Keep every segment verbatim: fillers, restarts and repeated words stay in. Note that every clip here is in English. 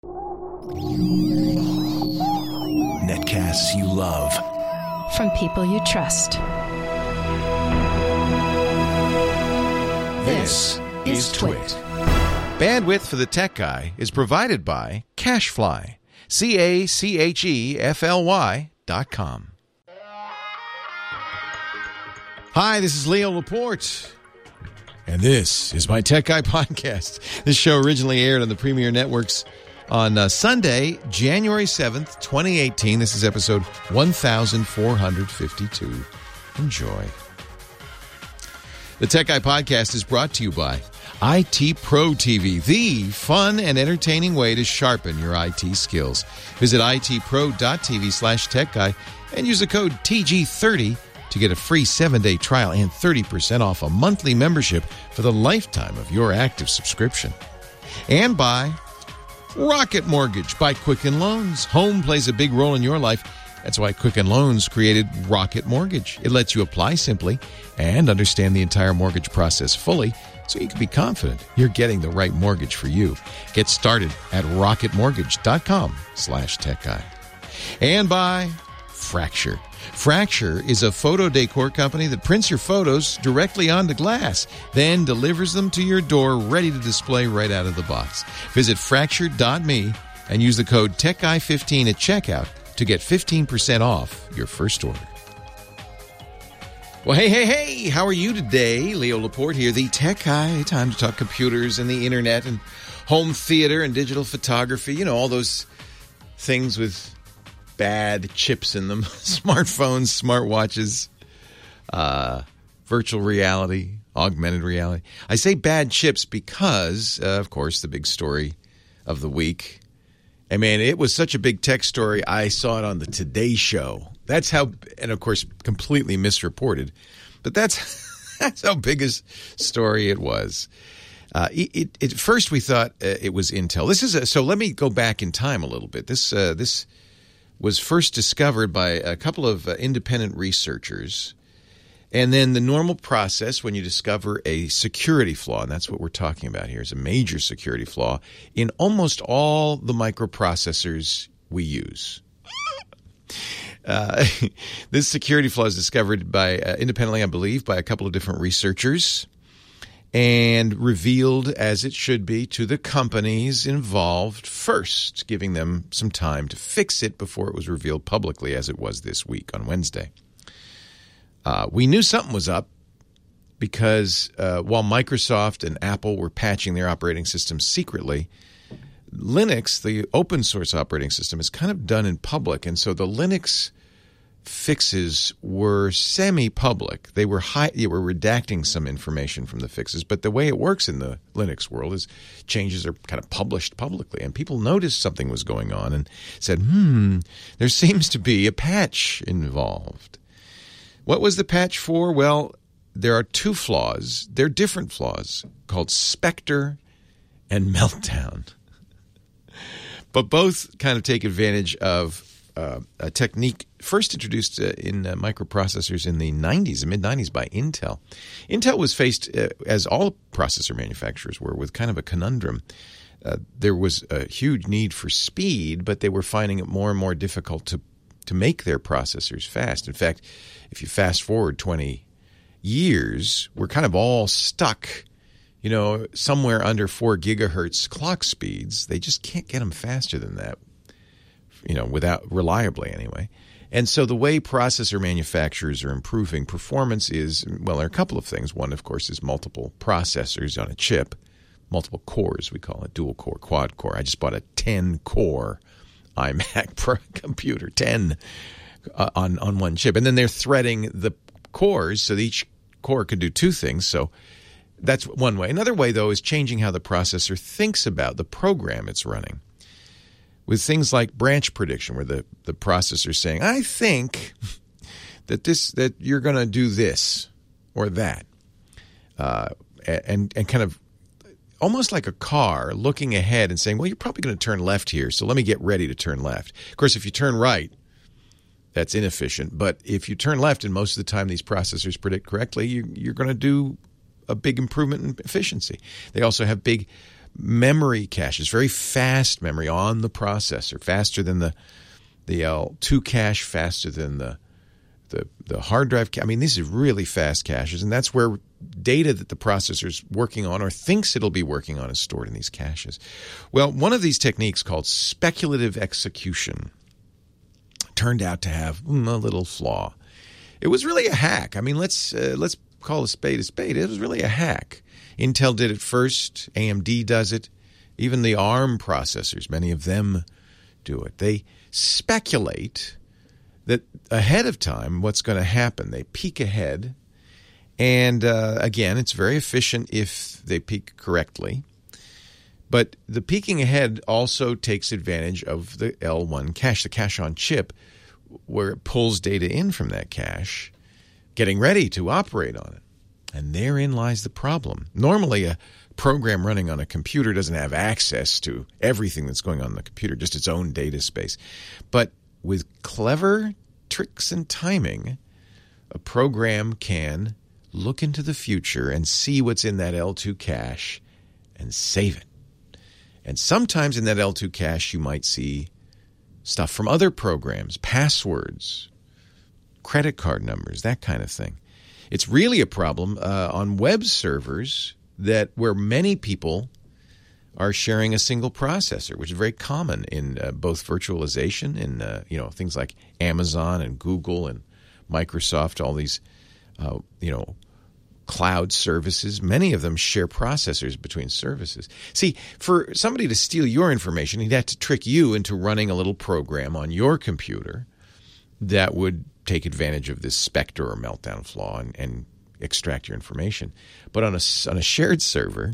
Netcasts you love. From people you trust. This is Twit. Bandwidth for the Tech Guy is provided by CacheFly. C A C H E F L Y dot com. Hi, this is Leo Laporte. And this is my Tech Guy podcast. This show originally aired on the Premier Networks on uh, Sunday, January seventh, twenty eighteen. This is episode one thousand four hundred fifty-two. Enjoy. The Tech Guy podcast is brought to you by I T Pro T V, the fun and entertaining way to sharpen your I T skills. Visit itpro.tv slash tech guy and use the code T G thirty to get a free seven-day trial and thirty percent off a monthly membership for the lifetime of your active subscription. And by Rocket Mortgage by Quicken Loans. Home plays a big role in your life. That's why Quicken Loans created Rocket Mortgage. It lets you apply simply and understand the entire mortgage process fully so you can be confident you're getting the right mortgage for you. Get started at rocketmortgage.com slash tech guy. And by Fracture. Fracture is a photo decor company that prints your photos directly onto glass, then delivers them to your door ready to display right out of the box. Visit fracture dot me and use the code tech guy fifteen at checkout to get fifteen percent off your first order. Well, hey, hey, hey, how are you today? Leo Laporte here, the Tech Guy. Time to talk computers and the internet and home theater and digital photography. You know, all those things with bad chips in them. Smartphones, smartwatches, uh, virtual reality, augmented reality. I say bad chips because, uh, of course, the big story of the week. I mean, it was such a big tech story, I saw it on the Today Show. That's how, and of course, completely misreported. But that's that's how big a story it was. Uh, it, it, at first, we thought uh, it was Intel. This is a, so. Let me go back in time a little bit. This uh, this was first discovered by a couple of uh, independent researchers. And then the normal process when you discover a security flaw, and that's what we're talking about here, is a major security flaw in almost all the microprocessors we use. Uh, this security flaw is discovered by uh, independently, I believe, by a couple of different researchers and revealed, as it should be, to the companies involved first, giving them some time to fix it before it was revealed publicly, as it was this week on Wednesday. Uh, we knew something was up because uh, while Microsoft and Apple were patching their operating systems secretly, Linux, the open source operating system, is kind of done in public. And so the Linux fixes were semi-public. They were high, they were redacting some information from the fixes. But the way it works in the Linux world is changes are kind of published publicly. And people noticed something was going on and said, hmm, there seems to be a patch involved. What was the patch for? Well, there are two flaws. They're different flaws called Spectre and Meltdown. But both kind of take advantage of uh, a technique first introduced uh, in uh, microprocessors in the nineties, the mid-nineties by Intel. Intel was faced, uh, as all processor manufacturers were, with kind of a conundrum. Uh, there was a huge need for speed, but they were finding it more and more difficult to, to make their processors fast. In fact, if you fast forward twenty years, we're kind of all stuck, you know, somewhere under four gigahertz clock speeds. They just can't get them faster than that, you know, without reliably anyway. And so the way processor manufacturers are improving performance is, well, there are a couple of things. One, of course, is multiple processors on a chip, multiple cores, we call it, dual core, quad core. I just bought a ten-core iMac Pro computer, ten uh, on, on one chip. And then they're threading the cores so that each core could do two things. So that's one way. Another way, though, is changing how the processor thinks about the program it's running. With things like branch prediction, where the, the processor is saying, I think that this that you're going to do this or that, uh, and and kind of almost like a car looking ahead and saying, well, you're probably going to turn left here, so let me get ready to turn left. Of course, if you turn right, that's inefficient. But if you turn left, and most of the time these processors predict correctly, you, you're going to do a big improvement in efficiency. They also have big memory caches, very fast memory on the processor, faster than the the L two cache, faster than the the the hard drive. I mean, these are really fast caches, and that's where data that the processor's working on or thinks it'll be working on is stored in these caches. Well, one of these techniques called speculative execution turned out to have mm, a little flaw. It was really a hack. I mean, let's uh, let's call a spade a spade. It was really a hack. Intel did it first. A M D does it. Even the ARM processors, many of them do it. They speculate that ahead of time what's going to happen. They peek ahead. And uh, again, it's very efficient if they peek correctly. But the peeking ahead also takes advantage of the L one cache, the cache on chip, where it pulls data in from that cache, getting ready to operate on it. And therein lies the problem. Normally, a program running on a computer doesn't have access to everything that's going on in the computer, just its own data space. But with clever tricks and timing, a program can look into the future and see what's in that L two cache and save it. And sometimes in that L two cache, you might see stuff from other programs, passwords, credit card numbers, that kind of thing. It's really a problem uh, on web servers that where many people are sharing a single processor, which is very common in uh, both virtualization and uh, you know things like Amazon and Google and Microsoft, all these uh, you know cloud services. Many of them share processors between services. See, for somebody to steal your information, he'd have to trick you into running a little program on your computer that would take advantage of this Spectre or Meltdown flaw and, and extract your information. But on a, on a shared server,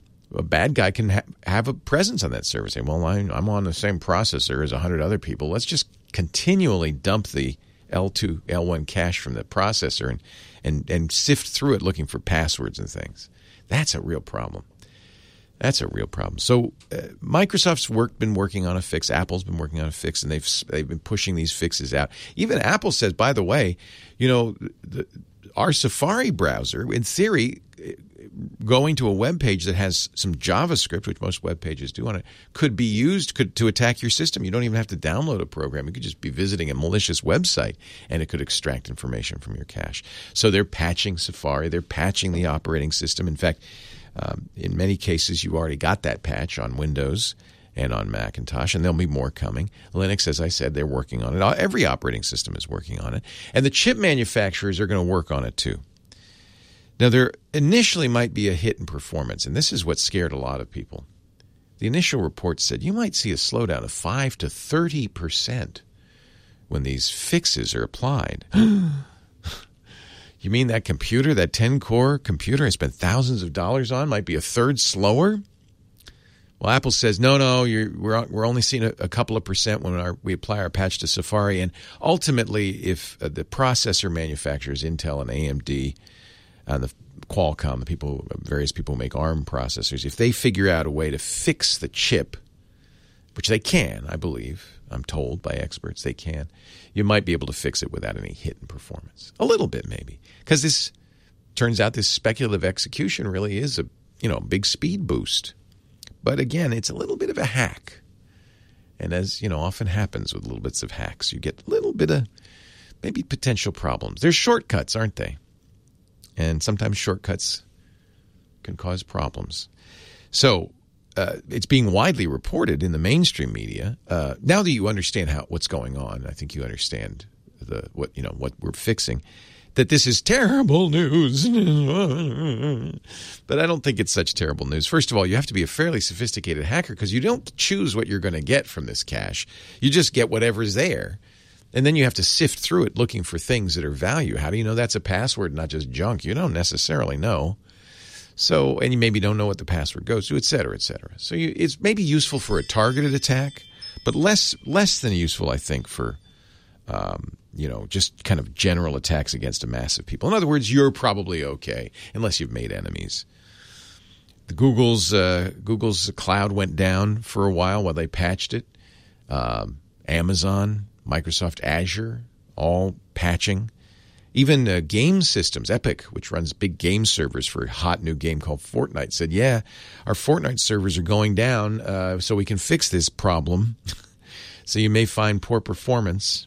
a bad guy can ha- have a presence on that server. Say, well, I'm, I'm on the same processor as one hundred other people. Let's just continually dump the L two, L one cache from the processor and, and, and sift through it looking for passwords and things. That's a real problem. That's a real problem. So uh, Microsoft's work been working on a fix. Apple's been working on a fix, and they've they've been pushing these fixes out. Even Apple says, by the way, you know, the, our Safari browser, in theory, going to a web page that has some JavaScript, which most web pages do on it, could be used could, to attack your system. You don't even have to download a program. You could just be visiting a malicious website, and it could extract information from your cache. So they're patching Safari. They're patching the operating system. In fact, Um, in many cases, you already got that patch on Windows and on Macintosh, and there'll be more coming. Linux, as I said, they're working on it. Every operating system is working on it. And the chip manufacturers are going to work on it too. Now, there initially might be a hit in performance, and this is what scared a lot of people. The initial report said you might see a slowdown of five to thirty percent when these fixes are applied. You mean that computer, that ten-core computer I spent thousands of dollars on, might be a third slower? Well, Apple says, no, no, you're, we're we're only seeing a, a couple of percent when our, we apply our patch to Safari. And ultimately, if uh, the processor manufacturers, Intel and A M D, and the Qualcomm, the people, various people who make ARM processors, if they figure out a way to fix the chip, which they can, I believe, I'm told by experts they can, you might be able to fix it without any hit in performance. A little bit, maybe. Because this turns out this speculative execution really is a you know big speed boost. But again, it's a little bit of a hack. And as you know, often happens with little bits of hacks, you get a little bit of maybe potential problems. There's shortcuts, aren't they? And sometimes shortcuts can cause problems. So Uh, it's being widely reported in the mainstream media. Uh, now that you understand how what's going on, I think you understand the what you know what we're fixing. That this is terrible news, but I don't think it's such terrible news. First of all, you have to be a fairly sophisticated hacker because you don't choose what you're going to get from this cache. You just get whatever's there, and then you have to sift through it looking for things that are value. How do you know that's a password, not just junk? You don't necessarily know. So, and you maybe don't know what the password goes to, et cetera, et cetera. So you, it's maybe useful for a targeted attack, but less less than useful, I think, for, um, you know, just kind of general attacks against a mass of people. In other words, you're probably okay, unless you've made enemies. The Google's uh, Google's cloud went down for a while while they patched it. Um, Amazon, Microsoft Azure, all patching. Even uh, game systems, Epic, which runs big game servers for a hot new game called Fortnite, said, yeah, our Fortnite servers are going down, uh, so we can fix this problem. So you may find poor performance.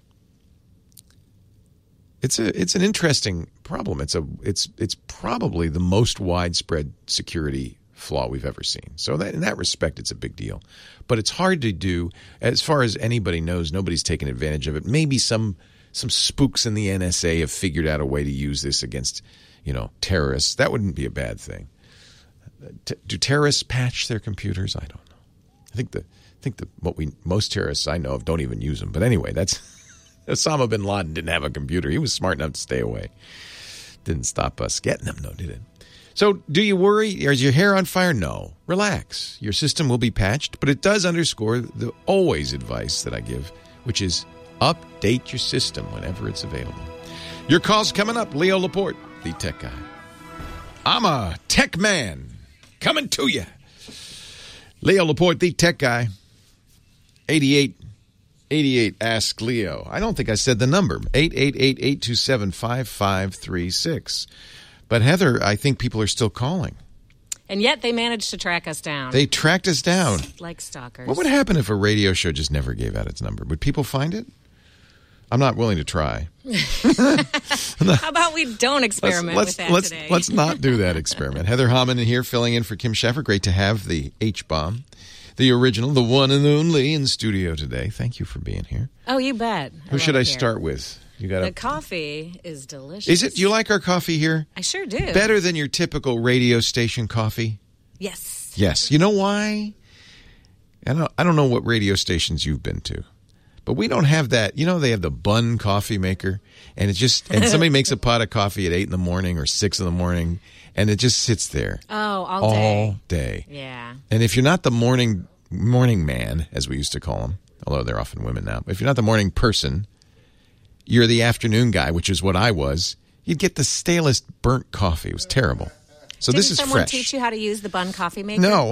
It's a it's an interesting problem. It's a it's it's probably the most widespread security flaw we've ever seen. So that in that respect, it's a big deal. But it's hard to do. As far as anybody knows, nobody's taken advantage of it. Maybe some some spooks in the N S A have figured out a way to use this against, you know, terrorists. That wouldn't be a bad thing. T- do terrorists patch their computers? I don't know. I think the I think the what we most terrorists I know of don't even use them. But anyway, that's Osama bin Laden didn't have a computer. He was smart enough to stay away. Didn't stop us getting them, though, did it? So do you worry? Is your hair on fire? No. Relax. Your system will be patched, but it does underscore the always advice that I give, which is update your system whenever it's available. Your call's coming up. Leo Laporte, the tech guy. I'm a tech man coming to you. Leo Laporte, the tech guy. eighty-eight eighty-eight, ask Leo. I don't think I said the number. eight eight eight, eight two seven, five five three six. But Heather, I think people are still calling. And yet they managed to track us down. They tracked us down. Like stalkers. What would happen if a radio show just never gave out its number? Would people find it? I'm not willing to try. How about we don't experiment let's, with that let's, today? Let's not do that experiment. Heather Hammond here filling in for Kim Schaffer. Great to have the H-bomb, the original, the one and only in studio today. Thank you for being here. Oh, you bet. I Who should I it here. start with? You got The coffee is delicious. Is it? Do you like our coffee here? I sure do. Better than your typical radio station coffee? Yes. Yes. You know why? I don't, I don't know what radio stations you've been to, but we don't have that. You know, they have the Bun coffee maker, and it just and somebody makes a pot of coffee at eight in the morning or six in the morning, and it just sits there Oh, all all day. day. Yeah. And if you're not the morning morning man, as we used to call them, although they're often women now, but if you're not the morning person, you're the afternoon guy, which is what I was. You'd get the stalest burnt coffee. It was terrible. So Didn't this is someone fresh. teach you how to use the Bun coffee maker? No,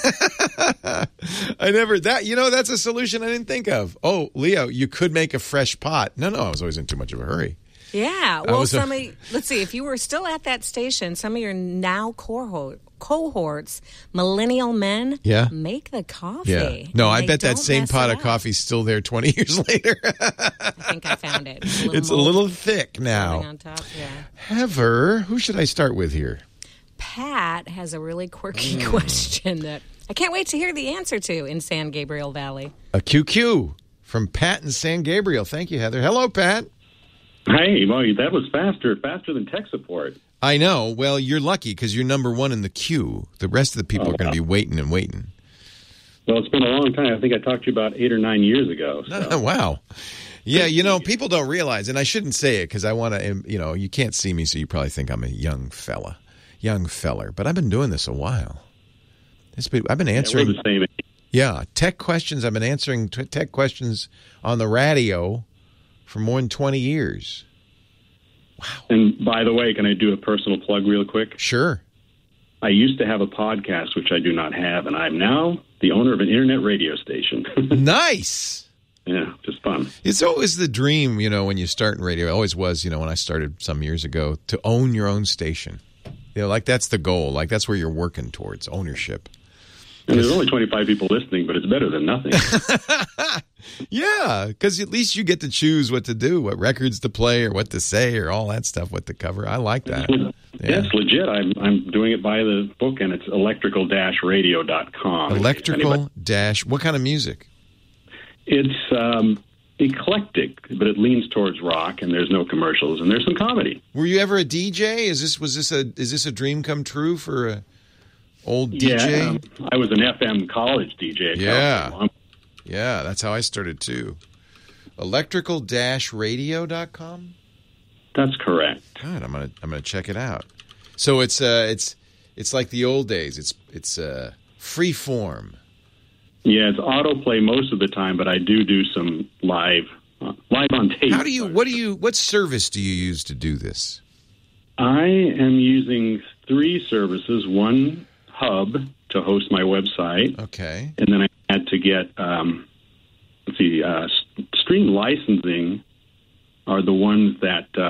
I, I never. That you know, that's a solution I didn't think of. Oh, Leo, you could make a fresh pot. No, no, I was always in too much of a hurry. Yeah. Well, was a- some of, let's see. If you were still at that station, some of your now cohort, cohorts, millennial men, Yeah. make the coffee. Yeah. No, And I they bet that don't same mess pot it of up. coffee's still there twenty years later. I think I found it. It's a little, It's a mold little thick forming now. on top. Yeah. Heather, who should I start with here? Pat has a really quirky Mm. question that I can't wait to hear the answer to in San Gabriel Valley. A Q Q from Pat in San Gabriel. Thank you, Heather. Hello, Pat. Hey, well, that was faster, faster than tech support. I know. Well, you're lucky because you're number one in the queue. The rest of the people Oh, are going to wow. be waiting and waiting. Well, it's been a long time. I think I talked to you about eight or nine years ago. So. Oh, wow. Yeah, you know, people don't realize, and I shouldn't say it because I want to, you know, you can't see me, so you probably think I'm a young fella, young feller. But I've been doing this a while. It's been, I've been Yeah, we're answering, the same age. yeah, tech questions. I've been answering t- tech questions on the radio for more than twenty years. And by the way, can I do a personal plug real quick? Sure. I used to have a podcast, which I do not have, and I'm now the owner of an internet radio station. Nice. Yeah, just fun. It's always the dream, you know, when you start in radio. It always was, you know, when I started some years ago, to own your own station. You know, like that's the goal. Like that's where you're working towards, ownership. And there's only twenty-five people listening, but it's better than nothing. Yeah, because at least you get to choose what to do, what records to play or what to say or all that stuff, what to cover. I like that. Yeah, it's legit. I'm I'm doing it by the book, and it's electrical dash radio dot com. Electrical dash, what kind of music? It's um, eclectic, but it leans towards rock, and there's no commercials, and there's some comedy. Were you ever a D J? Is this was this a is this a dream come true for a old D J? Yeah, um, I was an F M college D J. at Yeah. California. Yeah, that's how I started too. electrical dash radio dot com? That's correct. Good. I'm gonna I'm gonna check it out. So it's uh it's it's like the old days. It's it's uh free form. Yeah, it's autoplay most of the time, but I do do some live uh, live on tape. How do you what do you what service do you use to do this? I am using three services. One hub to host my website, Okay. and then I had to get um, let's see, uh, Stream Licensing are the ones that uh,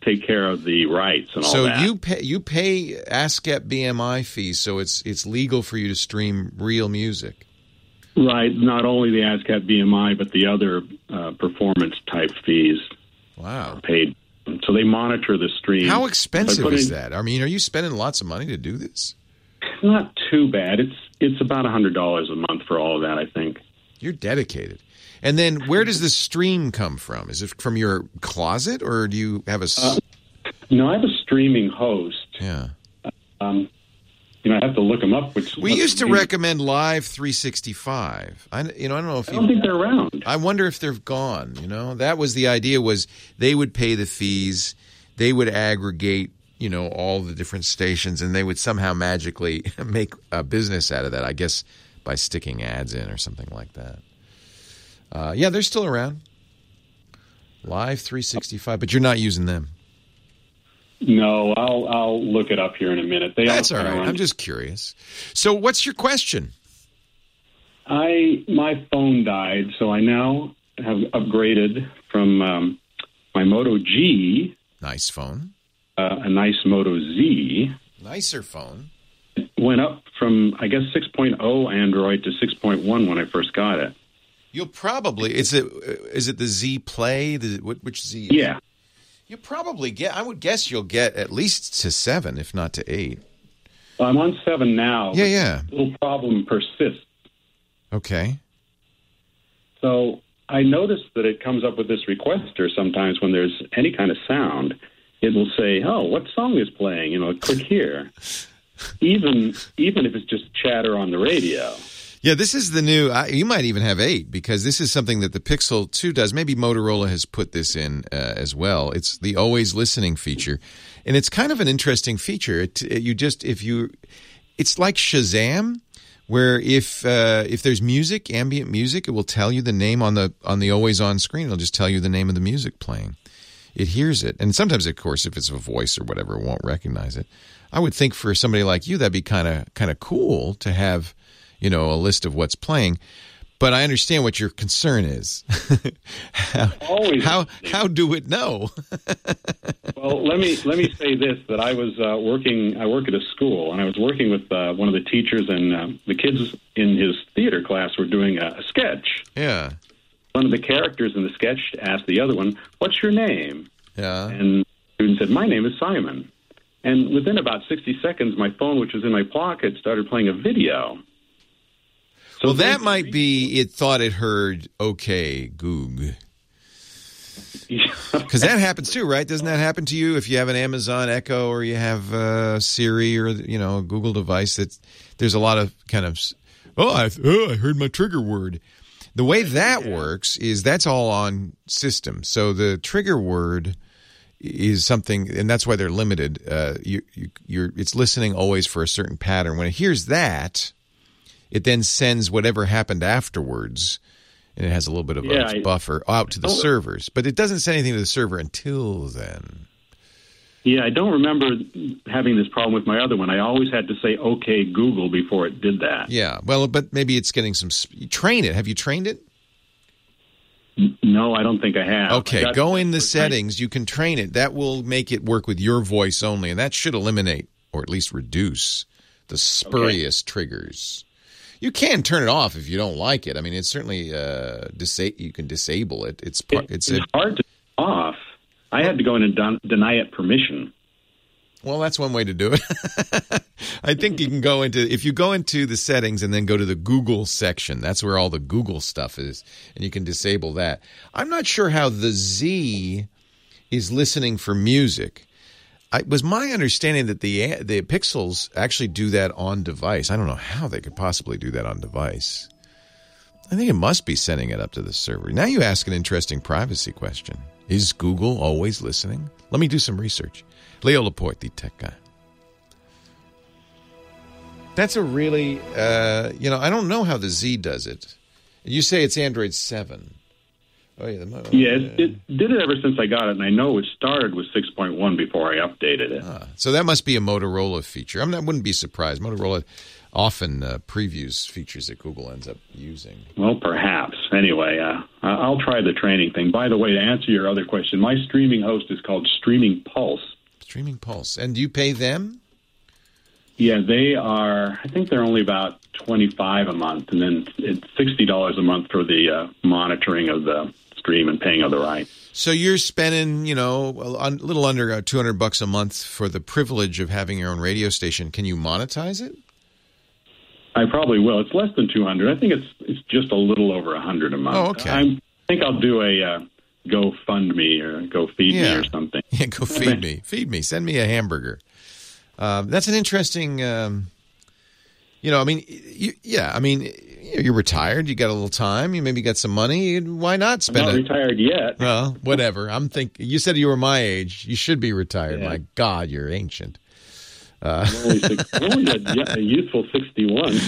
take care of the rights and all so that. So you pay you pay ASCAP B M I fees, so it's it's legal for you to stream real music. Right, not only the ASCAP B M I, but the other uh, performance-type fees Wow. are paid. So they monitor the stream. How expensive By putting- is that? I mean, are you spending lots of money to do this? It's not too bad. It's it's about one hundred dollars a month for all of that, I think. You're dedicated. And then where does the stream come from? Is it from your closet, or do you have a... s- Uh, no, I have a streaming host. yeah. Um, you know, I have to look them up. Which We what used to the- recommend Live three sixty-five. I, you know, I don't know if I you... don't think they're around. I wonder if they're gone, you know? That was the idea, was they would pay the fees, they would aggregate, you know, all the different stations, and they would somehow magically make a business out of that, I guess by sticking ads in or something like that. Uh, yeah, they're still around. Live three sixty-five, but you're not using them. No, I'll I'll look it up here in a minute. They That's all all right. run- I'm just curious. So what's your question? I my phone died, so I now have upgraded from um, my Moto G, Nice phone. uh, a nice Moto Z. Nicer phone. Went up from I guess six point oh Android to six point one when I first got it. You'll probably, is it, is it the Z Play? The, which Z? is it? Yeah. You probably get, I would guess you'll get at least to seven, if not to eight. I'm on seven now. Yeah, but yeah. the little problem persists. Okay. So I noticed that it comes up with this requester sometimes when there's any kind of sound. It will say, oh, what song is playing? You know, click here. Even even if it's just chatter on the radio. Yeah, this is the new, I, you might even have eight, because this is something that the Pixel two does. Maybe Motorola has put this in uh, as well. It's the always listening feature. And it's kind of an interesting feature. It, it, you just, if you, it's like Shazam, where if uh, if there's music, ambient music, it will tell you the name on the on the always on screen. It'll just tell you the name of the music playing. It hears it. And sometimes, of course, if it's a voice or whatever, it won't recognize it. I would think for somebody like you, that'd be kind of kind of cool to have, you know, a list of what's playing. But I understand what your concern is. how, Always. how how do it know? Well, let me let me say this: that I was uh, working. I work at a school, and I was working with uh, one of the teachers, and uh, the kids in his theater class were doing a, a sketch. Yeah. One of the characters in the sketch asked the other one, "What's your name?" Yeah. And the student said, "My name is Simon." And within about sixty seconds, my phone, which was in my pocket, started playing a video. So Well, that they- might be it thought it heard, okay, Goog. Because that happens too, right? Doesn't that happen to you if you have an Amazon Echo or you have uh, Siri or, you know, a Google device? That there's a lot of kind of, oh I, oh, I heard my trigger word. The way that works is that's all on system. So the trigger word is something, and that's why they're limited. Uh, you, you, you're, it's listening always for a certain pattern. When it hears that, it then sends whatever happened afterwards, and it has a little bit of a Yeah, I- buffer out to the Oh. servers. But it doesn't say anything to the server until then. Yeah, I don't remember having this problem with my other one. I always had to say, okay, Google, before it did that. Yeah, well, but maybe it's getting some... Sp- train it. Have you trained it? No, I don't think I have. Okay, I got- go in the settings. You can train it. That will make it work with your voice only, and that should eliminate, or at least reduce, the spurious triggers. You can turn it off if you don't like it. I mean, it's certainly uh, disa- you can disable it. It's par- It- it's it's a, hard to turn off. I had to go in and don- deny it permission. well, that's one way to do it. I think you can go into if you go into the settings and then go to the Google section. That's where all the Google stuff is, and you can disable that. I'm not sure how the Z is listening for music. I, it was my understanding that the the Pixels actually do that on device. I don't know how they could possibly do that on device. I think it must be sending it up to the server. Now you ask an interesting privacy question. Is Google always listening? Let me do some research. Leo Laporte, the tech guy. That's a really, uh, you know, I don't know how the Z does it. You say it's Android seven. Oh, yeah, the, Yeah, it, it did it ever since I got it, and I know it started with six point one before I updated it. Ah, so that must be a Motorola feature. I mean, I wouldn't be surprised. Motorola often uh, previews features that Google ends up using. Well, perhaps. Anyway, uh, I'll try the training thing. By the way, to answer your other question, my streaming host is called Streaming Pulse. Streaming Pulse. And do you pay them? Yeah, they are, I think they're only about twenty-five dollars a month, and then it's sixty dollars a month for the uh, monitoring of the stream and paying of the rights. So you're spending, you know, a little under two hundred bucks a month for the privilege of having your own radio station. Can you monetize it? I probably will. It's less than two hundred. I think it's it's just a little over one hundred a month. Oh, okay. I'm, I think I'll do a uh, GoFundMe or GoFeed yeah. me or something. Yeah, go feed me. Feed me. Send me a hamburger. Um, that's an interesting, um, you know, I mean, you, yeah, I mean, you're retired. You got a little time. You maybe got some money. Why not spend I'm not it? retired yet. Well, whatever. I'm thinking, you said you were my age. You should be retired. Yeah. My God, you're ancient. Uh, I'm only, six, I'm only a, a youthful sixty-one.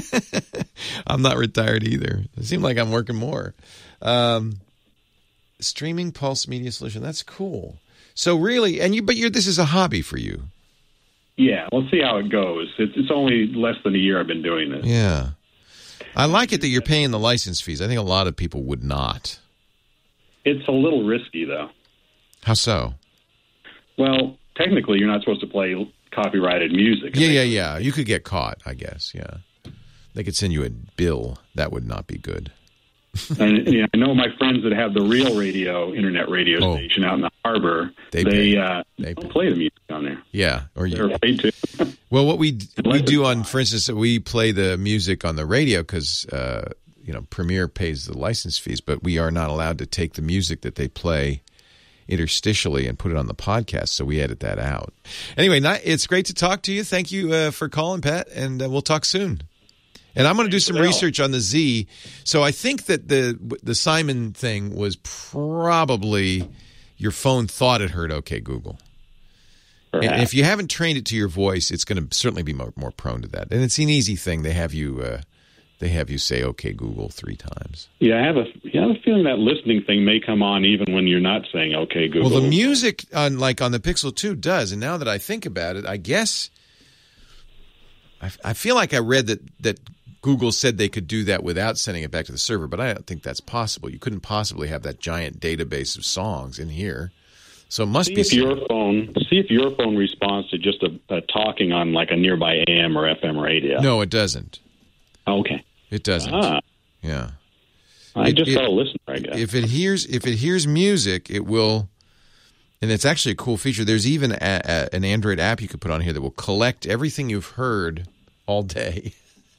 I'm not retired either. It seems like I'm working more. Um, streaming Pulse Media Solution. That's cool. So really, and you, but you're, this is a hobby for you. Yeah, we'll see how it goes. It's, it's only less than a year I've been doing this. Yeah. I like it that you're paying the license fees. I think a lot of people would not. It's a little risky, though. How so? Well, technically, you're not supposed to play copyrighted music. Yeah, yeah, yeah. You could get caught, I guess, yeah. They could send you a bill. That would not be good. And yeah, I know my friends that have the Real Radio, internet radio Oh. station out in the harbor, They they, pay. uh, They don't pay. play the music on there. Yeah. Or They're you. afraid to. Well, what we we Unless do it's on, fine. for instance, we play the music on the radio because, uh, you know, Premiere pays the license fees, but we are not allowed to take the music that they play interstitially and put it on the podcast, so we edit that out. Anyway, not, it's great to talk to you. Thank you uh, for calling, Pat, and uh, we'll talk soon. And I'm going to do some research on the Z. So I think that the the Simon thing was probably your phone thought it heard OK Google. And Perhaps. if you haven't trained it to your voice, it's going to certainly be more, more prone to that. And it's an easy thing. They have you uh, they have you say OK Google three times. Yeah, I have a, yeah, I have a feeling that listening thing may come on even when you're not saying "Okay, Google." Well, the music on like on the Pixel two does. And now that I think about it, I guess I, I feel like I read that that Google said they could do that without sending it back to the server, but I don't think that's possible. You couldn't possibly have that giant database of songs in here. So it must See be if your some- phone see if your phone responds to just a, a talking on like a nearby A M or F M radio. No, it doesn't. Okay. It doesn't. Ah, Yeah. I It- just it- saw a listener, I guess. If it hears if it hears music, it will, and it's actually a cool feature. There's even a, a, an Android app you could put on here that will collect everything you've heard all day.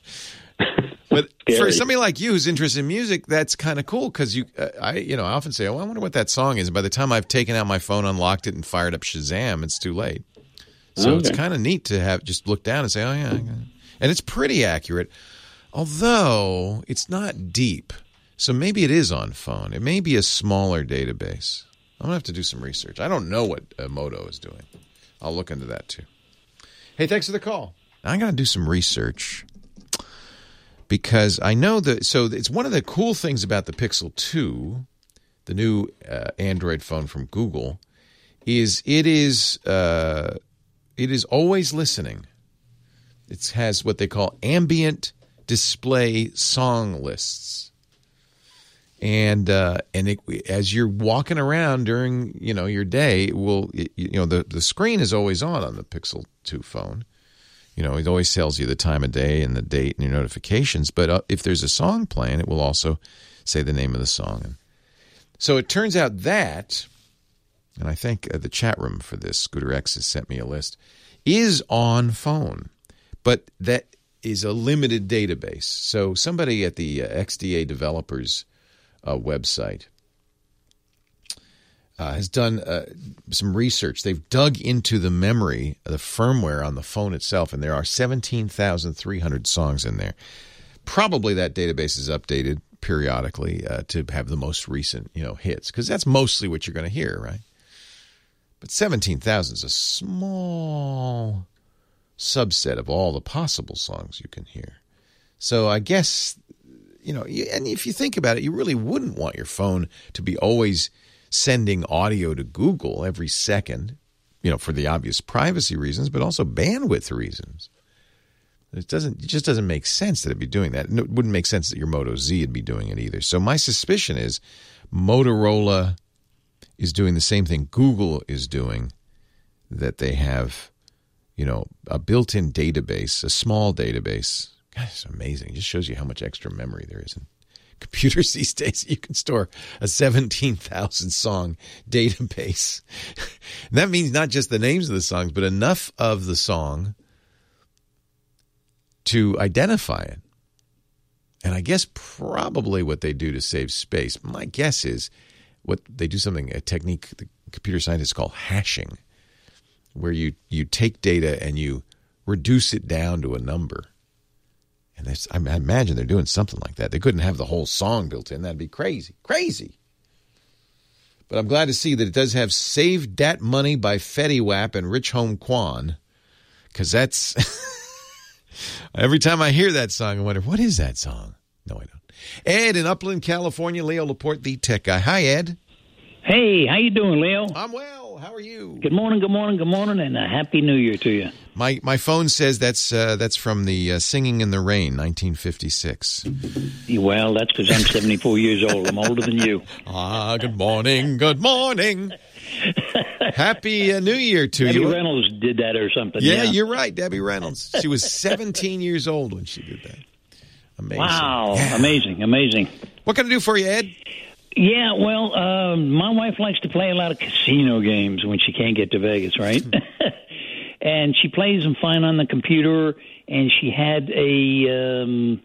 But for Scary. somebody like you who's interested in music, that's kind of cool because you, uh, I, you know, I often say, "Oh, I wonder what that song is." And by the time I've taken out my phone, unlocked it, and fired up Shazam, it's too late. So it's Okay. kind of neat to have just look down and say, "Oh yeah," I got it." And it's pretty accurate, although it's not deep. So maybe it is on phone. It may be a smaller database. I'm gonna have to do some research. I don't know what uh, Moto is doing. I'll look into that too. Hey, thanks for the call. I got to do some research. Because I know that, so it's one of the cool things about the Pixel two, the new uh, Android phone from Google, is it is uh, it is always listening. It has what they call ambient display song lists, and uh, and it, as you're walking around during you know your day, it will it, you know the the screen is always on on the Pixel two phone. You know, it always tells you the time of day and the date and your notifications. But uh, if there's a song playing, it will also say the name of the song. And so it turns out that, and I think uh, the chat room for this, Scooter X has sent me a list, is on phone. But that is a limited database. So somebody at the uh, X D A developers uh, website Uh, has done uh, some research. They've dug into the memory, the firmware on the phone itself, and there are seventeen thousand three hundred songs in there. Probably that database is updated periodically uh, to have the most recent, you know, hits, because that's mostly what you're going to hear, right? But seventeen thousand is a small subset of all the possible songs you can hear. So I guess, you know, and if you think about it, you really wouldn't want your phone to be always sending audio to Google every second, you know, for the obvious privacy reasons, but also bandwidth reasons. It doesn't. It just doesn't make sense that it'd be doing that. It wouldn't make sense that your Moto Z would be doing it either. So my suspicion is Motorola is doing the same thing Google is doing, that they have, you know, a built-in database, a small database. God, it's amazing. It just shows you how much extra memory there is in computers these days. You can store a seventeen thousand song database. And that means not just the names of the songs, but enough of the song to identify it. And I guess probably what they do to save space, my guess is what they do something, a technique the computer scientists call hashing, where you, you take data and you reduce it down to a number. And that's, I imagine they're doing something like that. They couldn't have the whole song built in. That'd be crazy. Crazy. But I'm glad to see that it does have Save Dat Money by Fetty Wap and Rich Home Quan, because that's... Every time I hear that song, I wonder, what is that song? No, I don't. Ed in Upland, California. Leo Laporte, the tech guy. Hi, Ed. Hey, how you doing, Leo? I'm well. How are you? Good morning, good morning, good morning, and a happy New Year to you. My my phone says that's uh, that's from the uh, Singing in the Rain, nineteen fifty-six. Well, that's because I'm seventy-four years old. I'm older than you. Ah, good morning, good morning. Happy uh, New Year to Debbie you. Debbie Reynolds did that or something. Yeah, yeah, you're right, Debbie Reynolds. She was seventeen years old when she did that. Amazing. Wow, yeah. amazing, amazing. What can I do for you, Ed? Yeah, well, uh, my wife likes to play a lot of casino games when she can't get to Vegas, right? And she plays them fine on the computer, and she had a um,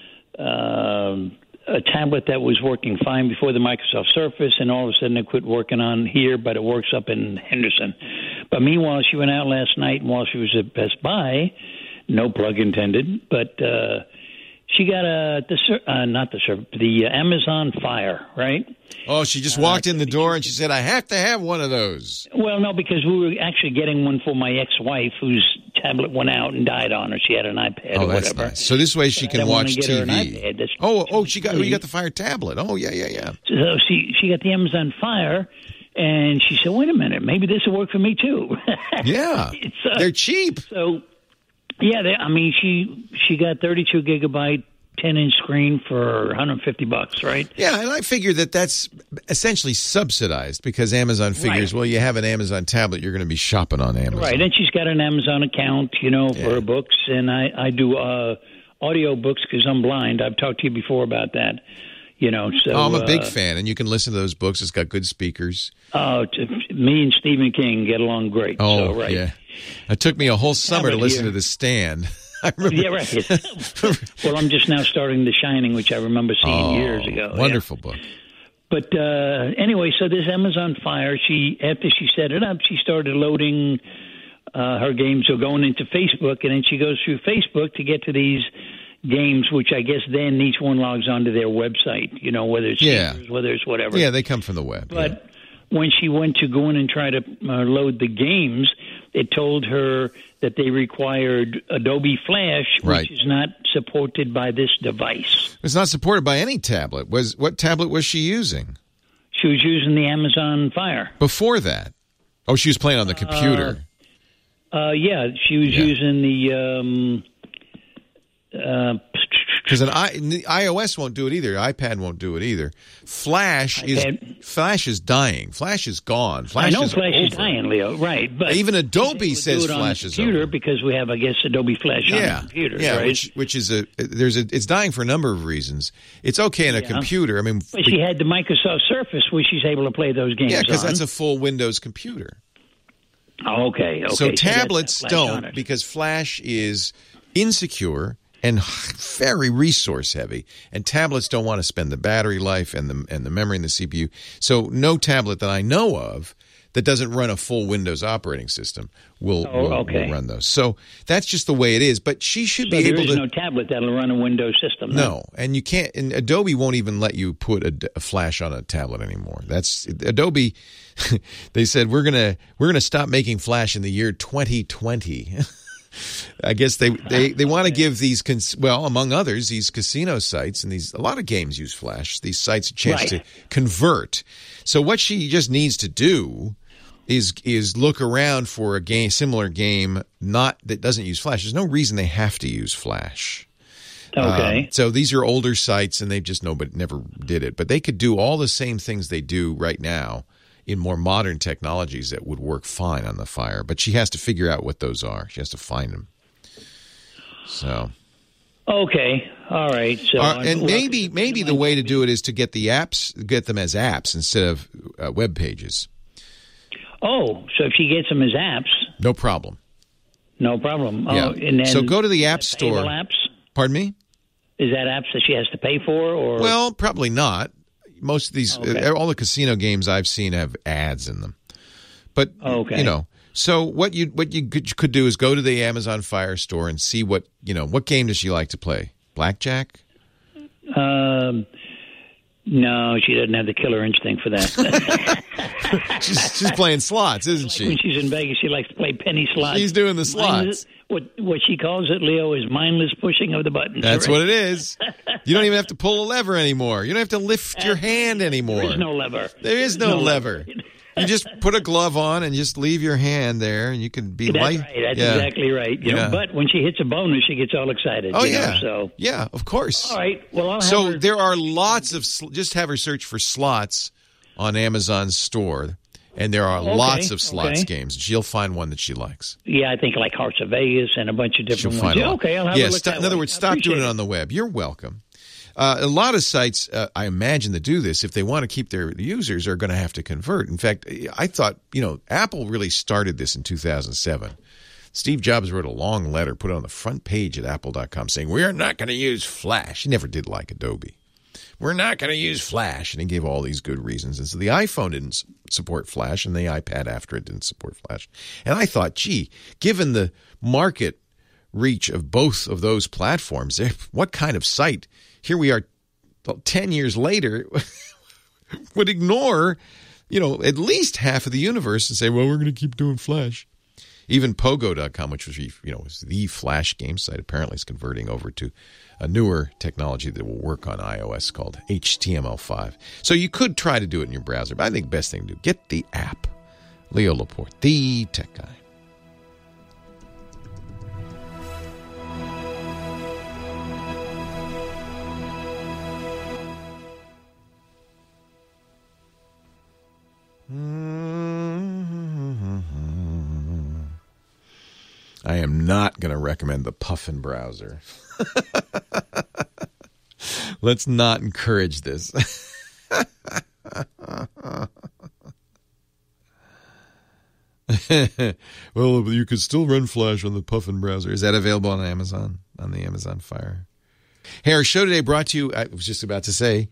uh, a tablet that was working fine before the Microsoft Surface, and all of a sudden it quit working on here, but it works up in Henderson. But meanwhile, she went out last night, and while she was at Best Buy, no plug intended, but... Uh, She got a the uh, not the the uh, Amazon Fire, right? Oh, she just walked uh, in the door and she said, "I have to have one of those." Well, no, because we were actually getting one for my ex-wife, whose tablet went out and died on her. She had an iPad oh, or that's whatever. Nice. So this way she but can watch T V. Oh, oh, she got oh, you got the Fire tablet. Oh, yeah, yeah, yeah. So she she got the Amazon Fire, and she said, "Wait a minute, maybe this will work for me too." Yeah, uh, they're cheap. So. Yeah, they, I mean, she she got thirty-two gigabyte, ten inch screen for one hundred fifty bucks, right? Yeah, and I figure that that's essentially subsidized because Amazon figures, right. Well, you have an Amazon tablet, you're going to be shopping on Amazon. Right, and she's got an Amazon account, you know, for yeah. her books, and I, I do uh, audio books because I'm blind. I've talked to you before about that. You know, so oh, I'm a big uh, fan, and you can listen to those books. It's got good speakers. Oh, to, me and Stephen King get along great. Oh, so, right. yeah. It took me a whole summer yeah, to listen here. to The Stand. I remember. Yeah, right. Well, I'm just now starting The Shining, which I remember seeing oh, years ago. Wonderful yeah. book. But uh, anyway, so this Amazon Fire, she after she set it up, she started loading uh, her games or going into Facebook, and then she goes through Facebook to get to these games, which I guess then each one logs onto their website, you know, whether it's yeah. Seekers, whether it's whatever. Yeah, they come from the web. But yeah. when she went to go in and try to uh, load the games, it told her that they required Adobe Flash, which right. is not supported by this device. It's not supported by any tablet. Was What tablet was she using? She was using the Amazon Fire. Before that? Oh, she was playing on the computer. Uh, uh, yeah, she was yeah. using the... Um, Because uh, an I, iOS won't do it either. iPad won't do it either. Flash iPad. is Flash is dying. Flash is gone. Flash I know is Flash over. is dying, Leo. Right, but even Adobe says Flash is over because we have, I guess, Adobe Flash yeah. on the computer. Yeah, right? which which is a there's a it's dying for a number of reasons. It's okay in a yeah. computer. I mean, but she had the Microsoft Surface, where she's able to play those games. Yeah, because on. that's a full Windows computer. Oh, okay. Okay. So, so tablets don't because Flash is insecure and very resource heavy, and tablets don't want to spend the battery life and the and the memory and the C P U. So no tablet that I know of that doesn't run a full Windows operating system will, oh, will, okay. will run those. So that's just the way it is. But she should so be there able is to. no tablet that'll run a Windows system. No, no, and you can't. And Adobe won't even let you put a, a Flash on a tablet anymore. That's Adobe. They said we're gonna we're gonna stop making Flash in the year twenty twenty. I guess they, they, they want to give these, cons- well, among others, these casino sites, and these a lot of games use Flash, these sites a chance right. to convert. So what she just needs to do is is look around for a game, similar game, not that doesn't use Flash. There's no reason they have to use Flash. Okay. Um, so these are older sites, and they've just nobody never did it. But they could do all the same things they do right now in more modern technologies that would work fine on the Fire. But she has to figure out what those are. She has to find them. So. Okay. All right. So, uh, and maybe maybe the way to do it is to get the apps, get them as apps instead of uh, web pages. Oh, so if she gets them as apps, no problem. No problem. Yeah. Oh, and then so go to the App Store. Apps? Pardon me? Is that apps that she has to pay for, or well, probably not. Most of these, okay. uh, all the casino games I've seen have ads in them. But okay. you know, so what you what you could do is go to the Amazon Fire store and see what you know. What game does she like to play? Blackjack? Um, no, she doesn't have the killer instinct for that. she's, she's playing slots, isn't she? When she's in Vegas, she likes to play penny slots. She's doing the slots. Mindless, what what she calls it, Leo, is mindless pushing of the buttons. That's right? what it is. You don't even have to pull a lever anymore. You don't have to lift your hand anymore. There is no lever. There is no, no lever. lever. You just put a glove on and just leave your hand there, and you can be That's light. right. That's yeah. exactly right. You yeah. know, but when she hits a bonus, she gets all excited. Oh you yeah. know, so yeah, of course. All right. Well, I'll have so her... there are lots of sl- just have her search for slots on Amazon's store, and there are okay. lots of slots okay. games. She'll find one that she likes. Yeah, I think like Hearts of Vegas and a bunch of different She'll ones. find Yeah, a okay, I'll have yeah, a look st- that in other way. words, stop doing it it on the web. You're welcome. Uh, a lot of sites, uh, I imagine, that do this, if they want to keep their users, are going to have to convert. In fact, I thought, you know, Apple really started this in two thousand seven. Steve Jobs wrote a long letter, put it on the front page at apple dot com saying, we are not going to use Flash. He never did like Adobe. We're not going to use Flash. And he gave all these good reasons. And so the iPhone didn't support Flash, and the iPad after it didn't support Flash. And I thought, gee, given the market reach of both of those platforms, what kind of site, here we are ten years later, would ignore, you know, at least half of the universe and say, well, we're going to keep doing Flash. Even Pogo dot com, which was, you know, was the Flash game site, apparently is converting over to a newer technology that will work on iOS called H T M L five. So you could try to do it in your browser, but I think the best thing to do, get the app. Leo Laporte, the tech guy. I am not going to recommend the Puffin browser. Let's not encourage this. Well, you could still run Flash on the Puffin browser. Is that available on Amazon, on the Amazon Fire? Hey, our show today brought to you, I was just about to say,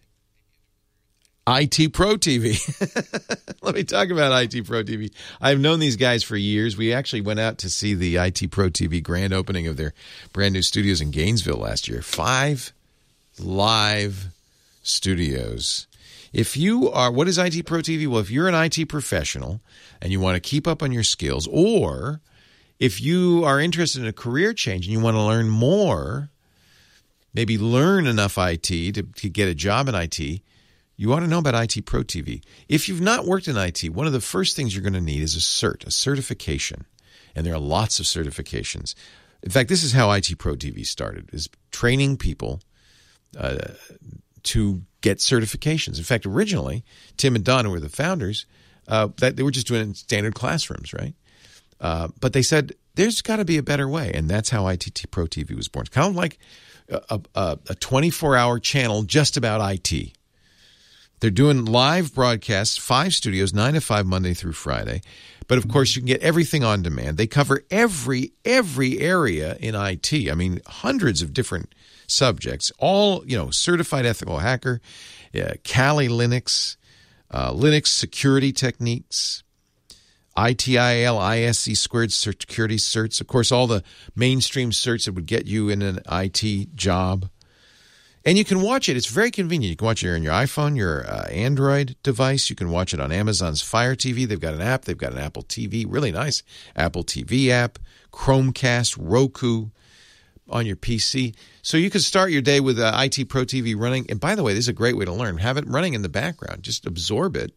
I T Pro T V. Let me talk about I T Pro T V. I've known these guys for years. We actually went out to see the I T Pro T V grand opening of their brand new studios in Gainesville last year. Five live studios. If you are, what is I T Pro T V? Well, if you're an I T professional and you want to keep up on your skills, or if you are interested in a career change and you want to learn more, maybe learn enough I T to, to get a job in I T, you ought to know about I T Pro T V. If you've not worked in I T, one of the first things you're going to need is a cert, a certification. And there are lots of certifications. In fact, this is how I T Pro T V started, is training people uh, to get certifications. In fact, originally, Tim and Don, who were the founders, uh, that they were just doing it in standard classrooms, right? Uh, but they said, there's got to be a better way. And that's how I T Pro T V was born. It's kind of like a, a, a twenty-four hour channel just about I T. They're doing live broadcasts, five studios, nine to five, Monday through Friday. But, of course, you can get everything on demand. They cover every every area in I T. I mean, hundreds of different subjects, all, you know, certified ethical hacker, uh, Kali Linux, uh, Linux security techniques, I T I L, I S C squared security certs. Of course, all the mainstream certs that would get you in an I T job. And you can watch it. It's very convenient. You can watch it on your iPhone, your uh, Android device. You can watch it on Amazon's Fire T V. They've got an app. They've got an Apple T V, really nice Apple T V app, Chromecast, Roku on your P C. So you can start your day with uh, I T Pro T V running. And by the way, this is a great way to learn. Have it running in the background. Just absorb it.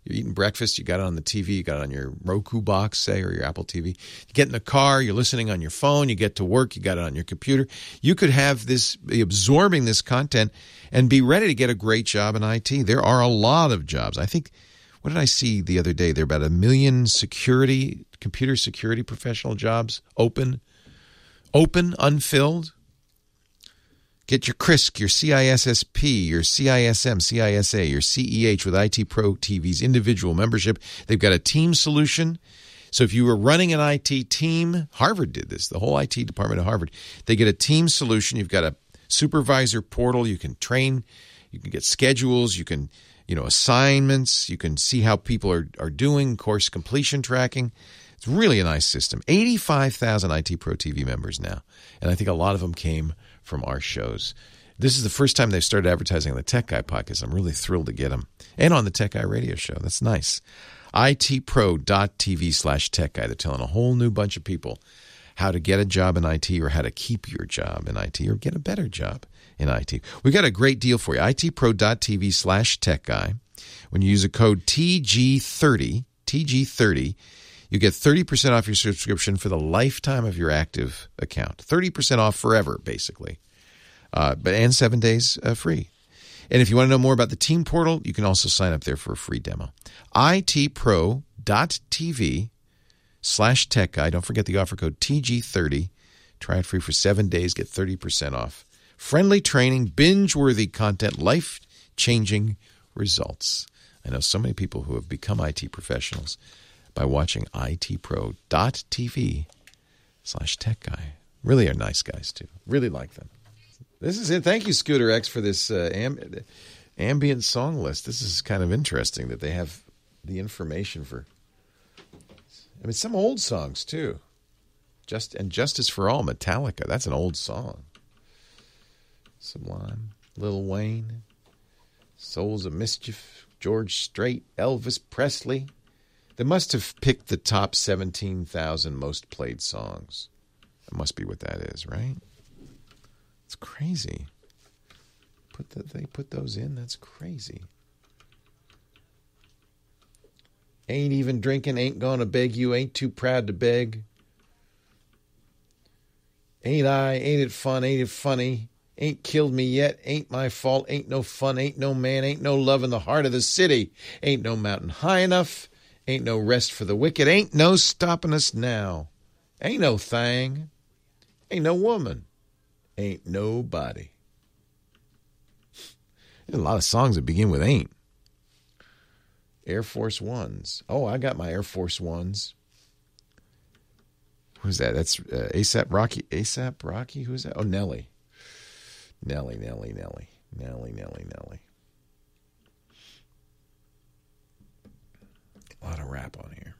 You're eating breakfast, you got it on the T V, you got it on your Roku box, say, or your Apple T V. You get in the car, you're listening on your phone, you get to work, you got it on your computer. You could have this, be absorbing this content and be ready to get a great job in I T. There are a lot of jobs. I think, what did I see the other day? There are about a million security, computer security professional jobs open, open, unfilled. Get your C R I S C, your C I S S P, your C I S M, C I S A, your C E H with I T Pro T V's individual membership. They've got a team solution. So if you were running an I T team, Harvard did this, the whole I T department of Harvard. They get a team solution. You've got a supervisor portal. You can train. You can get schedules. You can, you know, assignments. You can see how people are, are doing, course completion tracking. It's really a nice system. eighty-five thousand I T Pro T V members now. And I think a lot of them came from our shows. This is the first time they've started advertising on the Tech Guy podcast. I'm really thrilled to get them. And on the Tech Guy radio show. That's nice. itpro.tv slash Tech Guy. They're telling a whole new bunch of people how to get a job in I T or how to keep your job in I T or get a better job in I T. We got a great deal for you. itpro.tv slash Tech Guy. When you use a code T G thirty, T G thirty, you get thirty percent off your subscription for the lifetime of your active account. thirty percent off forever, basically. Uh, but and seven days uh, free. And if you want to know more about the team portal, you can also sign up there for a free demo. itpro.tv slash tech guy. Don't forget the offer code T G thirty. Try it free for seven days. Get thirty percent off. Friendly training, binge-worthy content, life-changing results. I know so many people who have become I T professionals by watching itpro.tv slash tech guy. Really are nice guys, too. Really like them. This is it. Thank you, Scooter X, for this uh, amb- ambient song list. This is kind of interesting that they have the information for, I mean, some old songs, too. Just and Justice for All, Metallica. That's an old song. Sublime, Lil Wayne, Souls of Mischief, George Strait, Elvis Presley. They must have picked the top seventeen thousand most played songs. That must be what that is, right? It's crazy. Put the, they put those in? That's crazy. Ain't even drinking, ain't gonna beg you, ain't too proud to beg. Ain't I, ain't it fun, ain't it funny? Ain't killed me yet, ain't my fault, ain't no fun, ain't no man, ain't no love in the heart of the city. Ain't no mountain high enough, ain't no rest for the wicked, ain't no stopping us now. Ain't no thing, ain't no woman, ain't nobody. There's a lot of songs that begin with ain't. Air Force Ones. Oh, I got my Air Force Ones. Who's that? That's uh, ASAP Rocky. ASAP Rocky? Who's that? Oh, Nelly. Nelly, Nelly, Nelly. Nelly, Nelly, Nelly. A lot of rap on here.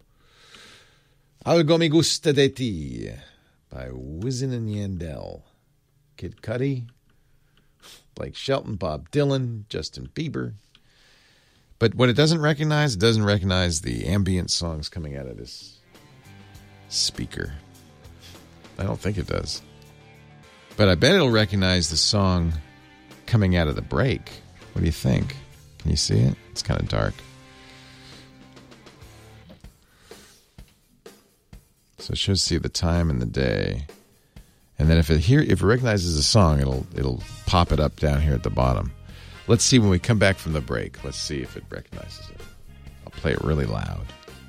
Algo Me Gusta De Ti by Wisin and Yandel. Kid Cudi, Blake Shelton, Bob Dylan, Justin Bieber. But what it doesn't recognize, it doesn't recognize the ambient songs coming out of this speaker. I don't think it does. But I bet it'll recognize the song coming out of the break. What do you think? Can you see it? It's kind of dark. So it shows you the time and the day. And then if it hear if it recognizes a song, it'll it'll pop it up down here at the bottom. Let's see when we come back from the break. Let's see if it recognizes it. I'll play it really loud.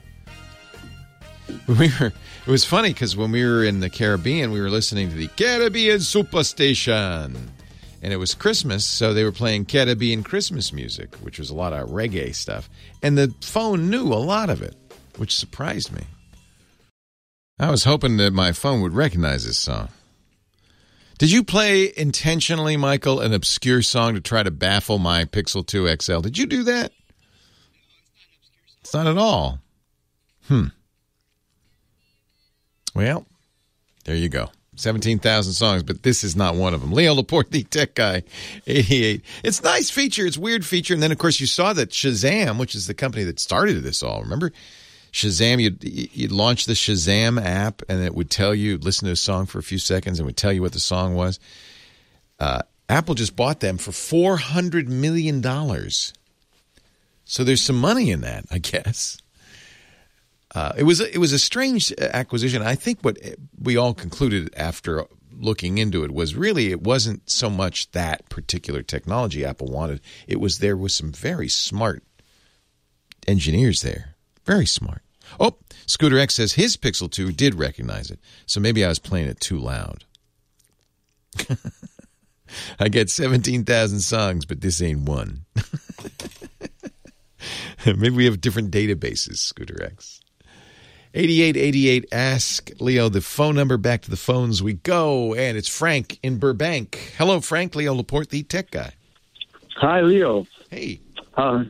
We were, it was funny because when we were in the Caribbean, we were listening to the Caribbean Superstation. And it was Christmas, so they were playing Caribbean Christmas music, which was a lot of reggae stuff. And the phone knew a lot of it, which surprised me. I was hoping that my phone would recognize this song. Did you play intentionally, Michael, an obscure song to try to baffle my Pixel two X L? Did you do that? It's not at all. Hmm. Well, there you go. seventeen thousand songs, but this is not one of them. Leo Laporte, the tech guy, eighty-eight. It's a nice feature. It's a weird feature. And then, of course, you saw that Shazam, which is the company that started this all. Remember? Shazam, you'd, you'd launch the Shazam app, and it would tell you, listen to a song for a few seconds, and would tell you what the song was. Uh, Apple just bought them for four hundred million dollars. So there's some money in that, I guess. Uh, it was it was a strange acquisition. I think what we all concluded after looking into it was really it wasn't so much that particular technology Apple wanted. It was there was some very smart engineers there. Very smart. Oh, Scooter X says his Pixel two did recognize it. So maybe I was playing it too loud. I get seventeen thousand songs, but this ain't one. Maybe we have different databases, Scooter X. eighty-eight eighty-eight, ask Leo the phone number. Back to the phones we go, and it's Frank in Burbank. Hello, Frank. Leo Laporte, the tech guy. Hi, Leo. Hey. Uh,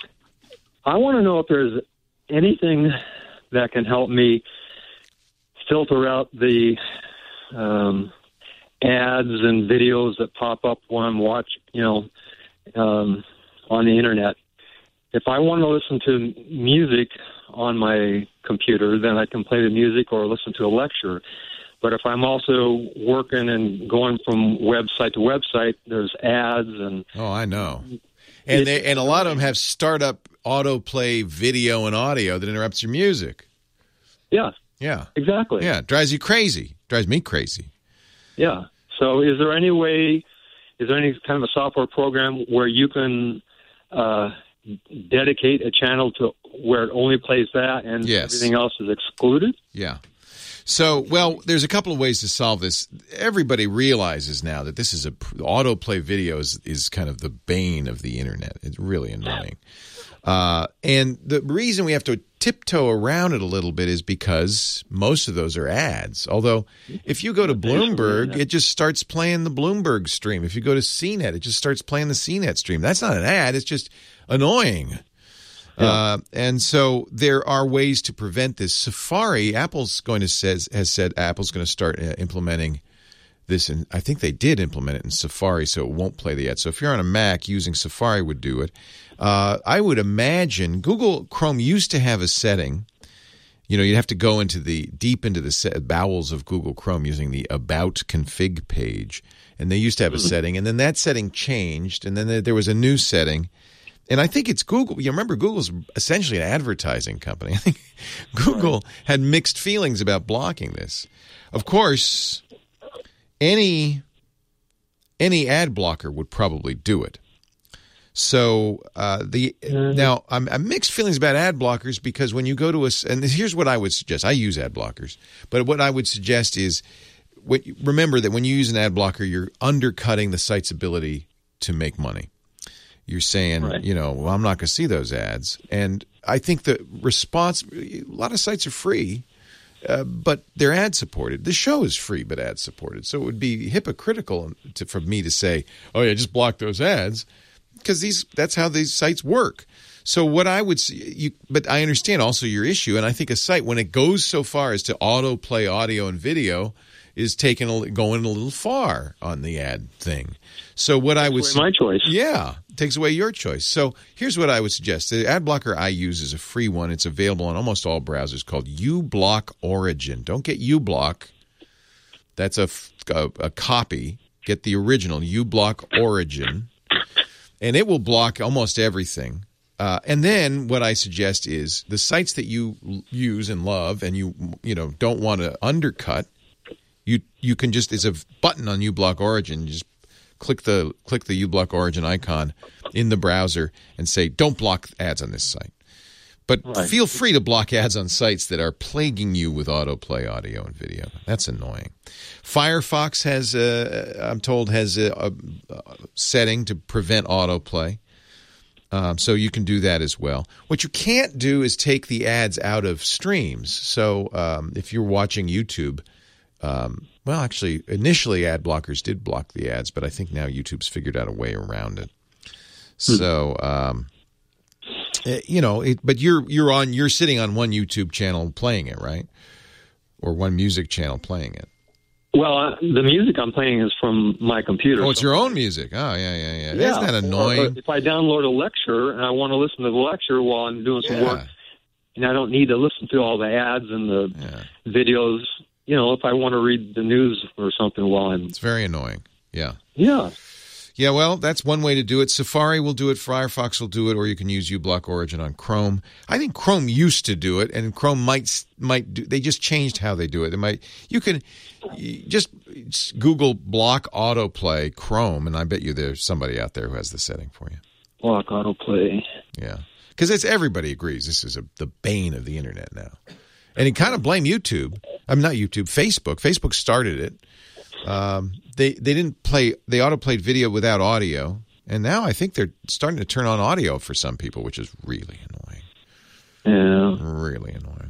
I want to know if there's anything that can help me filter out the um, ads and videos that pop up when I'm watching, you know, um, on the internet. If I want to listen to music on my computer, then I can play the music or listen to a lecture. But if I'm also working and going from website to website, there's ads and oh, I know, and they, and a lot of them have startup autoplay video and audio that interrupts your music. Yeah, yeah, exactly. Yeah, it drives you crazy. Drives me crazy. Yeah. So, is there any way? Is there any kind of a software program where you can uh, dedicate a channel to where it only plays that and yes. everything else is excluded? Yeah. So, well, there's a couple of ways to solve this. Everybody realizes now that this is a autoplay video is, is kind of the bane of the internet. It's really annoying. Uh, and the reason we have to tiptoe around it a little bit is because most of those are ads. Although, if you go to Bloomberg, it just starts playing the Bloomberg stream. If you go to C net, it just starts playing the C net stream. That's not an ad. It's just annoying. Yeah. Uh, and so there are ways to prevent this. Safari, Apple's going to says has said Apple's going to start uh, implementing this, and I think they did implement it in Safari, so it won't play the ad. So if you're on a Mac, using Safari would do it. Uh, I would imagine Google Chrome used to have a setting. You know, you'd have to go into the deep into the set, bowels of Google Chrome using the About config page, and they used to have a setting, and then that setting changed, and then there was a new setting. And I think it's Google. You remember, Google's essentially an advertising company. I think Google had mixed feelings about blocking this. Of course, any any ad blocker would probably do it. So uh, the now I'm, I'm mixed feelings about ad blockers because when you go to a and here's what I would suggest. I use ad blockers, but what I would suggest is what, remember that when you use an ad blocker, you're undercutting the site's ability to make money. You're saying, right. you know, well, I'm not going to see those ads. And I think the response, a lot of sites are free, uh, but they're ad supported. The show is free, but ad supported. So it would be hypocritical to, for me to say, oh, yeah, just block those ads, because these that's how these sites work. So what I would see, you, but I understand also your issue. And I think a site, when it goes so far as to autoplay audio and video, is taking a, going a little far on the ad thing. So what I would takes away my choice. Yeah, takes away your choice. So here's what I would suggest. The ad blocker I use is a free one. It's available on almost all browsers called uBlock Origin. Don't get uBlock. That's a, a, a copy. Get the original, uBlock Origin. And it will block almost everything. Uh, and then what I suggest is the sites that you use and love and you you know don't want to undercut, you you can just, there's a button on uBlock Origin, you just click the click the uBlock Origin icon in the browser and say, don't block ads on this site. But right. feel free to block ads on sites that are plaguing you with autoplay audio and video. That's annoying. Firefox has, uh, I'm told, has a, a, a setting to prevent autoplay. Um, so you can do that as well. What you can't do is take the ads out of streams. So um, if you're watching YouTube, um, well, actually, initially ad blockers did block the ads, but I think now YouTube's figured out a way around it. So, um, you know, it, but you're you're on you're sitting on one YouTube channel playing it, right? Or one music channel playing it. Well, uh, the music I'm playing is from my computer. Oh, it's so. your own music. Oh, yeah, yeah, yeah. yeah. Isn't that annoying? Or, or if I download a lecture and I want to listen to the lecture while I'm doing some yeah. work, and I don't need to listen to all the ads and the yeah. videos, you know, if I want to read the news or something while I'm... It's very annoying. Yeah. Yeah. Yeah, well, that's one way to do it. Safari will do it, Firefox will do it, or you can use uBlock Origin on Chrome. I think Chrome used to do it, and Chrome might might do. They just changed how they do it. They might you can just Google Block Autoplay Chrome, and I bet you there's somebody out there who has the setting for you. Block Autoplay. Yeah, because it's everybody agrees this is a, the bane of the internet now, and you kind of blame YouTube. I'm not YouTube, Facebook. Facebook started it. Um, they they didn't play. They autoplayed video without audio, and now I think they're starting to turn on audio for some people, which is really annoying. Yeah, really annoying.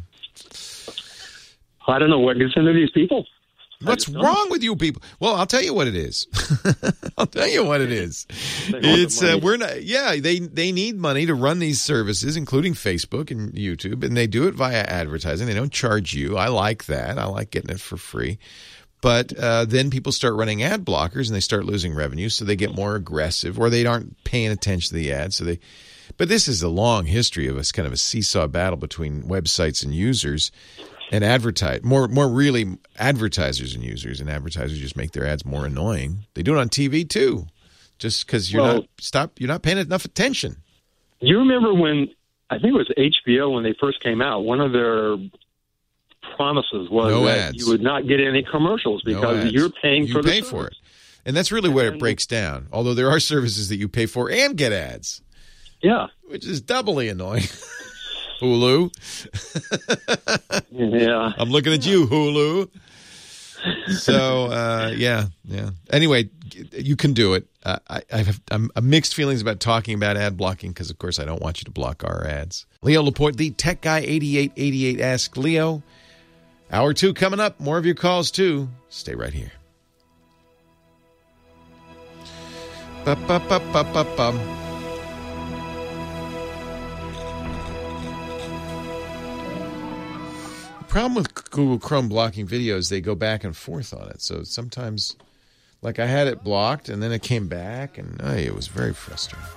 I don't know what gets into these people. What's wrong with you people? Well, I'll tell you what it is. I'll tell you what it is. It's uh, we're not. Yeah, they they need money to run these services, including Facebook and YouTube, and they do it via advertising. They don't charge you. I like that. I like getting it for free. But uh, then people start running ad blockers and they start losing revenue, so they get more aggressive, or they aren't paying attention to the ads. So they, but this is a long history of a kind of a seesaw battle between websites and users, and advertise more more really advertisers and users. And advertisers just make their ads more annoying. They do it on T V too, just because you're well, not stop you're not paying enough attention. You remember when I think it was H B O when they first came out? One of their promises was no that ads. You would not get any commercials because no you're paying you for the pay service. for it, and that's really where it breaks down. Although there are services that you pay for and get ads, yeah, which is doubly annoying. Hulu, yeah, I'm looking at you, Hulu. So uh, yeah, yeah. Anyway, you can do it. Uh, I, I have I'm, I'm mixed feelings about talking about ad blocking because, of course, I don't want you to block our ads. Leo Laporte, the Tech Guy, eighty-eight eighty-eight. Ask Leo. Hour two coming up. More of your calls, too. Stay right here. Ba-ba-ba-ba-ba-bum. The problem with Google Chrome blocking videos, they go back and forth on it. So sometimes, like I had it blocked, and then it came back, and oh, it was very frustrating.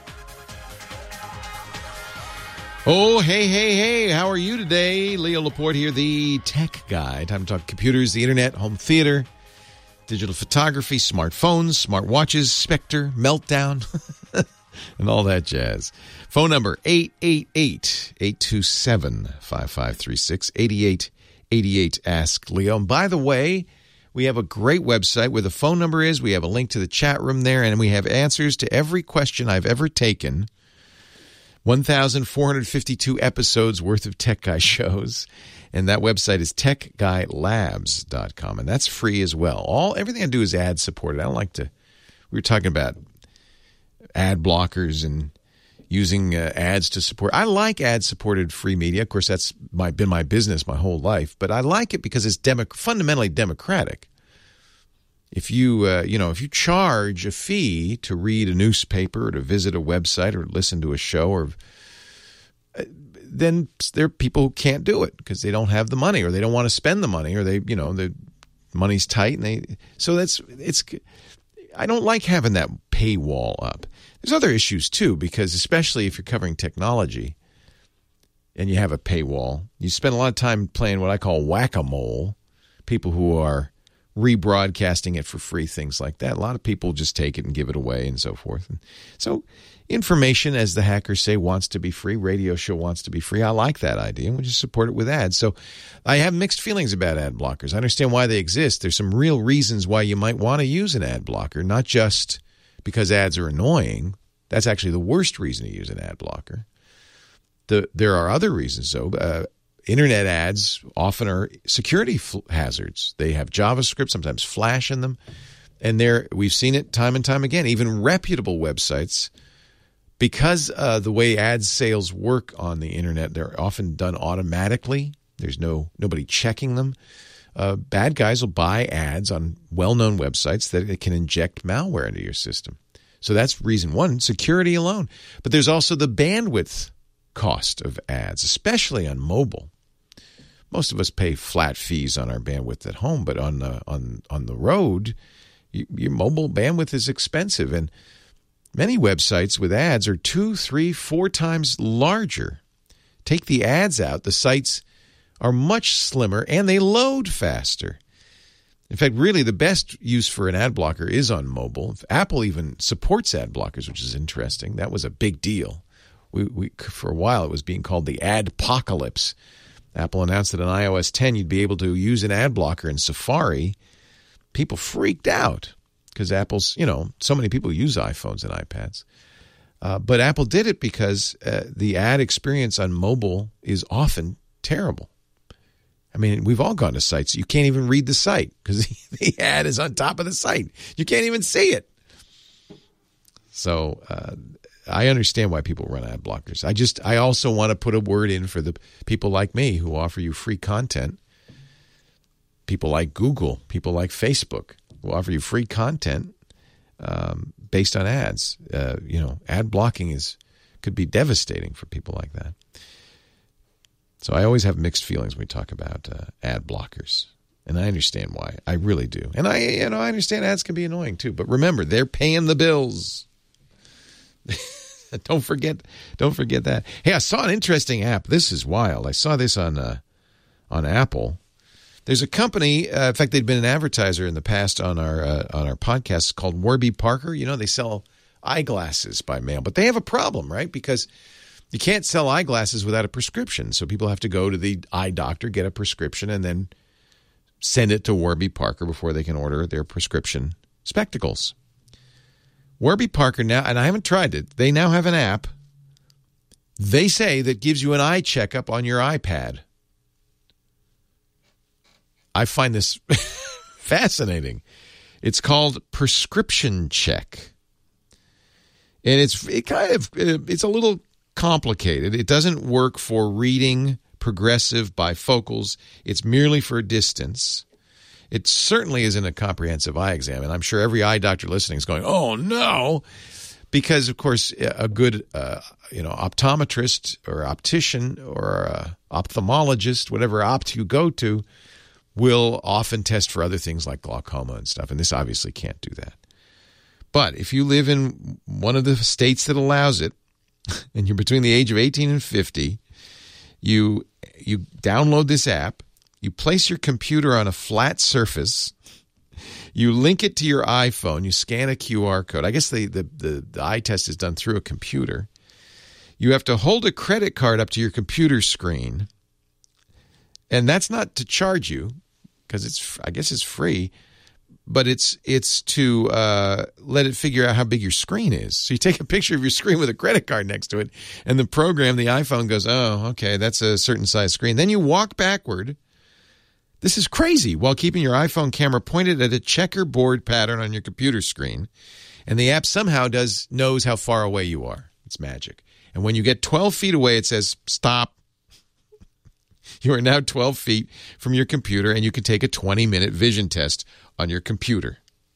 Oh, hey, hey, hey, how are you today? Leo Laporte here, the Tech Guy. Time to talk computers, the internet, home theater, digital photography, smartphones, smartwatches, Spectre, Meltdown, and all that jazz. Phone number, eight eight eight, eight two seven, five five three six, eighty-eight eighty-eight, Ask Leo. And by the way, we have a great website where the phone number is. We have a link to the chat room there, and we have answers to every question I've ever taken. one thousand four hundred fifty-two episodes worth of Tech Guy shows, and that website is tech guy labs dot com, and that's free as well. All everything I do is ad supported. I don't like to. We were talking about ad blockers and using uh, ads to support. I like ad supported free media. Of course, that's my, been my business my whole life, but I like it because it's demo, fundamentally democratic. If you, uh, you know, if you charge a fee to read a newspaper or to visit a website or listen to a show, or uh, then there are people who can't do it because they don't have the money, or they don't want to spend the money, or they, you know, the money's tight, and they. So that's it's. I don't like having that paywall up. There's other issues too, because especially if you're covering technology, and you have a paywall, you spend a lot of time playing what I call whack-a-mole. People who are rebroadcasting it for free, things like that. A lot of people just take it and give it away and so forth. And so information, as the hackers say, wants to be free. Radio show wants to be free. I like that idea, and we just support it with ads. So I have mixed feelings about ad blockers. I understand why they exist. There's some real reasons why you might want to use an ad blocker, not just because ads are annoying. That's actually the worst reason to use an ad blocker. The, there are other reasons, though. Uh, Internet ads often are security f- hazards. They have JavaScript, sometimes Flash in them. And there, we've seen it time and time again. Even reputable websites, because uh, the way ad sales work on the Internet, they're often done automatically. There's no nobody checking them. Uh, bad guys will buy ads on well-known websites that it can inject malware into your system. So that's reason one, security alone. But there's also the bandwidth cost of ads, especially on mobile. Most of us pay flat fees on our bandwidth at home, but on the on on the road, you, your mobile bandwidth is expensive, and many websites with ads are two, three, four times larger. Take the ads out, the sites are much slimmer and they load faster. In fact, really the best use for an ad blocker is on mobile. Apple even supports ad blockers, which is interesting. That was a big deal. We, we for a while it was being called the adpocalypse. Apple announced that on i O S ten you'd be able to use an ad blocker in Safari. People freaked out because Apple's, you know, so many people use iPhones and iPads. Uh, but Apple did it because uh, the ad experience on mobile is often terrible. I mean, we've all gone to sites. You can't even read the site because the ad is on top of the site. You can't even see it. So uh, I understand why people run ad blockers. I just, I also want to put a word in for the people like me who offer you free content. People like Google, people like Facebook who offer you free content um, based on ads. Uh, you know, ad blocking is could be devastating for people like that. So I always have mixed feelings when we talk about uh, ad blockers, and I understand why. I really do, and I, you know, I understand ads can be annoying too. But remember, they're paying the bills. don't forget, don't forget that. Hey, I saw an interesting app. This is wild. I saw this on uh, on Apple. There's a company. Uh, in fact, they'd been an advertiser in the past on our uh, on our podcast called Warby Parker. You know, they sell eyeglasses by mail, but they have a problem, right? Because you can't sell eyeglasses without a prescription. So people have to go to the eye doctor, get a prescription, and then send it to Warby Parker before they can order their prescription spectacles. Warby Parker now, and I haven't tried it, they now have an app, they say, that gives you an eye checkup on your iPad. I find this fascinating. It's called Prescription Check. And it's it kind of, it's a little complicated. It doesn't work for reading progressive bifocals. It's merely for distance. It certainly isn't a comprehensive eye exam, and I'm sure every eye doctor listening is going, "Oh no," because of course a good, uh, you know, optometrist or optician or uh, ophthalmologist, whatever opt you go to, will often test for other things like glaucoma and stuff, and this obviously can't do that. But if you live in one of the states that allows it, and you're between the age of eighteen and fifty, you you download this app, you place your computer on a flat surface, you link it to your iPhone, you scan a Q R code. I guess the, the, the, the eye test is done through a computer. You have to hold a credit card up to your computer screen, and that's not to charge you because it's I guess it's free. But it's it's to uh, let it figure out how big your screen is. So you take a picture of your screen with a credit card next to it, and the program, the iPhone, goes, oh, okay, that's a certain size screen. Then you walk backward. This is crazy, while keeping your iPhone camera pointed at a checkerboard pattern on your computer screen. And the app somehow does knows how far away you are. It's magic. And when you get twelve feet away, it says, stop. You are now twelve feet from your computer, and you can take a twenty-minute vision test on your computer.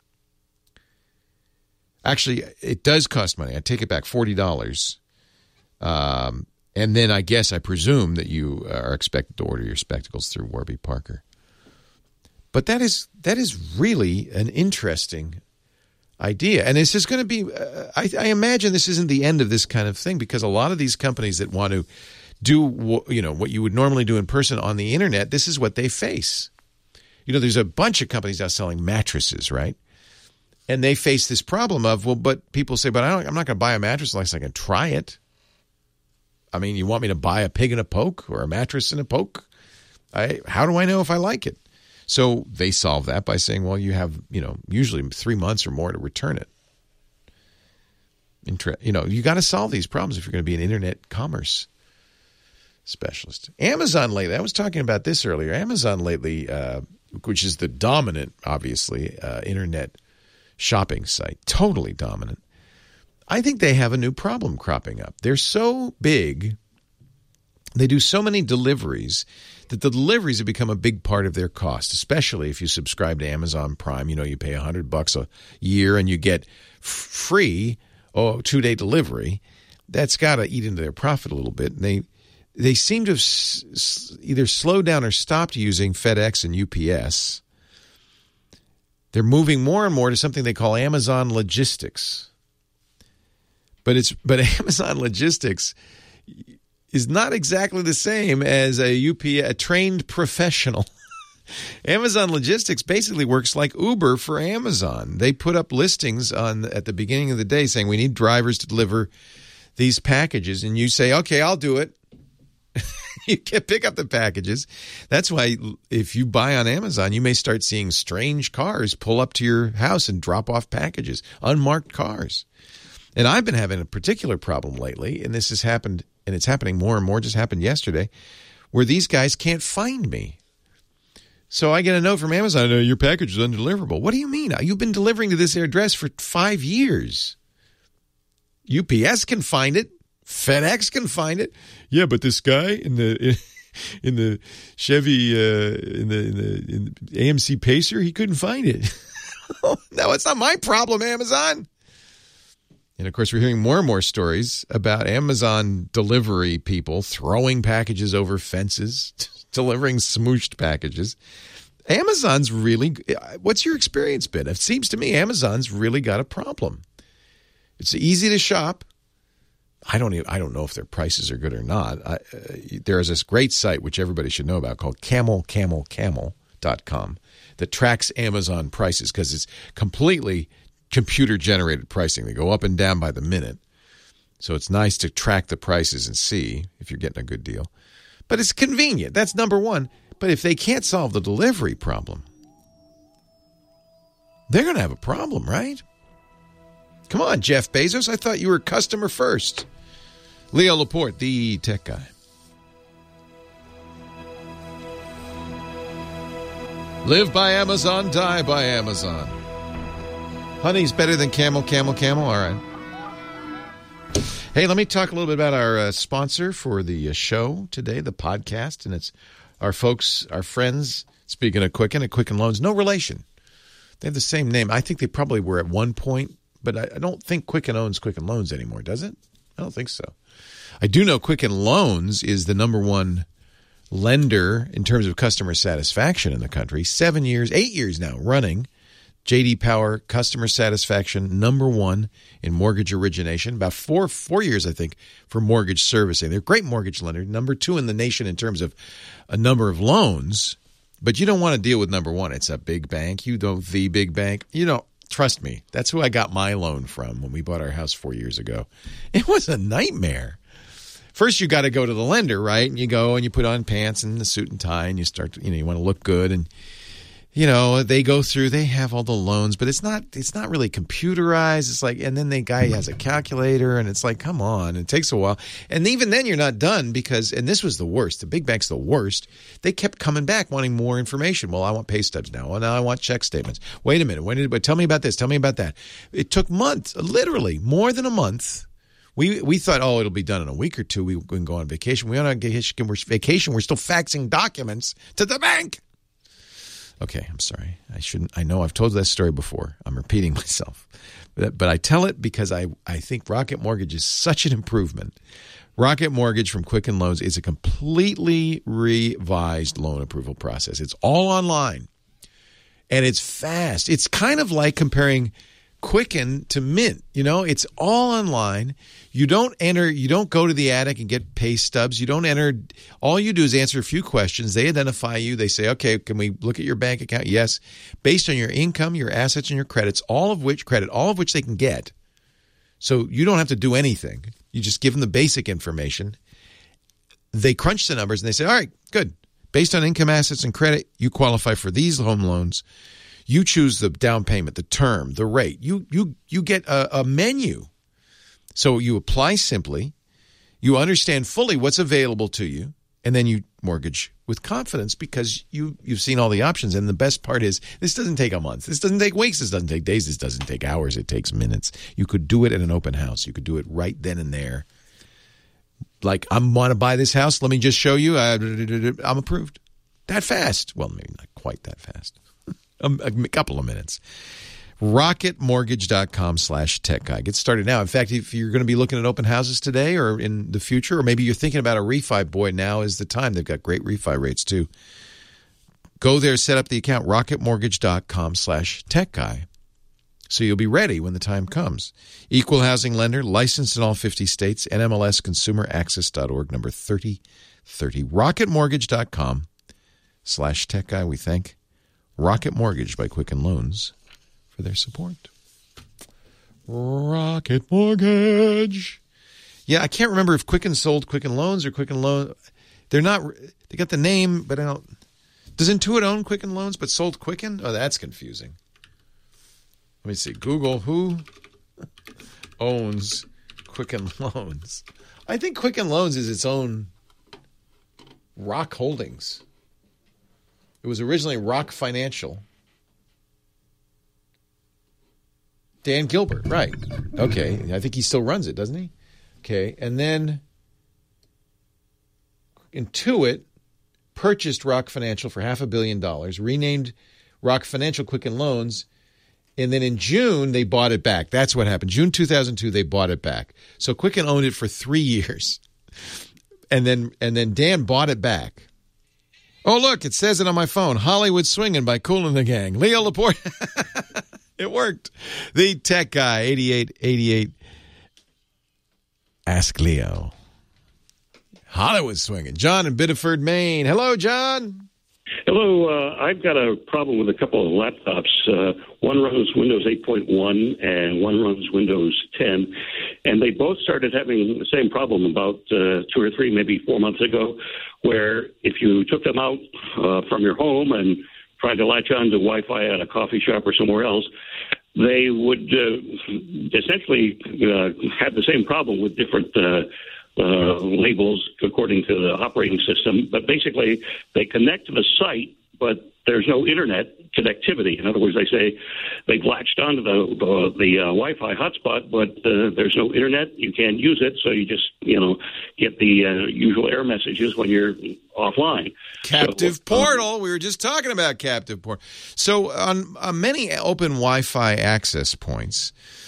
Actually, it does cost money. I take it back, forty dollars. Um, and then I guess, I presume that you are expected to order your spectacles through Warby Parker. But that is that is really an interesting idea. And this is going to be, uh, I, I imagine this isn't the end of this kind of thing, because a lot of these companies that want to do, you know, what you would normally do in person on the internet, this is what they face. You know, there's a bunch of companies now selling mattresses, right? And they face this problem of, well, but people say, but I don't, I'm not going to buy a mattress unless I can try it. I mean, you want me to buy a pig in a poke or a mattress in a poke? I, how do I know if I like it? So they solve that by saying, well, you have, you know, usually three months or more to return it. Inter- you know, you got to solve these problems if you're going to be an internet commerce specialist. Amazon lately, I was talking about this earlier. Amazon lately, uh, which is the dominant, obviously, uh, internet shopping site, totally dominant. I think they have a new problem cropping up. They're so big, they do so many deliveries that the deliveries have become a big part of their cost, especially if you subscribe to Amazon Prime. You know, you pay one hundred bucks a year and you get f- free oh, two-day delivery. That's got to eat into their profit a little bit. And they They seem to have s- s- either slowed down or stopped using FedEx and U P S. They're moving more and more to something they call Amazon Logistics. But it's but Amazon Logistics is not exactly the same as a U P S, a trained professional Amazon Logistics basically works like Uber for Amazon. They put up listings on at the beginning of the day saying we need drivers to deliver these packages, and you say, okay, I'll do it. You can pick up the packages. That's why if you buy on Amazon, you may start seeing strange cars pull up to your house and drop off packages, unmarked cars. And I've been having a particular problem lately, and this has happened, and it's happening more and more, just happened yesterday, where these guys can't find me. So I get a note from Amazon, oh, your package is undeliverable. What do you mean? You've been delivering to this address for five years. U P S can find it. FedEx can find it. Yeah, but this guy in the in the Chevy uh, in the in the, in the A M C Pacer, he couldn't find it. No, it's not my problem, Amazon. And, of course, we're hearing more and more stories about Amazon delivery people throwing packages over fences, delivering smooshed packages. Amazon's really – what's your experience been? It seems to me Amazon's really got a problem. It's easy to shop. I don't even, I don't know if their prices are good or not. I, uh, there is this great site, which everybody should know about, called camel camel camel dot com that tracks Amazon prices because it's completely – computer-generated pricing. They go up and down by the minute. So it's nice to track the prices and see if you're getting a good deal. But it's convenient. That's number one. But if they can't solve the delivery problem, they're going to have a problem, right? Come on, Jeff Bezos. I thought you were customer first. Leo Laporte, the tech guy. Live by Amazon, die by Amazon. Honey's better than camel, camel, camel. All right. Hey, let me talk a little bit about our uh, sponsor for the uh, show today, the podcast. And it's our folks, our friends, speaking of Quicken, at Quicken Loans. No relation. They have the same name. I think they probably were at one point, but I, I don't think Quicken owns Quicken Loans anymore, does it? I don't think so. I do know Quicken Loans is the number one lender in terms of customer satisfaction in the country. Seven years, eight years now running. J D Power, customer satisfaction, number one in mortgage origination. About four four years, I think, for mortgage servicing. They're a great mortgage lender. Number two in the nation in terms of a number of loans. But you don't want to deal with number one. It's a big bank. You don't the big bank. You don't. Trust me. That's who I got my loan from when we bought our house four years ago. It was a nightmare. First, you got to go to the lender, right? And you go and you put on pants and the suit and tie, and you start to, you know, you want to look good. And you know, they go through, they have all the loans, but it's not it's not really computerized. It's like, and then the guy has a calculator, and it's like, come on, it takes a while. And even then you're not done because, and this was the worst, the big bank's the worst, they kept coming back wanting more information. Well, I want pay stubs now. Well, now I want check statements. Wait a minute, when did, but tell me about this, tell me about that. It took months, literally more than a month. We we thought, oh, it'll be done in a week or two. We can go on vacation. We went on vacation. We're still faxing documents to the bank. Okay, I'm sorry. I shouldn't. I know I've told that story before. I'm repeating myself. But, but I tell it because I, I think Rocket Mortgage is such an improvement. Rocket Mortgage from Quicken Loans is a completely revised loan approval process. It's all online, and it's fast. It's kind of like comparing Quicken to Mint. You know, it's all online. You don't enter, you don't go to the attic and get pay stubs. You don't enter. All you do is answer a few questions. They identify you. They say, okay, can we look at your bank account? Yes. Based on your income, your assets, and your credits, all of which credit, all of which they can get. So you don't have to do anything. You just give them the basic information. They crunch the numbers and they say, all right, good. Based on income, assets, and credit, you qualify for these home loans. You choose the down payment, the term, the rate. You you you get a, a menu. So you apply simply, you understand fully what's available to you, and then you mortgage with confidence because you, you've seen all the options. And the best part is this doesn't take a month. This doesn't take weeks. This doesn't take days. This doesn't take hours. It takes minutes. You could do it at an open house. You could do it right then and there. Like, I want to buy this house. Let me just show you. I'm approved. That fast. Well, maybe not quite that fast. A couple of minutes. rocketmortgage.com slash tech guy. Get started now. In fact, if you're going to be looking at open houses today or in the future, or maybe you're thinking about a refi, boy, now is the time. They've got great refi rates too. Go there, set up the account, rocketmortgage.com slash tech guy. So you'll be ready when the time comes. Equal housing lender, licensed in all fifty states, N M L S consumer access dot org, number thirty thirty. rocketmortgage.com slash tech guy. We thank Rocket Mortgage by Quicken Loans for their support. Rocket Mortgage. Yeah, I can't remember if Quicken sold Quicken Loans or Quicken Loan. They're not. They got the name, but I don't. Does Intuit own Quicken Loans, but sold Quicken? Oh, that's confusing. Let me see. Google who owns Quicken Loans. I think Quicken Loans is its own Rock Holdings. It was originally Rock Financial. Dan Gilbert, right. Okay. I think he still runs it, doesn't he? Okay. And then Intuit purchased Rock Financial for half a billion dollars, renamed Rock Financial Quicken Loans, and then in June, they bought it back. That's what happened. June two thousand two, they bought it back. So Quicken owned it for three years. And then and then Dan bought it back. Oh, look, it says it on my phone. Hollywood Swinging by Kool and the Gang. Leo Laporte. It worked. The Tech Guy, eighty-eight eighty-eight. Ask Leo. Hollywood Swinging. John in Biddeford, Maine. Hello, John. Hello. Uh, I've got a problem with a couple of laptops. Uh, one runs Windows eight point one and one runs Windows ten. And they both started having the same problem about uh, two or three, maybe four months ago, where if you took them out uh, from your home and tried to latch on to Wi-Fi at a coffee shop or somewhere else, they would uh, essentially uh, have the same problem with different uh, uh, labels according to the operating system. But basically, they connect to the site, but there's no internet connectivity. In other words, they say they've latched onto the the, the uh, Wi-Fi hotspot, but uh, there's no internet. You can't use it, so you just you know get the uh, usual error messages when you're offline. Captive so, Portal. Um, we were just talking about Captive Portal. So on, on many open Wi-Fi access points,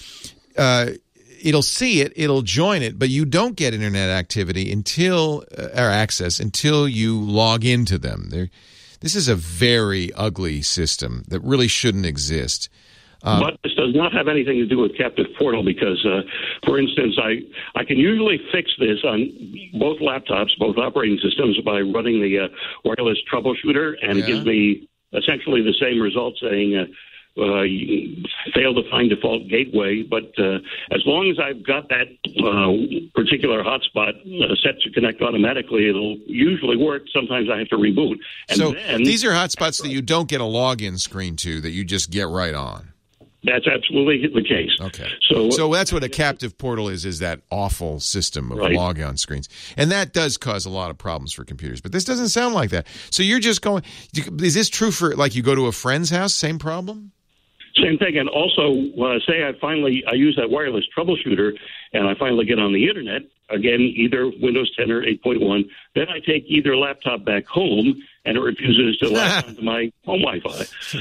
uh, it'll see it, it'll join it, but you don't get internet activity until uh, or access until you log into them. They're This is a very ugly system that really shouldn't exist. Um, but this does not have anything to do with Captive Portal because, uh, for instance, I, I can usually fix this on both laptops, both operating systems, by running the uh, wireless troubleshooter, and yeah. it gives me essentially the same result saying uh, uh, you fail to find default gateway. But uh, as long as I've got that uh, particular hotspot uh, set to connect automatically, it'll usually work. Sometimes I have to reboot. And so then, these are hotspots that you don't get a login screen to, that you just get right on. That's absolutely the case. Okay. So, so that's what a Captive Portal is, is that awful system of right. log-on screens. And that does cause a lot of problems for computers. But this doesn't sound like that. So you're just going – is this true for – like you go to a friend's house, same problem? Same thing. And also, uh, say I finally – I use that wireless troubleshooter and I finally get on the Internet, again, either Windows ten or eight point one, then I take either laptop back home and it refuses to latch onto my home Wi-Fi.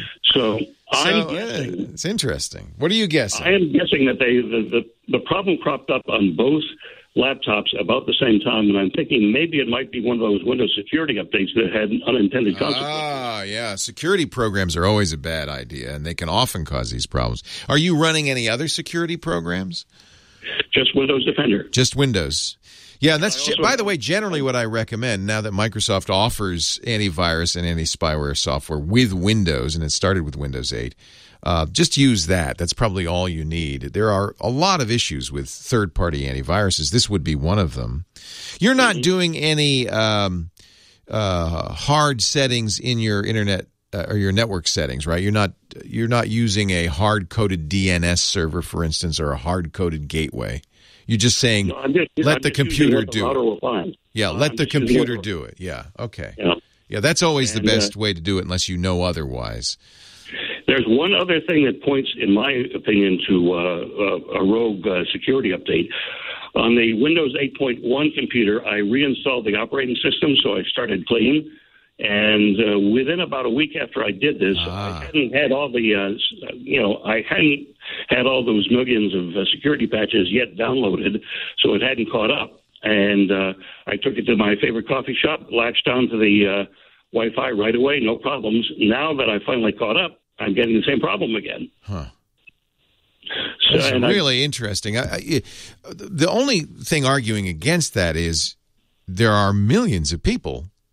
So – So, I'm guessing, uh, it's interesting. What are you guessing? I am guessing that they the, the, the problem cropped up on both laptops about the same time, and I'm thinking maybe it might be one of those Windows security updates that had unintended consequences. Ah, yeah. Security programs are always a bad idea, and they can often cause these problems. Are you running any other security programs? Just Windows Defender. Just Windows. Yeah, and that's, also, by the way, generally what I recommend now that Microsoft offers antivirus and anti-spyware software with Windows, and it started with Windows eight, uh, just use that. That's probably all you need. There are a lot of issues with third-party antiviruses. This would be one of them. You're not mm-hmm. doing any um, uh, hard settings in your internet uh, or your network settings, right? You're not you're not using a hard-coded D N S server, for instance, or a hard-coded gateway. You're just saying, no, just, let I'm the computer do it. Yeah, uh, let I'm the computer do it. Yeah, okay. Yeah, yeah that's always and, the best uh, way to do it unless you know otherwise. There's one other thing that points, in my opinion, to uh, a, a rogue uh, security update. On the Windows eight point one computer, I reinstalled the operating system, so I started clean. And uh, within about a week after I did this, ah. I hadn't had all the, uh, you know, I hadn't had all those millions of uh, security patches yet downloaded, so it hadn't caught up. And uh, I took it to my favorite coffee shop, latched onto the uh, Wi-Fi right away, no problems. Now that I finally caught up, I'm getting the same problem again. Huh. So, That's really I, interesting. I, I, the only thing arguing against that is there are millions of people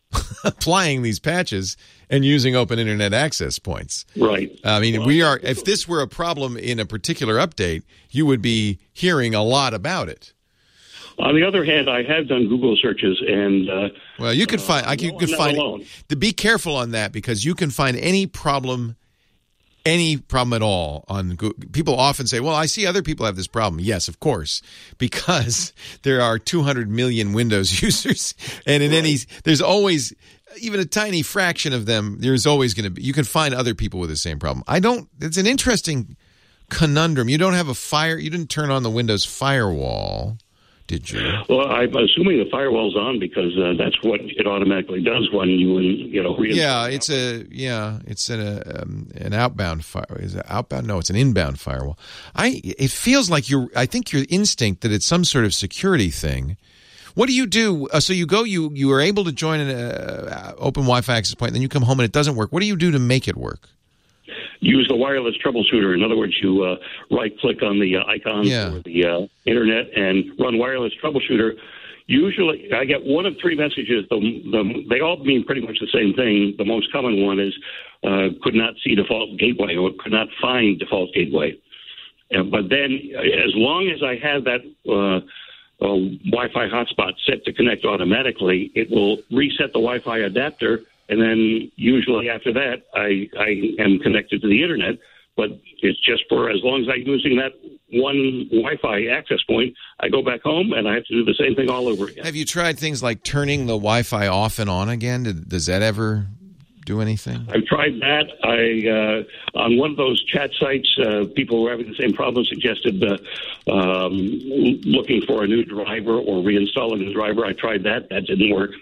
applying these patches and using open internet access points. Right. I mean, well, we are. If this were a problem in a particular update, you would be hearing a lot about it. On the other hand, I have done Google searches, and uh, well, you can uh, find. I you no, can find. Alone. To be careful on that, because you can find any problem. Any problem at all on Google. People often say, well, I see other people have this problem. Yes, of course, because there are two hundred million Windows users, and in right. any, there's always, even a tiny fraction of them, there's always going to be, you can find other people with the same problem. I don't, it's an interesting conundrum. You don't have a fire, you didn't turn on the Windows firewall, did you? Well, I'm assuming the firewall's on because uh, that's what it automatically does when you, you know, reinstall. Yeah, it's a yeah, it's an uh, um, an outbound fire. Is it outbound? No, it's an inbound firewall. I it feels like you're. I think your instinct that it's some sort of security thing. What do you do? Uh, so you go, you you are able to join an uh, open Wi-Fi access point, and then you come home and it doesn't work. What do you do to make it work? Use the wireless troubleshooter. In other words, you uh, right-click on the uh, icon yeah. for the uh, internet and run wireless troubleshooter. Usually, I get one of three messages. The, the, they all mean pretty much the same thing. The most common one is uh, could not see default gateway or could not find default gateway. Uh, but then, as long as I have that uh, uh, Wi-Fi hotspot set to connect automatically, it will reset the Wi-Fi adapter. And then usually after that, I, I am connected to the internet, but it's just for as long as I'm using that one Wi-Fi access point, I go back home and I have to do the same thing all over again. Have you tried things like turning the Wi-Fi off and on again? Does that ever do anything? I've tried that. I uh, on one of those chat sites, uh, people who were having the same problem suggested uh, um, looking for a new driver or reinstalling the driver. I tried that. That didn't work.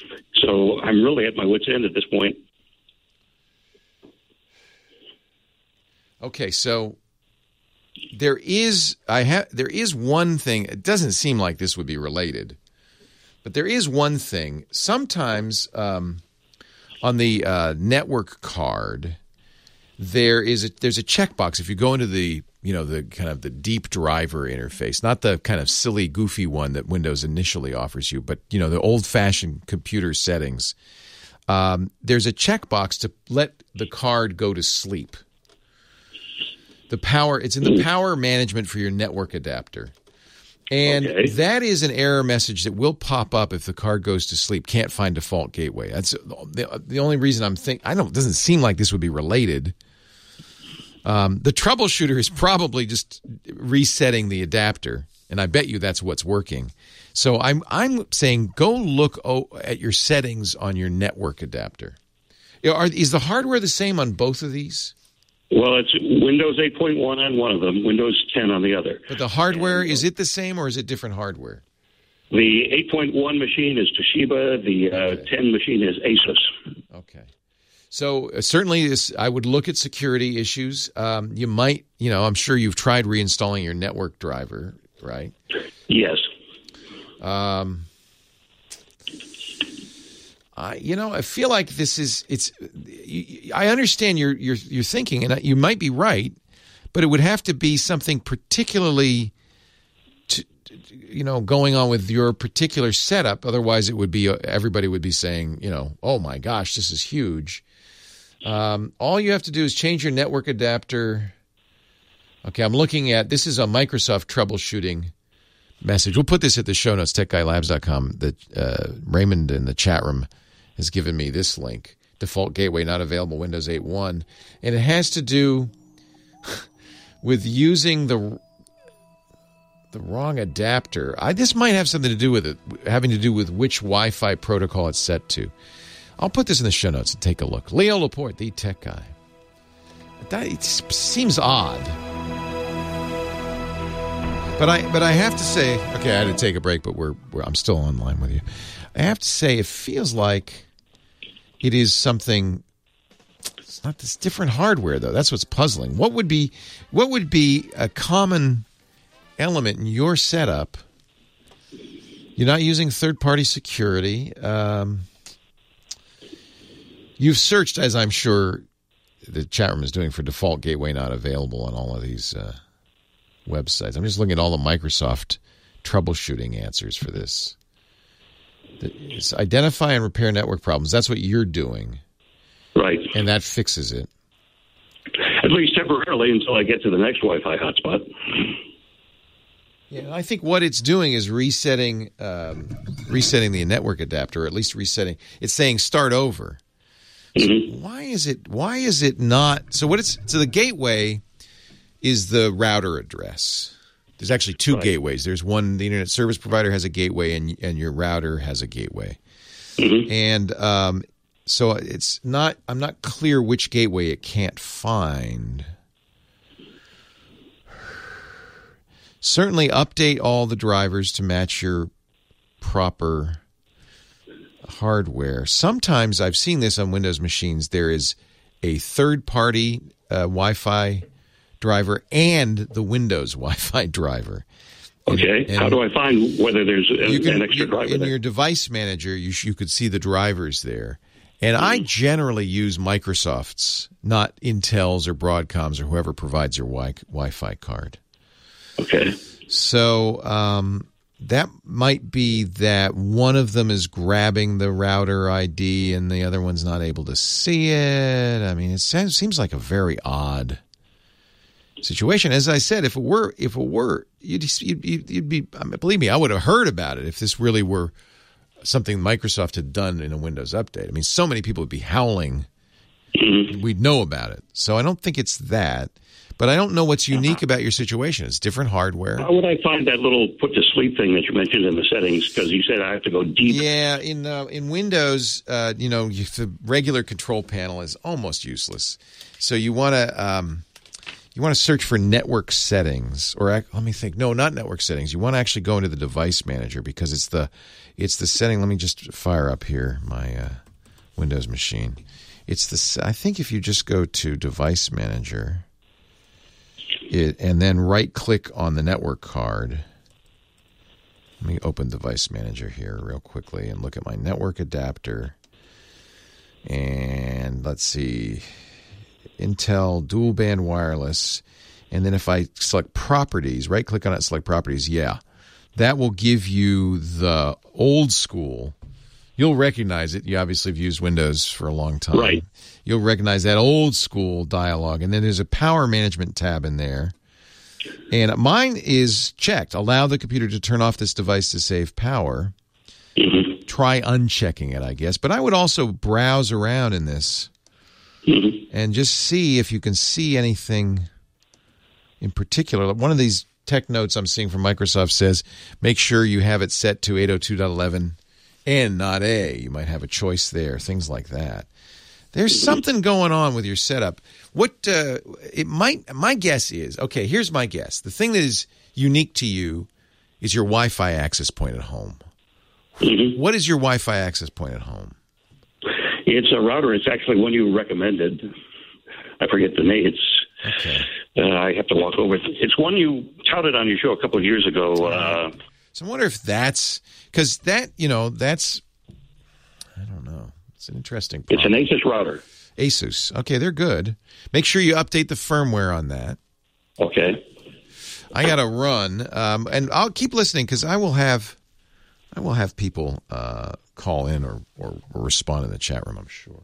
So I'm really at my wit's end at this point. Okay, so there is I have there is one thing. It doesn't seem like this would be related, but there is one thing. Sometimes um, on the uh, network card, there is a, there's a checkbox. If you go into the you know the kind of the deep driver interface, not the kind of silly, goofy one that Windows initially offers you, but you know the old-fashioned computer settings. Um, there's a checkbox to let the card go to sleep. The power, it's in the power management for your network adapter. And okay. that is an error message that will pop up if the card goes to sleep. Can't find default gateway. That's the, the only reason I'm thinking. I don't. It doesn't seem like this would be related. Um, the troubleshooter is probably just resetting the adapter, and I bet you that's what's working. So I'm I'm saying go look at your settings on your network adapter. Are, is the hardware the same on both of these? Well, it's Windows eight point one on one of them, Windows ten on the other. But the hardware, is it the same or is it different hardware? The eight point one machine is Toshiba. The uh, okay. ten machine is Asus. Okay. So uh, certainly this, I would look at security issues. Um, you might, you know, I'm sure you've tried reinstalling your network driver, right? Yes. Um, I, you know, I feel like this is, it's, I understand your, your, your thinking, and you might be right, but it would have to be something particularly, to, you know, going on with your particular setup. Otherwise, it would be, everybody would be saying, you know, oh my gosh, this is huge. Um, all you have to do is change your network adapter. Okay, I'm looking at, this is a Microsoft troubleshooting message. We'll put this at the show notes, tech guy labs dot com. The, uh, Raymond in the chat room has given me this link. Default gateway not available, Windows eight point one. And it has to do with using the the wrong adapter. I, this might have something to do with it, having to do with which Wi-Fi protocol it's set to. I'll put this in the show notes and take a look. Leo Laporte, the tech guy. That it seems odd. But I but I have to say, okay, I had to take a break, but we're, we're I'm still online with you. I have to say, it feels like it is something. It's not this different hardware though. That's what's puzzling. What would be what would be a common element in your setup? You're not using third-party security. Um, you've searched, as I'm sure the chat room is doing, for default gateway not available on all of these uh, websites. I'm just looking at all the Microsoft troubleshooting answers for this. It's identify and repair network problems. That's what you're doing. Right. And that fixes it. At least temporarily until I get to the next Wi-Fi hotspot. Yeah, I think what it's doing is resetting um, resetting the network adapter, or at least resetting. It's saying start over. Mm-hmm. So why is it why is it not so what it's so the gateway is the router address. There's actually two right. gateways. There's one, the internet service provider has a gateway, and and your router has a gateway. Mm-hmm. And um, so it's not. I'm not clear which gateway it can't find. Certainly, update all the drivers to match your proper hardware. Sometimes I've seen this on Windows machines. There is a third-party uh, Wi-Fi driver and the Windows Wi-Fi driver. Okay. And, and how do I find whether there's a, you can, an extra you, driver in there? your device manager, you sh- you could see the drivers there. And mm-hmm. I generally use Microsoft's, not Intel's or Broadcom's or whoever provides your wi- Wi-Fi card. Okay. So um, that might be that one of them is grabbing the router I D and the other one's not able to see it. I mean, it seems, seems like a very odd situation. As I said, if it were, if it were, you'd, you'd, you'd be. I mean, believe me, I would have heard about it if this really were something Microsoft had done in a Windows update. I mean, so many people would be howling. Mm-hmm. We'd know about it. So I don't think it's that. But I don't know what's unique about your situation. It's different hardware. How would I find that little put to sleep thing that you mentioned in the settings? Because you said I have to go deep. Yeah, in uh, in Windows, uh, you know, you, the regular control panel is almost useless. So you want to um, you want to search for network settings, or let me think. No, not network settings. You want to actually go into the device manager because it's the it's the setting. Let me just fire up here my uh, Windows machine. It's the I think if you just go to device manager. It, and then right-click on the network card. Let me open Device Manager here real quickly and look at my network adapter. And let's see, Intel dual band wireless. And then if I select Properties, right-click on it, select Properties, yeah, that will give you the old school. You'll recognize it. You obviously have used Windows for a long time. Right. You'll recognize that old school dialog. And then there's a power management tab in there. And mine is checked. Allow the computer to turn off this device to save power. Mm-hmm. Try unchecking it, I guess. But I would also browse around in this mm-hmm. and just see if you can see anything in particular. One of these tech notes I'm seeing from Microsoft says, make sure you have it set to eight oh two dot eleven. N, not A. You might have a choice there, things like that. There's something going on with your setup. What uh, it might, my guess is, okay, here's my guess. The thing that is unique to you is your Wi-Fi access point at home. Mm-hmm. What is your Wi-Fi access point at home? It's a router. It's actually one you recommended. I forget the name. It's. Okay. Uh, I have to walk over. It's one you touted on your show a couple of years ago. Uh, So I wonder if that's because that, you know, that's, I don't know. It's an interesting problem. It's an Asus router. Asus. Okay, they're good. Make sure you update the firmware on that. Okay. I got to run, um, and I'll keep listening because I will have, I will have people uh, call in or, or, or respond in the chat room, I'm sure.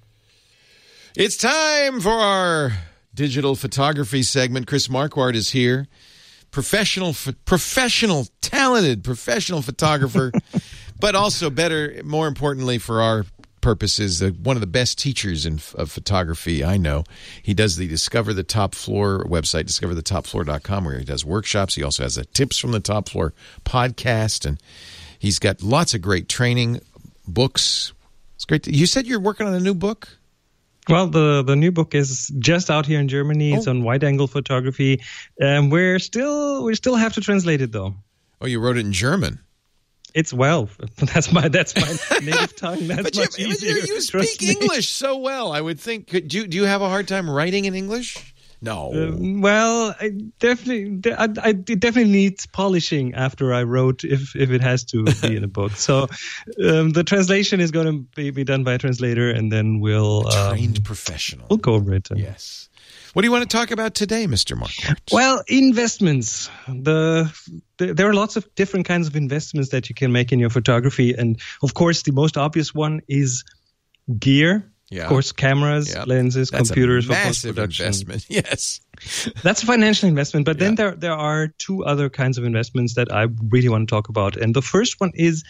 It's time for our digital photography segment. Chris Marquardt is here. Professional, professional, talented professional photographer, but also better, more importantly for our purposes, uh, one of the best teachers in, of photography I know. He does the Discover the Top Floor website, discover the top floor dot com, where he does workshops. He also has a Tips from the Top Floor podcast, and he's got lots of great training books. It's great. To, you said you're working on a new book? Well, the, the new book is just out here in Germany. Oh. It's on wide-angle photography. Um, we're still we still have to translate it though. Oh, you wrote it in German. It's well. That's my that's my native tongue. That's but much you, easier. You speak English so well. I would think. Could, do you do you have a hard time writing in English? No. Uh, well, I definitely, I, I, it definitely needs polishing after I wrote, if if it has to be in a book. So um, the translation is going to be, be done by a translator, and then we'll a trained um, professional. We'll go over it. Yes. What do you want to talk about today, Mister Marquardt? Well, investments. The, the there are lots of different kinds of investments that you can make in your photography, and of course, the most obvious one is gear. Yeah. Of course, cameras, Yep. lenses, That's computers a for massive post-production. investment. Yes. That's a financial investment. But then Yeah. there there are two other kinds of investments that I really want to talk about. And the first one is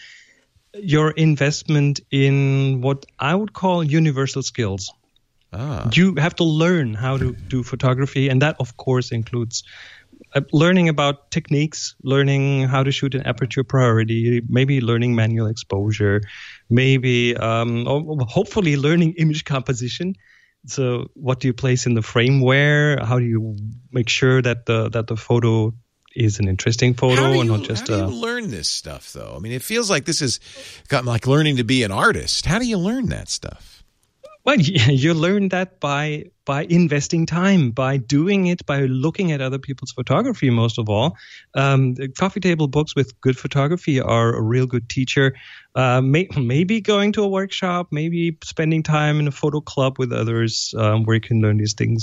your investment in what I would call universal skills. Ah. You have to learn how to do photography, and that, of course, includes uh, learning about techniques, learning how to shoot an aperture priority, maybe learning manual exposure, maybe um, or hopefully learning image composition. So, what do you place in the frame? Where? How do you make sure that the that the photo is an interesting photo How do and you, not just how do a you learn this stuff, though? I mean, it feels like this is got like learning to be an artist. How do you learn that stuff? Well, you learn that by by investing time, by doing it, by looking at other people's photography. Most of all, um, the coffee table books with good photography are a real good teacher. Uh, may, maybe going to a workshop, maybe spending time in a photo club with others um, where you can learn these things.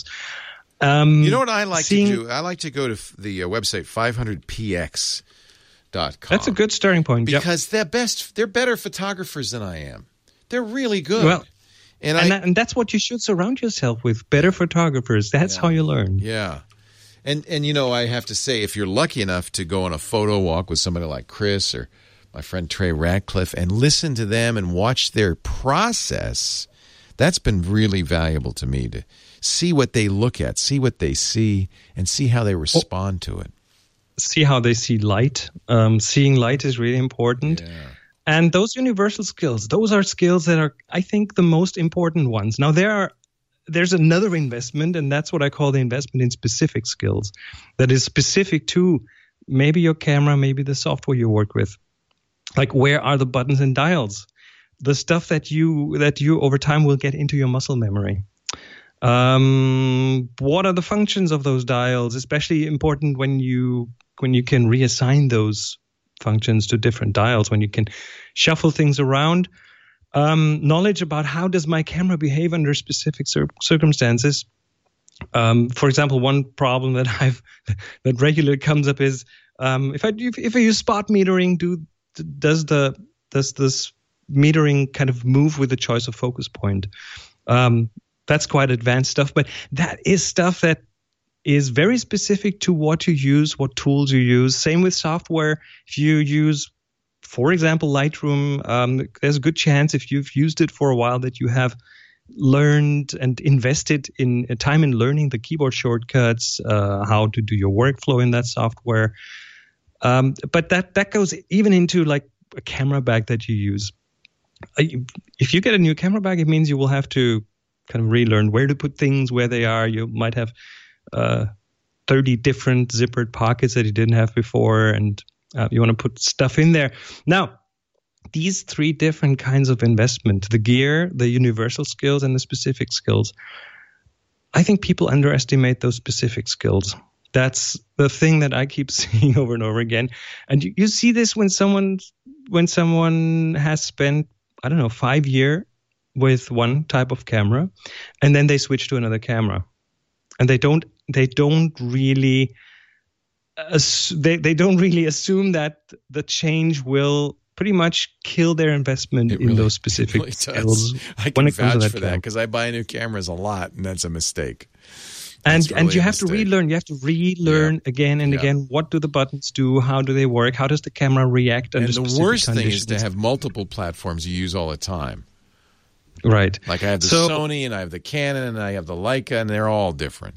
Um, You know what I like seeing, to do? I like to go to f- the uh, website five hundred p x dot com. That's a good starting point. Yep. Because they're best. They're better photographers than I am. They're really good. Well, and, and, I, that, and that's what you should surround yourself with, better photographers. That's Yeah. how you learn. Yeah. And, and, you know, I have to say, if you're lucky enough to go on a photo walk with somebody like Chris or my friend Trey Ratcliffe and listen to them and watch their process, that's been really valuable to me to see what they look at, see what they see, and see how they respond to it. See how they see light. Um, seeing light is really important. Yeah. And those universal skills, those are skills that are, I think, the most important ones. Now, there are there's another investment, and that's what I call the investment in specific skills that is specific to maybe your camera, maybe the software you work with. Like, where are the buttons and dials? The stuff that you that you over time will get into your muscle memory. Um, what are the functions of those dials? Especially important when you when you can reassign those functions to different dials, when you can shuffle things around. Um, knowledge about how does my camera behave under specific cir- circumstances. Um, for example, one problem that I've that regularly comes up is um, if I if, if I use spot metering, do does the does this metering kind of move with the choice of focus point? Um, that's quite advanced stuff, but that is stuff that is very specific to what you use, what tools you use. Same with software. If you use, for example, Lightroom, um, there's a good chance if you've used it for a while that you have learned and invested in uh, time in learning the keyboard shortcuts, uh, how to do your workflow in that software. Um, but that, that goes even into like a camera bag that you use. Uh, if you get a new camera bag, it means you will have to kind of relearn where to put things, where they are. You might have uh, thirty different zippered pockets that you didn't have before, and uh, you want to put stuff in there. Now, these three different kinds of investment, the gear, the universal skills, and the specific skills, I think people underestimate those specific skills. That's the thing that I keep seeing over and over again. And you, you see this when someone when someone has spent, I don't know, five years with one type of camera, and then they switch to another camera. And they don't they don't really ass- they, they don't really assume that the change will pretty much kill their investment It in really- those specific it really skills does. I when can it comes to vouch that for that camera. because I buy new cameras a lot, and that's a mistake. And That's and really you a have to mistake. relearn. You have to relearn Yeah. again and Yeah. again. What do the buttons do? How do they work? How does the camera react under And the specific worst thing conditions? is to have multiple platforms you use all the time. right. Like I have the So- Sony, and I have the Canon, and I have the Leica, and they're all different.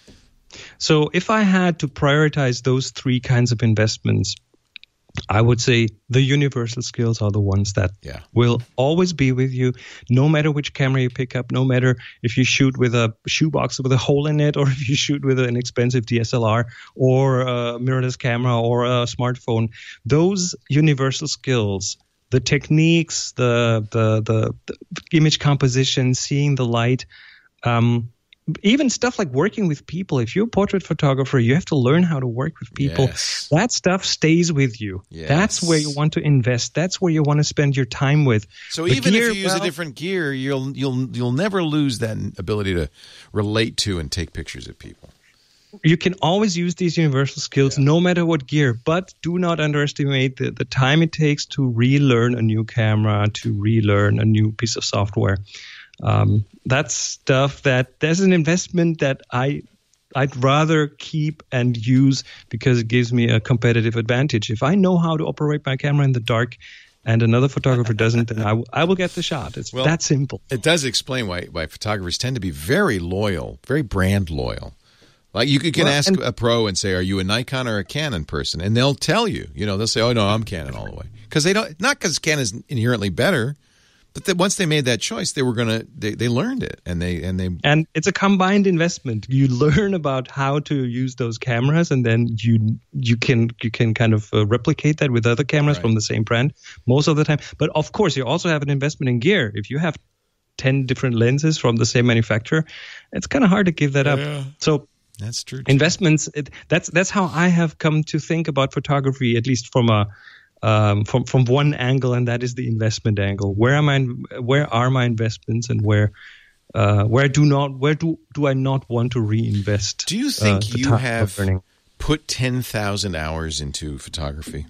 So if I had to prioritize those three kinds of investments, I would say the universal skills are the ones that Yeah. will always be with you, no matter which camera you pick up, no matter if you shoot with a shoebox with a hole in it, or if you shoot with an expensive D S L R or a mirrorless camera or a smartphone. Those universal skills, the techniques, the the the, the image composition, seeing the light, um, even stuff like working with people. If you're a portrait photographer, you have to learn how to work with people. Yes. That stuff stays with you. Yes. That's where you want to invest. That's where you want to spend your time with. So The even gear, if you use well, a different gear, you'll you'll you'll never lose that ability to relate to and take pictures of people. you can always use these universal skills Yeah. no matter what gear, but do not underestimate the, the time it takes to relearn a new camera, to relearn a new piece of software. Um, that's stuff that there's an investment that I I'd rather keep and use because it gives me a competitive advantage. If I know how to operate my camera in the dark and another photographer doesn't, then I, w- I will get the shot. It's Well, that simple. It does explain why why photographers tend to be very loyal, very brand loyal. Like you, you can Well, ask and- a pro and say, "Are you a Nikon or a Canon person?" And they'll tell you. You know, they'll say, "Oh no, I'm Canon all the way," because they don't. Not because Canon is inherently better, but that once they made that choice, they were gonna. They, they learned it, and they and they. And it's a combined investment. You learn about how to use those cameras, and then you you can you can kind of uh, replicate that with other cameras Right. from the same brand most of the time. But of course, you also have an investment in gear. If you have ten different lenses from the same manufacturer, it's kind of hard to give that up. So That's true. investments. It, that's that's how I have come to think about photography, at least from a um, from from one angle, and that is the investment angle. Where am I? Where are my investments, and where uh, where do not where do do I not want to reinvest? Do you think uh, the you time of have learning? put ten thousand hours into photography?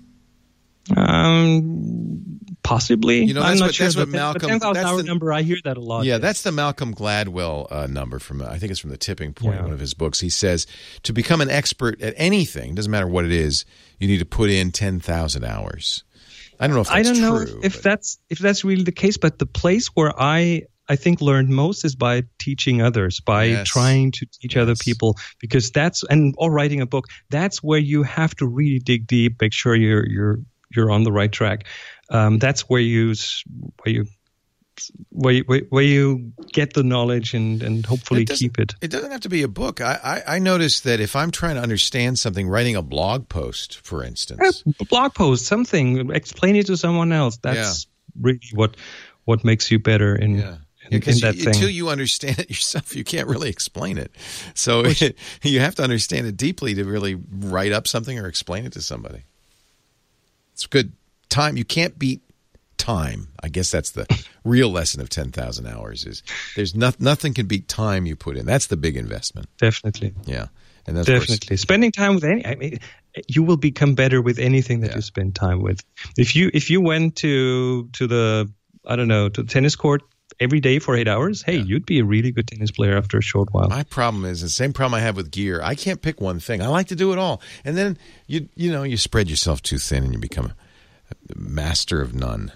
Um, possibly. You know, I'm that's not what- sure. that's what but the- Malcolm- The ten thousand that's hour the- number, I hear that a lot. Yeah, yes. that's the Malcolm Gladwell uh, number from, I think it's from The Tipping Point, Yeah. one of his books. He says to become an expert at anything, doesn't matter what it is, you need to put in ten thousand hours. I don't know if that's I don't know true. if, if but- that's if that's really the case, but the place where I I think learned most is by teaching others, by Yes. trying to teach other Yes. people, because that's and or writing a book. That's where you have to really dig deep, make sure you're you're you're on the right track. Um, that's where you s- where you where you, where where you get the knowledge and and hopefully It doesn't- keep it. It doesn't have to be a book. I, I, I noticed that if I'm trying to understand something, writing a blog post, for instance, A blog post, something, explain it to someone else. That's really what what makes you better in, yeah. in, Because in that you, thing. until you understand it yourself, you can't really explain it. So you have to understand it deeply to really write up something or explain it to somebody. It's good time. You can't beat time. I guess that's the real lesson of ten thousand hours is there's not, nothing can beat time you put in. That's the big investment. Definitely. Yeah. And that's of course- Definitely. Spending time with any, I mean, you will become better with anything that Yeah. you spend time with. If you if you went to to the I don't know to the tennis court every day for eight hours, hey, Yeah. you'd be a really good tennis player after a short while. My problem is the same problem I have with gear. I can't pick one thing. I like to do it all, and then you you know you spread yourself too thin, and you become a, a master of none.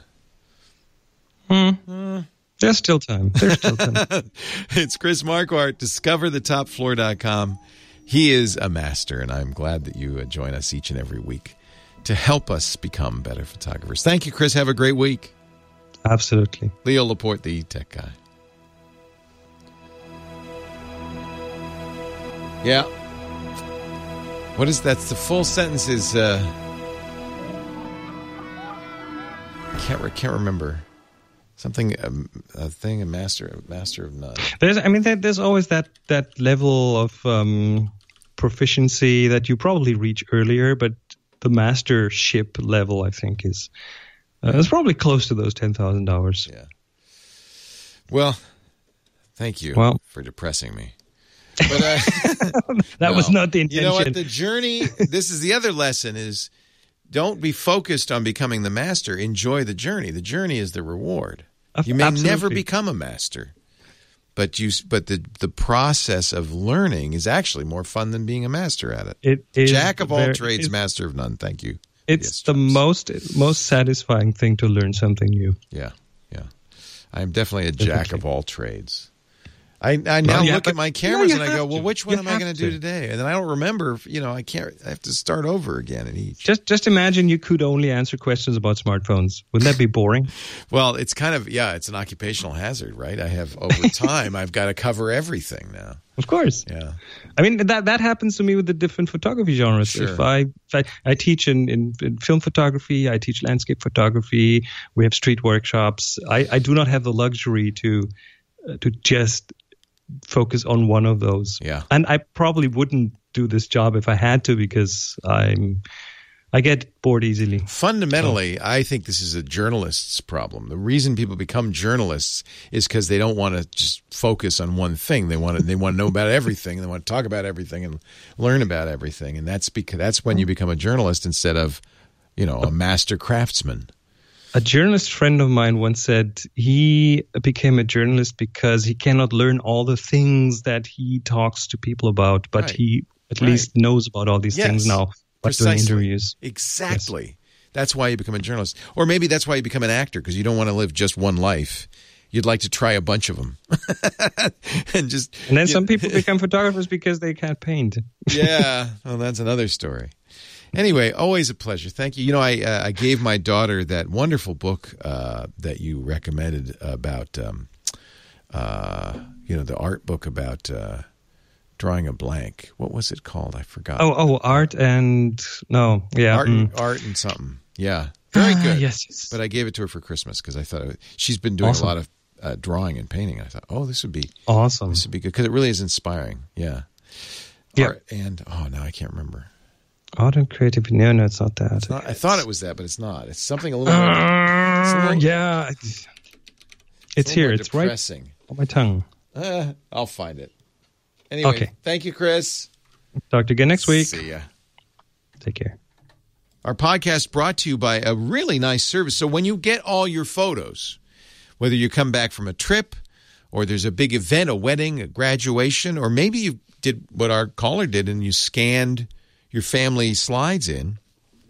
There's still time. There's still time. It's Chris Marquardt, discover the top floor dot com. He is a master, and I'm glad that you uh, join us each and every week to help us become better photographers. Thank you, Chris. Have a great week. Absolutely. Leo Laporte, the tech guy. Yeah. What is that? The full sentence is, uh, I can't, re- can't remember. Something, um, a thing, a master, a master of none. There's, I mean, there, there's always that that level of um, proficiency that you probably reach earlier, but the mastership level, I think, is uh, is probably close to those ten thousand hours. Yeah. Well, thank you Well- for depressing me. But, uh, That no. was not the You intention. know what? The journey, this is the other lesson is don't be focused on becoming the master. Enjoy the journey. The journey is the reward. You may Absolutely. never become a master, but you but the the process of learning is actually more fun than being a master at it. It is Jack of all very- trades, it's- master of none. Thank you. It's Yes, the Jones. most most satisfying thing to learn something new. Yeah, yeah. I am definitely a jack Definitely. of all trades. I, I now Well, yeah, look but- at my No, cameras you and I go, have well, to. which one You am I have going to do to. today? And then I don't remember. You know, I can't. I have to start over again in each. Just just imagine you could only answer questions about smartphones. Wouldn't that be boring? Well, it's kind of yeah. It's an occupational hazard, right? I have over time. I've got to cover everything now. Of course. Yeah. I mean that that happens to me with the different photography genres. Sure. If I, if I I teach in, in, in film photography, I teach landscape photography. We have street workshops. I, I do not have the luxury to uh, to just focus on one of those. Yeah. And I probably wouldn't do this job if I had to, because I'm I get bored easily. Fundamentally, so. I think this is a journalist's problem. The reason people become journalists is because they don't want to just focus on one thing. They want to they want to know about everything. And they want to talk about everything and learn about everything. And that's because that's when you become a journalist instead of, you know, a master craftsman. A journalist friend of mine once said he became a journalist because he cannot learn all the things that he talks to people about, but right. he at right. least knows about all these yes. things now. But doing interviews. Exactly. Yes. That's why you become a journalist. Or maybe that's why you become an actor, because you don't want to live just one life. You'd like to try a bunch of them. and just And then you, some people become photographers because they can't paint. Yeah. Well, that's another story. Anyway, always a pleasure. Thank you. You know, I uh, I gave my daughter that wonderful book uh, that you recommended about, um, uh, you know, the art book about uh, drawing a blank. What was it called? I forgot. Oh, oh, art and no, yeah, art, mm. art and something. Yeah, very good. yes, yes, but I gave it to her for Christmas because I thought it, she's been doing awesome. a lot of uh, drawing and painting. And I thought, oh, this would be awesome. This would be good because it really is inspiring. Yeah. Yeah. Art and oh, now I can't remember. Art and creativity. No, no, it's not that. It's not, I thought it was that, but it's not. It's something a little. More, uh, it's a little yeah, it's, it's here. It's depressing. right on my tongue. Uh, I'll find it. Anyway, okay. Thank you, Chris. Talk to you again next week. See ya. Take care. Our podcast brought to you by a really nice service. So when you get all your photos, whether you come back from a trip or there's a big event, a wedding, a graduation, or maybe you did what our caller did and you scanned your family slides in,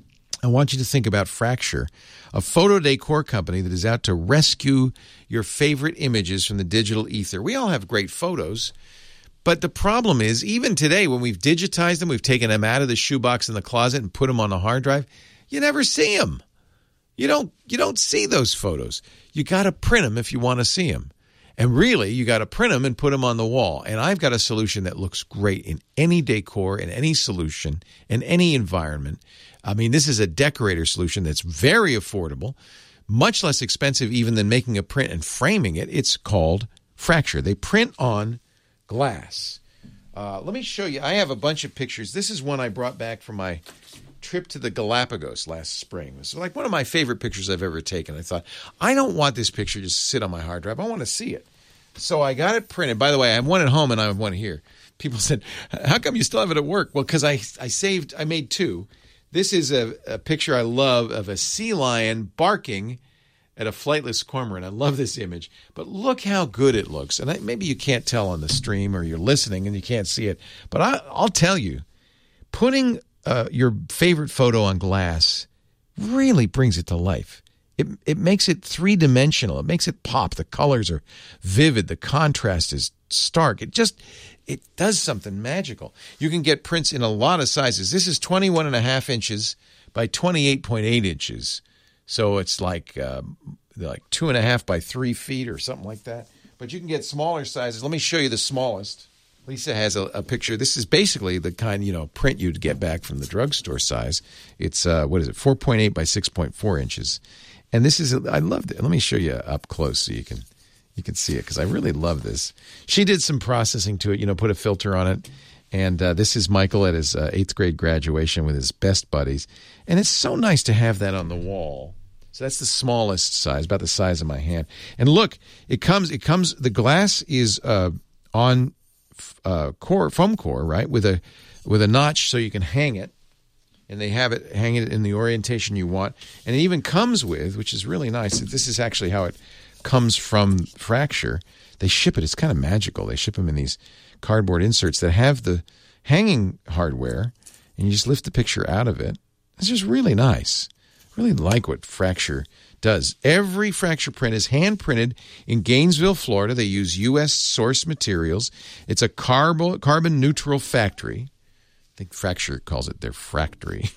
I want you to think about Fracture, a photo decor company that is out to rescue your favorite images from the digital ether. We all have great photos, but the problem is, even today, when we've digitized them, we've taken them out of the shoebox in the closet and put them on the hard drive, you never see them. You don't, you don't see those photos. You got to print them if you want to see them. And really, you got to print them and put them on the wall. And I've got a solution that looks great in any decor, in any solution, in any environment. I mean, this is a decorator solution that's very affordable, much less expensive even than making a print and framing it. It's called Fracture. They print on glass. Uh, let me show you. I have a bunch of pictures. This is one I brought back from my trip to the Galapagos last spring. It's like one of my favorite pictures I've ever taken. I thought, I don't want this picture just to sit on my hard drive. I want to see it. So I got it printed. By the way, I have one at home and I have one here. People said, how come you still have it at work? Well, because I, I saved, I made two. This is a, a picture I love of a sea lion barking at a flightless cormorant. I love this image. But look how good it looks. And I, maybe you can't tell on the stream or you're listening and you can't see it. But I, I'll tell you, putting Uh, your favorite photo on glass really brings it to life. It it makes it three-dimensional. It makes it pop. The colors are vivid. The contrast is stark. It just, it does something magical. You can get prints in a lot of sizes. This is twenty-one and a half inches by twenty-eight point eight inches. So it's like, uh, like two and a half by three feet or something like that. But you can get smaller sizes. Let me show you the smallest. Lisa has a, a picture. This is basically the kind, you know, print you'd get back from the drugstore size. It's, uh, what is it, four point eight by six point four inches. And this is, I loved it. Let me show you up close so you can you can see it, because I really love this. She did some processing to it, you know, put a filter on it. And uh, this is Michael at his uh, eighth grade graduation with his best buddies. And it's so nice to have that on the wall. So that's the smallest size, about the size of my hand. And look, it comes, it comes, the glass is uh, on Uh, core foam core, right, with a with a notch so you can hang it, and they have it hang it in the orientation you want, and it even comes with, which is really nice. This is actually how it comes from Fracture. They ship it. It's kind of magical. They ship them in these cardboard inserts that have the hanging hardware, and you just lift the picture out of it. It's just really nice. Really like what Fracture does. Every Fracture print is hand printed in Gainesville, Florida. They use U S source materials. It's a carbon carbon neutral factory. I think Fracture calls it their fractory.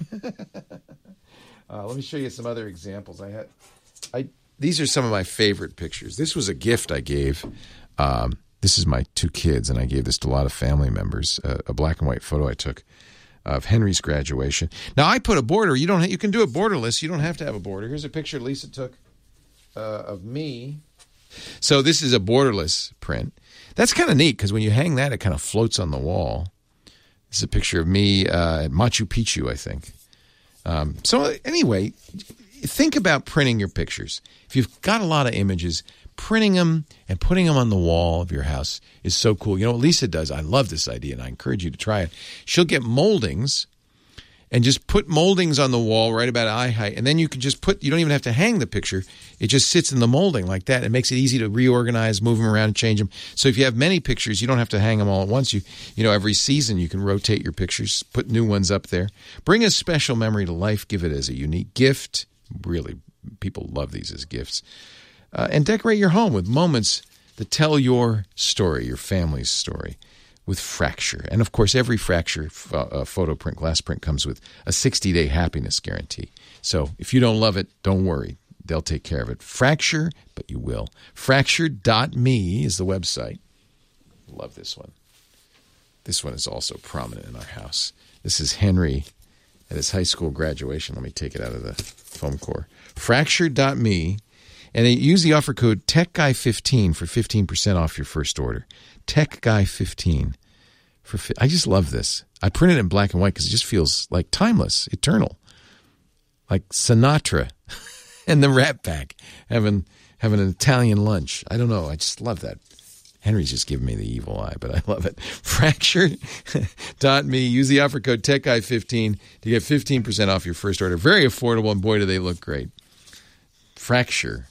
uh, let me show you some other examples. I had, I these are some of my favorite pictures. This was a gift I gave. Um, this is my two kids, and I gave this to a lot of family members. Uh, a black and white photo I took of Henry's graduation. Now, I put a border. You don't. You can do it borderless. You don't have to have a border. Here's a picture Lisa took uh, of me. So this is a borderless print. That's kind of neat because when you hang that, it kind of floats on the wall. This is a picture of me uh, at Machu Picchu, I think. Um, so anyway, think about printing your pictures. If you've got a lot of images, printing them and putting them on the wall of your house is so cool. You know what Lisa does? I love this idea, and I encourage you to try it. She'll get moldings and just put moldings on the wall right about eye height, and then you can just put – you don't even have to hang the picture. It just sits in the molding like that. It makes it easy to reorganize, move them around, and change them. So if you have many pictures, you don't have to hang them all at once. You you know, every season you can rotate your pictures, put new ones up there. Bring a special memory to life. Give it as a unique gift. Really, people love these as gifts. Uh, and decorate your home with moments that tell your story, your family's story, with Fracture. And, of course, every Fracture f- uh, photo print, glass print comes with a sixty-day happiness guarantee. So if you don't love it, don't worry. They'll take care of it. Fracture, but you will. Fracture dot me is the website. Love this one. This one is also prominent in our house. This is Henry at his high school graduation. Let me take it out of the foam core. Fracture dot me. And they use the offer code Tech Guy fifteen for fifteen percent off your first order. Tech Guy fifteen. For fi- I just love this. I print it in black and white because it just feels like timeless, eternal. Like Sinatra and the Rat Pack having, having an Italian lunch. I don't know. I just love that. Henry's just giving me the evil eye, but I love it. Fracture dot me. Use the offer code Tech Guy fifteen to get fifteen percent off your first order. Very affordable, and boy, do they look great. Fracture.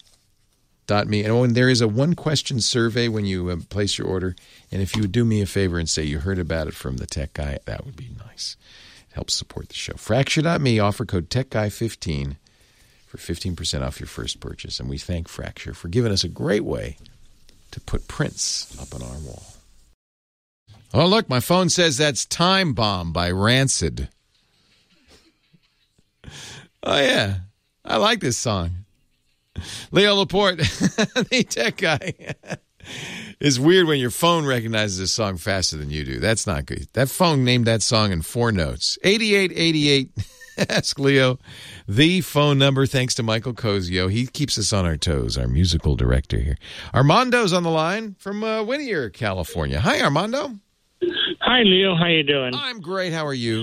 Me. And when there is a one-question survey when you uh, place your order, and if you would do me a favor and say you heard about it from the Tech Guy, that would be nice. It helps support the show. Fracture dot me, offer code Tech Guy fifteen for fifteen percent off your first purchase. And we thank Fracture for giving us a great way to put prints up on our wall. Oh, look, my phone says that's Time Bomb by Rancid. Oh, yeah. I like this song. Leo Laporte, the Tech Guy. It's weird when your phone recognizes a song faster than you do. That's not good. That phone named that song in four notes. eighty-eight eighty-eight, ask Leo. The phone number, thanks to Michael Cozio. He keeps us on our toes, our musical director here. Armando's on the line from uh, Whittier, California. Hi, Armando. Hi, Leo. How you doing? I'm great. How are you?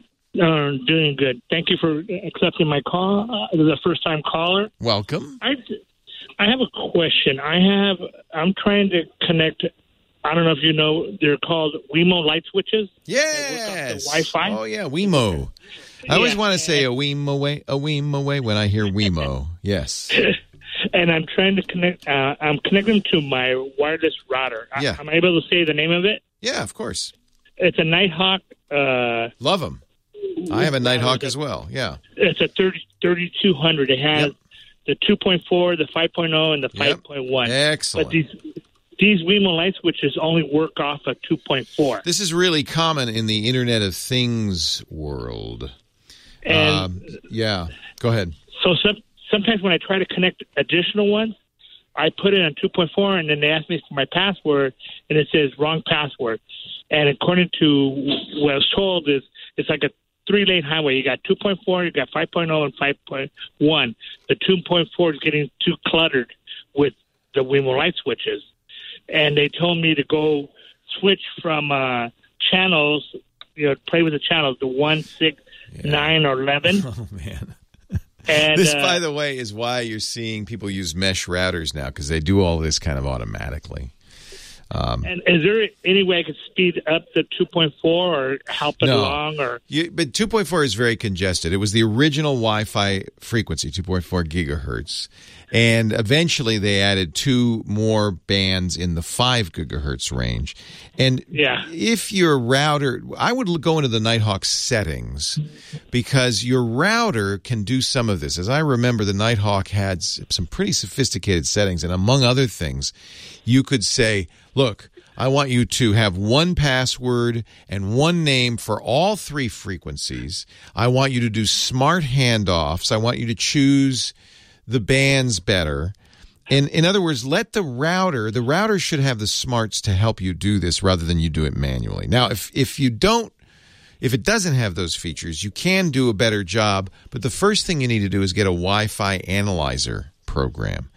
Uh, doing good. Thank you for accepting my call. Uh, the first-time caller. Welcome. I, I have a question. I have. I'm trying to connect. I don't know if you know. They're called Wemo light switches. Yes. Wi-Fi. Oh yeah, Wemo. I always yeah. want to say a Wemo away, a Wemo away when I hear Wemo. Yes. And I'm trying to connect. Uh, I'm connecting to my wireless router. Yeah. I, am I able to say the name of it? Yeah, of course. It's a Nighthawk. Uh, Love them. I have a Nighthawk as well, yeah. It's a thirty, thirty-two hundred. It has yep. the two point four, the five point oh, and the five point one. Yep. Excellent. But these these Wemo light switches only work off of two point four. This is really common in the Internet of Things world. And um, yeah, go ahead. So some, sometimes when I try to connect additional ones, I put it on two point four, and then they ask me for my password, and it says wrong password. And according to what I was told, is it's like a three-lane highway. You got two point four, you got five point oh, and five point one. The two point four is getting too cluttered with the Wemo light switches. And they told me to go switch from uh, channels, you know, play with the channels, the one, six, yeah. nine, or eleven. Oh, man. And, this, uh, by the way, is why you're seeing people use mesh routers now, because they do all this kind of automatically. Um, and is there any way I could speed up the two point four or help it no. along? Or you, but two point four is very congested. It was the original Wi-Fi frequency, two point four gigahertz. And eventually they added two more bands in the five gigahertz range. And yeah. if your router, I would go into the Nighthawk settings because your router can do some of this. As I remember, the Nighthawk had some pretty sophisticated settings. And among other things, you could say, look, I want you to have one password and one name for all three frequencies. I want you to do smart handoffs. I want you to choose the bands better. And in other words, let the router, the router should have the smarts to help you do this rather than you do it manually. Now, if, if you don't, if it doesn't have those features, you can do a better job. But the first thing you need to do is get a Wi-Fi analyzer program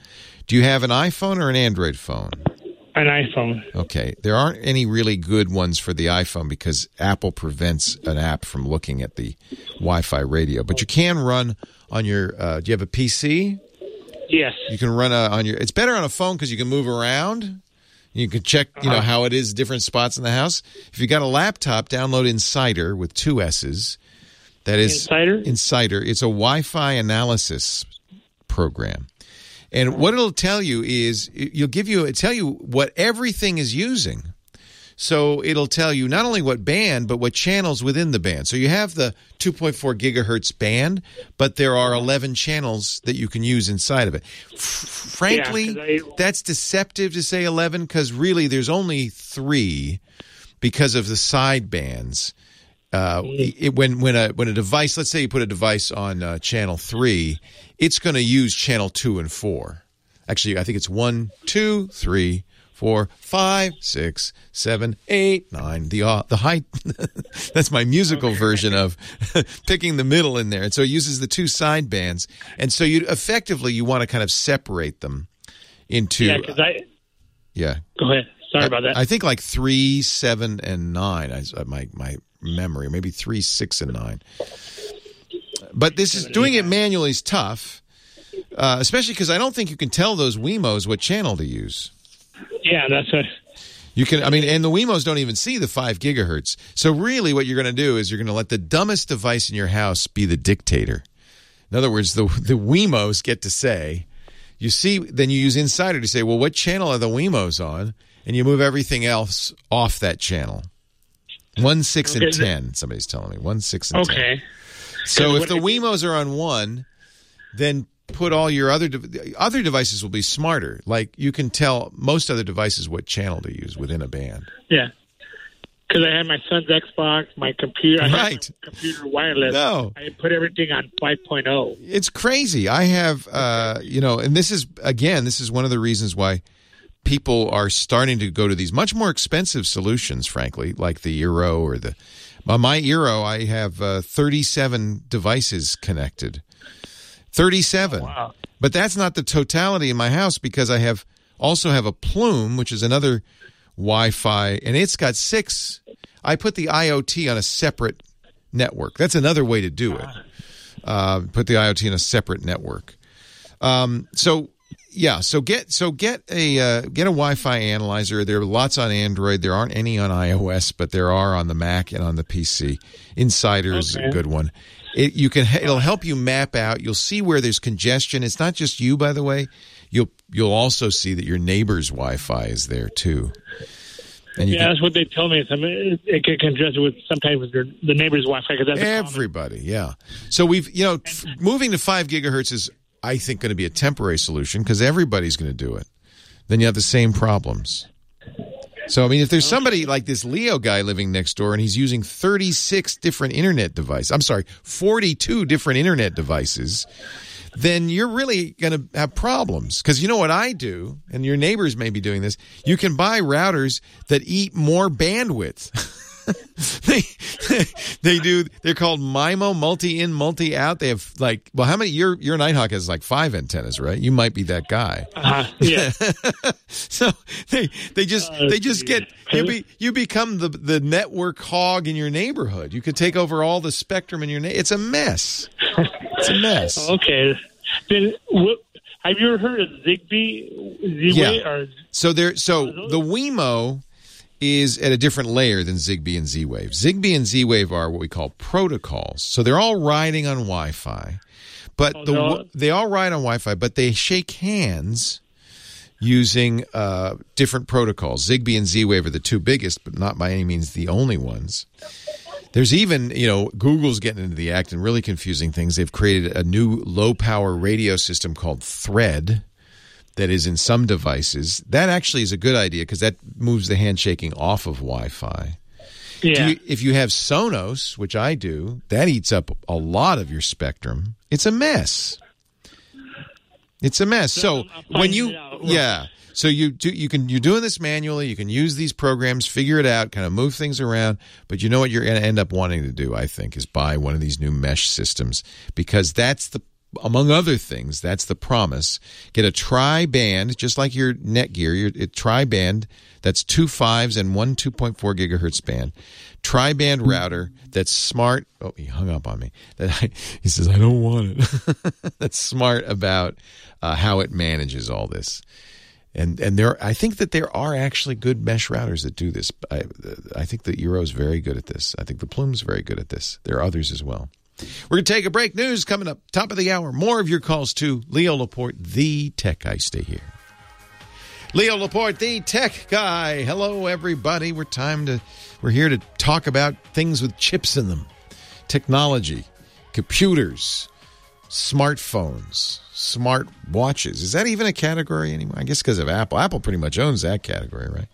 Do you have an iPhone or an Android phone? An iPhone. Okay. There aren't any really good ones for the iPhone because Apple prevents an app from looking at the Wi-Fi radio. But you can run on your uh, – do you have a P C? Yes. You can run a, on your – it's better on a phone because you can move around. You can check, you know, uh-huh. how it is different spots in the house. If you got a laptop, download Insider with two S's. That is Insider? Insider. It's a Wi-Fi analysis program. And what it'll tell you is you'll give you it tell you what everything is using. So it'll tell you not only what band, but what channels within the band. So you have the two point four gigahertz band, but there are eleven channels that you can use inside of it. F- frankly, yeah, I, that's deceptive to say eleven because really there's only three because of the side bands. Uh, it, when when a when a device, let's say you put a device on uh, channel three, it's going to use channel two and four. Actually, I think it's one, two, three, four, five, six, seven, eight, nine. The uh, the high. That's my musical okay. version of picking the middle in there, and so it uses the two side bands, and so you effectively you want to kind of separate them into. Yeah, because I. Yeah. Go ahead. Sorry I, about that. I think like three, seven, and nine. I, my my. memory, maybe three, six, and nine. But this is doing it manually is tough, uh, especially because I don't think you can tell those Wemos what channel to use. Yeah, that's what. You can, I mean, and the Wemos don't even see the five gigahertz. So really, what you're going to do is you're going to let the dumbest device in your house be the dictator. In other words, the the Wemos get to say. You see, then you use Insider to say, well, what channel are the Wemos on, and you move everything else off that channel. One, six, and ten, somebody's telling me. One, six, and ten. Okay. So if the Wemos are on one, then put all your other de- other devices will be smarter. Like you can tell most other devices what channel to use within a band. Yeah. Because I had my son's Xbox, my computer, I right. had my computer wireless. No. I put everything on five point oh. It's crazy. I have, uh, you know, and this is, again, this is one of the reasons why people are starting to go to these much more expensive solutions, frankly, like the Eero or the. On my Eero, I have uh, thirty-seven devices connected. thirty-seven. Oh, wow. But that's not the totality in my house because I have also have a Plume, which is another Wi-Fi, and it's got six. I put the IoT on a separate network. That's another way to do it. Uh, put the IoT in a separate network. Um, so. Yeah, so get so get a uh, get a Wi-Fi analyzer. There are lots on Android. There aren't any on iOS, but there are on the Mac and on the P C. Insider is okay. a good one. It you can it'll help you map out. You'll see where there's congestion. It's not just you, by the way. You'll you'll also see that your neighbor's Wi-Fi is there too. And you yeah, can, that's what they tell me. Some, it, it can congest with sometimes with your, the neighbor's Wi-Fi. Cause that's everybody, yeah. So we've you know f- moving to five gigahertz is. I think going to be a temporary solution because everybody's going to do it. Then you have the same problems. So, I mean, if there's somebody like this Leo guy living next door and he's using thirty-six different internet devices, I'm sorry, forty-two different internet devices, then you're really going to have problems. Because you know what I do, and your neighbors may be doing this, you can buy routers that eat more bandwidth. they they do. They're called MIMO, multi-in, multi-out. They have like, well, how many? Your your Nighthawk has like five antennas, right? You might be that guy. Uh-huh. Yeah. So they they just uh, they just get you be you become the the network hog in your neighborhood. You could take over all the spectrum in your neighborhood. It's a mess. It's a mess. Okay. Then what? Have you ever heard of Zigbee? Z-Wave? Yeah. Or, so there. So the Wemo is at a different layer than Zigbee and Z-Wave. Zigbee and Z-Wave are what we call protocols. So they're all riding on Wi-Fi, but oh, the no. they all ride on Wi-Fi, but they shake hands using uh, different protocols. Zigbee and Z-Wave are the two biggest, but not by any means the only ones. There's even, you know, Google's getting into the act and really confusing things. They've created a new low-power radio system called Thread that is in some devices. That actually is a good idea because that moves the handshaking off of Wi-Fi. Yeah. Do you, if you have Sonos, which I do, that eats up a lot of your spectrum. It's a mess. It's a mess. So when you, yeah, so you do, you can you're doing this manually. You can use these programs, figure it out, kind of move things around. But you know what you're going to end up wanting to do, I think, is buy one of these new mesh systems because that's the among other things, that's the promise. Get a tri-band, just like your Netgear, your a tri-band that's two fives and one two point four gigahertz band. Tri-band router that's smart. Oh, he hung up on me. That I, he says, I don't want it. That's smart about uh, how it manages all this. And and there, I think that there are actually good mesh routers that do this. I, I think the Eero is very good at this. I think the Plume's very good at this. There are others as well. We're going to take a break. News coming up. Top of the hour. More of your calls to Leo Laporte, the tech guy. Stay here. Leo Laporte, the tech guy. Hello, everybody. We're time to. We're here to talk about things with chips in them, technology, computers, smartphones, smart watches. Is that even a category anymore? I guess because of Apple. Apple pretty much owns that category, right?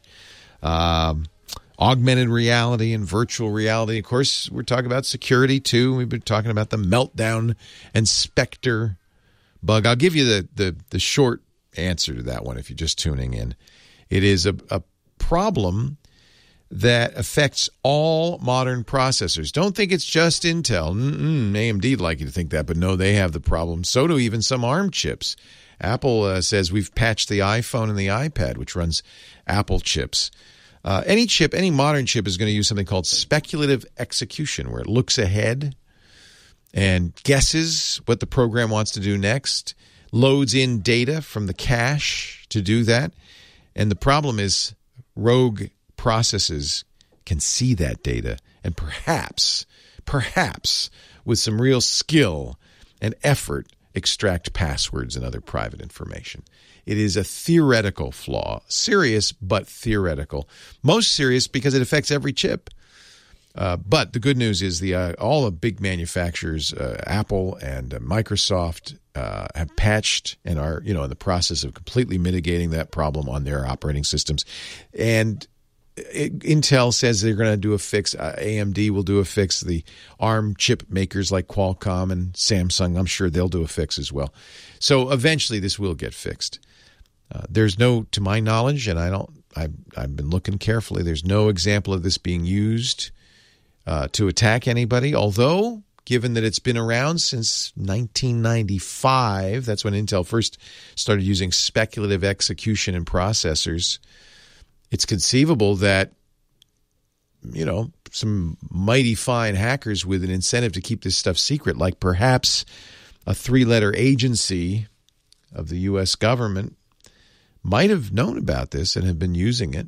Um, augmented reality and virtual reality. Of course, we're talking about security too. We've been talking about the Meltdown and Spectre bug. I'll give you the the, the short answer to that one if you're just tuning in. It is a, a problem that affects all modern processors. Don't think it's just Intel. Mm-mm, A M D would like you to think that, but no, they have the problem. So do even some ARM chips. Apple uh, says we've patched the iPhone and the iPad, which runs Apple chips. Uh, any chip, any modern chip is going to use something called speculative execution, where it looks ahead and guesses what the program wants to do next, loads in data from the cache to do that. And the problem is rogue processes can see that data and perhaps, perhaps with some real skill and effort, extract passwords and other private information. It is a theoretical flaw, serious but theoretical. Most serious because it affects every chip. Uh, but the good news is the uh, all the big manufacturers, uh, Apple and uh, Microsoft, uh, have patched and are you know in the process of completely mitigating that problem on their operating systems. And It, Intel says they're going to do a fix. Uh, A M D will do a fix. The ARM chip makers like Qualcomm and Samsung, I'm sure they'll do a fix as well. So eventually this will get fixed. Uh, there's no, to my knowledge, and I don't, I've, I've been looking carefully, there's no example of this being used uh, to attack anybody, although given that it's been around since nineteen ninety-five, that's when Intel first started using speculative execution in processors, it's conceivable that, you know, some mighty fine hackers with an incentive to keep this stuff secret, like perhaps a three-letter agency of the U S government, might have known about this and have been using it.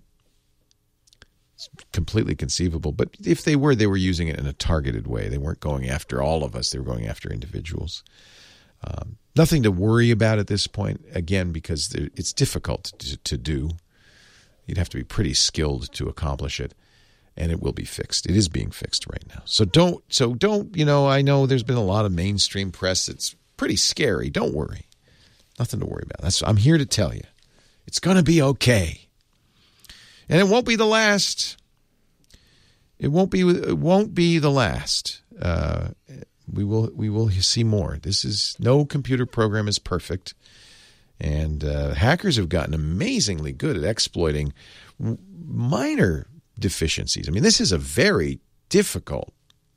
It's completely conceivable. But if they were, they were using it in a targeted way. They weren't going after all of us. They were going after individuals. Um, nothing to worry about at this point, again, because it's difficult to, to do. You'd have to be pretty skilled to accomplish it, and it will be fixed. It is being fixed right now. So don't, so don't, you know, I know there's been a lot of mainstream press that's pretty scary. Don't worry. Nothing to worry about. That's, I'm here to tell you. It's going to be okay. And it won't be the last. It won't be, it won't be the last. Uh, we will, we will see more. This is, no computer program is perfect. And uh, hackers have gotten amazingly good at exploiting w- minor deficiencies. I mean, this is a very difficult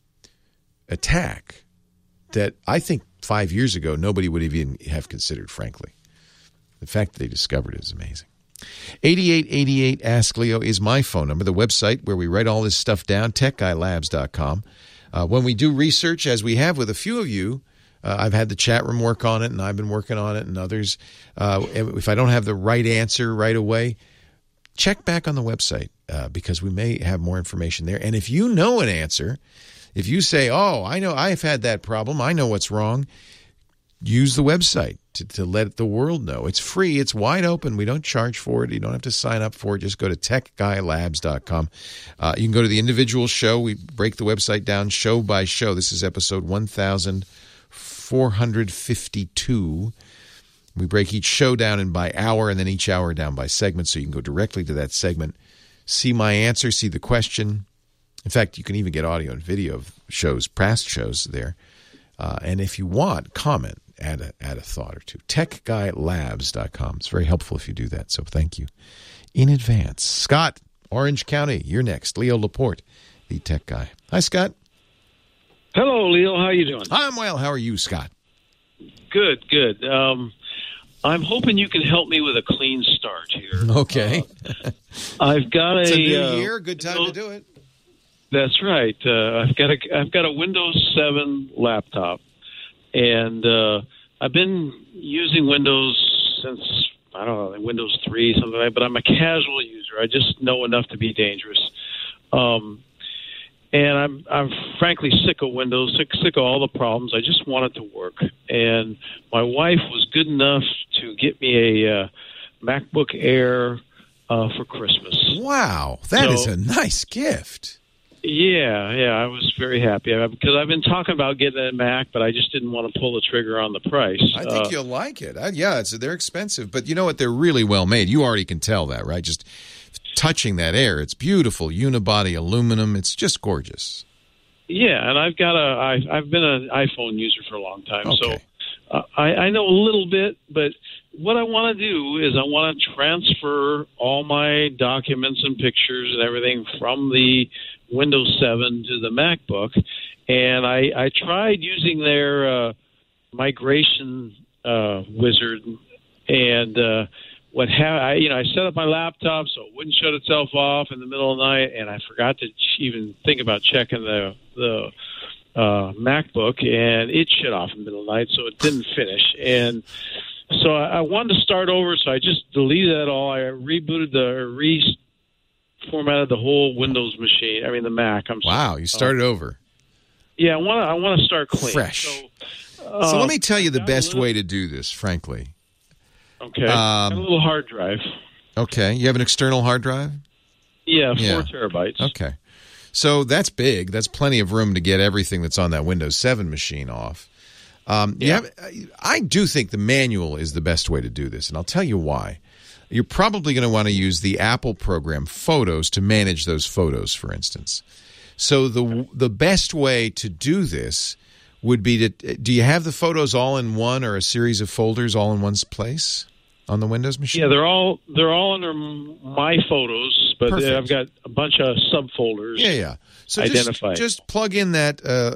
attack that I think five years ago nobody would even have considered, frankly. The fact that they discovered it is amazing. eighty-eight eighty-eight Ask Leo is my phone number. The website where we write all this stuff down, tech guy labs dot com. Uh, when we do research, as we have with a few of you, Uh, I've had the chat room work on it, and I've been working on it, and others. Uh, if I don't have the right answer right away, check back on the website uh, because we may have more information there. And if you know an answer, if you say, oh, I know I've had that problem, I know what's wrong, use the website to, to let the world know. It's free. It's wide open. We don't charge for it. You don't have to sign up for it. Just go to tech guy labs dot com. Uh, you can go to the individual show. We break the website down show by show. This is episode one thousand four hundred fifty-two. We break each show down in by hour and then each hour down by segment, so you can go directly to that segment, see my answer, see the question. In fact, you can even get audio and video of shows, past shows there. Uh, and if you want, comment, add a, add a thought or two. tech guy labs dot com. It's very helpful if you do that, so thank you in advance. Scott, Orange County, you're next. Leo Laporte, the tech guy. Hi, Scott. Hello, Leo. How you doing? I'm well. How are you, Scott? Good, good. Um, I'm hoping you can help me with a clean start here. Okay. Uh, I've got a, it's a new uh, year. Good time to do it. That's right. Uh, I've got a I've got a Windows seven laptop, and uh, I've been using Windows since I don't know Windows three something like that. But I'm a casual user. I just know enough to be dangerous. Um, and I'm I'm frankly sick of Windows, sick sick of all the problems. I just want it to work. And my wife was good enough to get me a uh, MacBook Air uh, for Christmas. Wow, that so, is a nice gift. Yeah, yeah, I was very happy because I've been talking about getting a Mac, but I just didn't want to pull the trigger on the price. I think uh, you'll like it. I, yeah, it's, they're expensive, but you know what? They're really well made. You already can tell that, right? Just touching that Air, it's beautiful, unibody aluminum. It's just gorgeous. Yeah, and I've got a. I, I've been an iPhone user for a long time, okay. so uh, I, I know a little bit. But what I want to do is I want to transfer all my documents and pictures and everything from the Windows seven to the MacBook, and I, I tried using their uh, migration uh, wizard, and uh, what ha- I, you know, I set up my laptop so it wouldn't shut itself off in the middle of the night, and I forgot to ch- even think about checking the the uh, MacBook, and it shut off in the middle of the night, so it didn't finish, and so I, I wanted to start over, so I just deleted that all. I rebooted the re. formatted the whole Windows machine. I mean, the Mac. I'm wow, you started uh, over. Yeah, I want to. I want to start clean, fresh. So, uh, so let me tell you the best little, way to do this. Frankly, okay. Um, a little hard drive. Okay, you have an external hard drive. Yeah, four yeah. terabytes. Okay, so that's big. That's plenty of room to get everything that's on that Windows seven machine off. Um, yeah, have, I do think the manual is the best way to do this, and I'll tell you why. You're probably going to want to use the Apple program Photos to manage those photos, for instance. So the the best way to do this would be to, do you have the photos all in one or a series of folders all in one place on the Windows machine? Yeah, they're all they're all under My Photos, but Perfect. I've got a bunch of subfolders. Yeah, yeah. So identified. Just, just plug in that uh,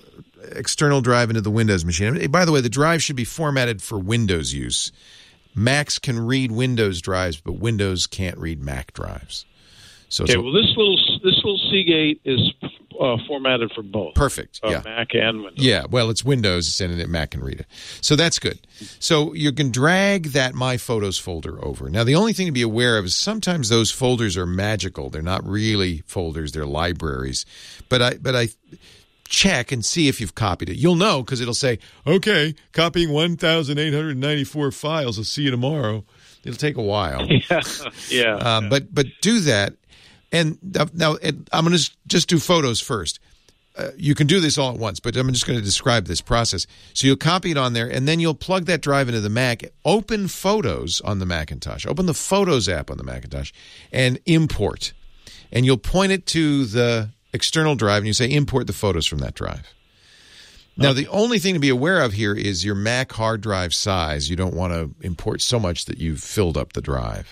external drive into the Windows machine. I mean, by the way, the drive should be formatted for Windows use. Macs can read Windows drives, but Windows can't read Mac drives. So, okay, so well, this little this little Seagate is uh, formatted for both. Perfect. Uh, yeah. Mac and Windows. Yeah. Well, it's Windows, and it Mac can read it. So that's good. So you can drag that My Photos folder over. Now, the only thing to be aware of is sometimes those folders are magical. They're not really folders; they're libraries. But I, but I. check and see if you've copied it. You'll know because it'll say, okay, copying one thousand eight hundred ninety-four files. I'll see you tomorrow. It'll take a while. Yeah, yeah. Um, yeah. But but do that. And now I'm going to just do photos first. Uh, you can do this all at once, but I'm just going to describe this process. So you'll copy it on there, and then you'll plug that drive into the Mac, open Photos on the Macintosh, open the Photos app on the Macintosh, and import. And you'll point it to the external drive, and you say import the photos from that drive. Now, okay. The only thing to be aware of here is your Mac hard drive size. You don't want to import so much that you've filled up the drive.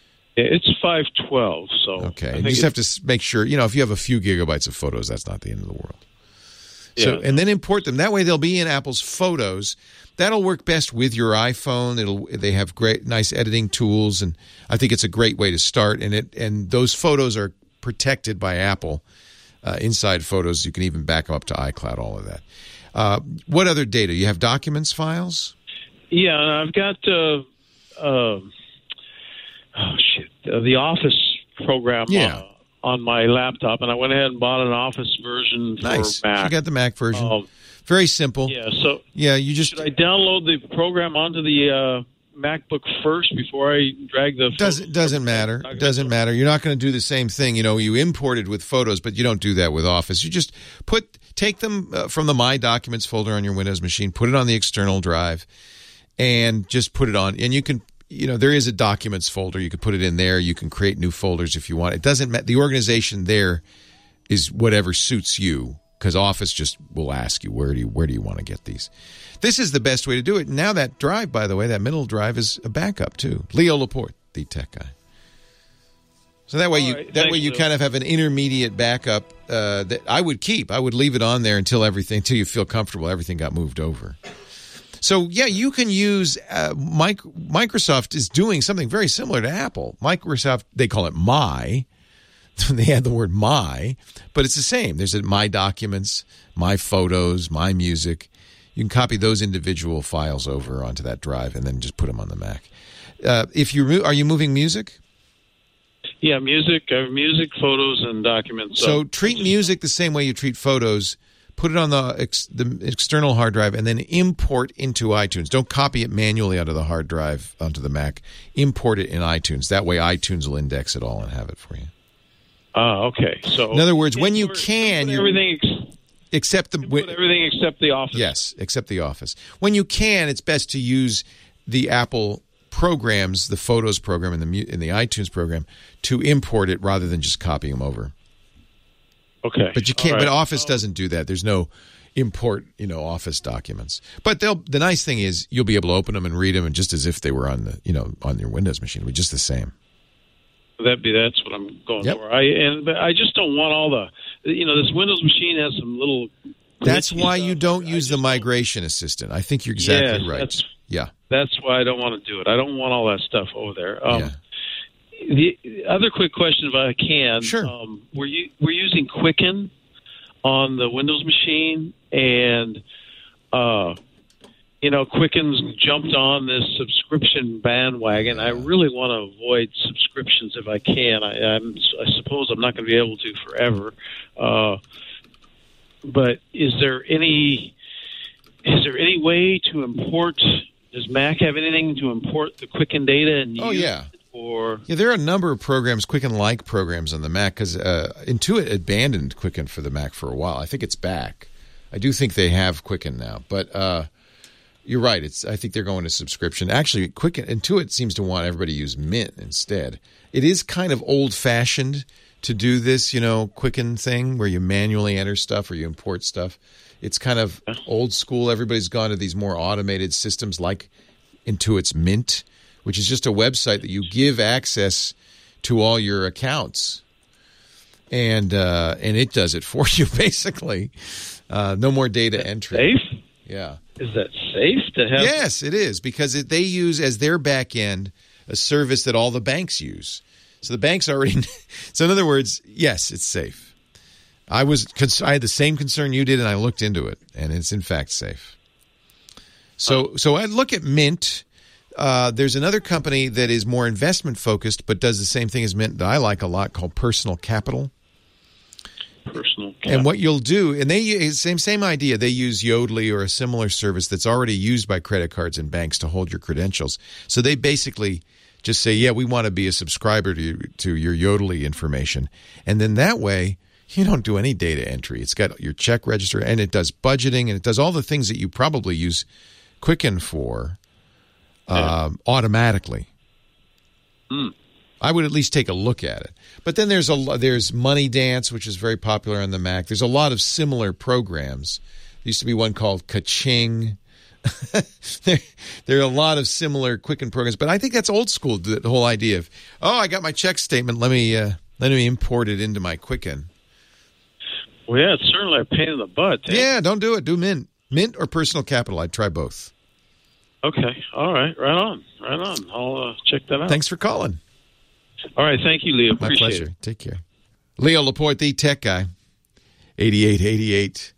It's five twelve, so... Okay, you just have to make sure, you know, if you have a few gigabytes of photos, that's not the end of the world. Yeah. So, and then import them. That way they'll be in Apple's Photos. That'll work best with your iPhone. It'll They have great, nice editing tools, and I think it's a great way to start. And it and those photos are protected by Apple. Uh, inside Photos, you can even back them up to iCloud, all of that. Uh, what other data? You have documents, files? Yeah, I've got, uh, uh, oh, shit, uh, the Office program yeah. on, on my laptop, and I went ahead and bought an Office version for nice. Mac. You got the Mac version. Um, Very simple. Yeah, so yeah, you just should I download the program onto the... Uh, MacBook first before I drag the doesn't doesn't matter doesn't matter you're not going to do the same thing. You know, you imported with Photos, but you don't do that with Office. You just put take them uh, from the My Documents folder on your Windows machine, put it on the external drive, and just put it on. And you can, you know, there is a Documents folder. You can put it in there. You can create new folders if you want. It doesn't matter. The organization there is whatever suits you, because Office just will ask you, where do you where do you want to get these? This is the best way to do it. Now that drive, by the way, that middle drive is a backup too. Leo Laporte, the tech guy. So that way you right, that way you kind of have an intermediate backup uh, that I would keep. I would leave it on there until everything until you feel comfortable everything got moved over. So, yeah, you can use uh, Mic- Microsoft is doing something very similar to Apple. Microsoft, they call it My. They add the word My, but it's the same. There's a My Documents, My Photos, My Music. You can copy those individual files over onto that drive and then just put them on the Mac. Uh, if you are you moving music? Yeah, music, uh, music, photos, and documents. So treat music the same way you treat photos. Put it on the ex, the external hard drive and then import into iTunes. Don't copy it manually out of the hard drive onto the Mac. Import it in iTunes. That way iTunes will index it all and have it for you. Ah, okay. So, in other words, when you can, you everything ex- except the put everything except the Office. Yes, except the Office. When you can, it's best to use the Apple programs, the Photos program and the in the iTunes program, to import it rather than just copying them over. Okay, but you can't. Right. But Office doesn't do that. There's no import, you know, Office documents. But they'll. The nice thing is you'll be able to open them and read them, and just as if they were on the, you know, on your Windows machine, it'll be just the same. That'd be that's what I'm going yep. for. I and but I just don't want all the, you know, this Windows machine has some little. That's why stuff. you don't use the migration assistant. I think you're exactly yes, right. That's, yeah, that's why I don't want to do it. I don't want all that stuff over there. Um, yeah. The other quick question, if I can, sure. Um, we're you, we're using Quicken on the Windows machine, and uh, you know, Quicken's jumped on this subscription bandwagon. I really want to avoid subscriptions if I can. I, I'm, I suppose I'm not going to be able to forever. Uh, but is there any is there any way to import? Does Mac have anything to import the Quicken data and use? Oh yeah. It, or yeah, there are a number of programs, Quicken-like programs on the Mac, because uh, Intuit abandoned Quicken for the Mac for a while. I think it's back. I do think they have Quicken now, but. Uh, You're right. It's. I think they're going to subscription. Actually, Quicken Intuit seems to want everybody to use Mint instead. It is kind of old-fashioned to do this, you know, Quicken thing where you manually enter stuff or you import stuff. It's kind of old school. Everybody's gone to these more automated systems like Intuit's Mint, which is just a website that you give access to all your accounts, and uh, and it does it for you basically. Uh, no more data entry. Safe? Yeah. Is that safe to have? Yes, it is, because it, they use as their back end a service that all the banks use. So the banks already – so in other words, yes, it's safe. I was I had the same concern you did, and I looked into it, and it's in fact safe. So, so I look at Mint. Uh, there's another company that is more investment-focused but does the same thing as Mint that I like a lot called Personal Capital. Personal Capital. And what you'll do, and they same same idea. They use Yodlee or a similar service that's already used by credit cards and banks to hold your credentials. So they basically just say, "Yeah, we want to be a subscriber to to your Yodlee information," and then that way you don't do any data entry. It's got your check register, and it does budgeting, and it does all the things that you probably use Quicken for um, yeah. automatically. Mm. I would at least take a look at it. But then there's a there's Money Dance, which is very popular on the Mac. There's a lot of similar programs. There used to be one called Ka-Ching. there, there are a lot of similar Quicken programs, but I think that's old school. The whole idea of, oh, I got my check statement. Let me uh, let me import it into my Quicken. Well, yeah, it's certainly a pain in the butt. Eh? Yeah, don't do it. Do Mint, Mint or Personal Capital. I'd try both. Okay, all right, right on, right on. I'll uh, check that out. Thanks for calling. All right, thank you, Leo. Appreciate My pleasure. It. Take care. Leo Laporte, the tech guy, eighty-eight eighty-eight.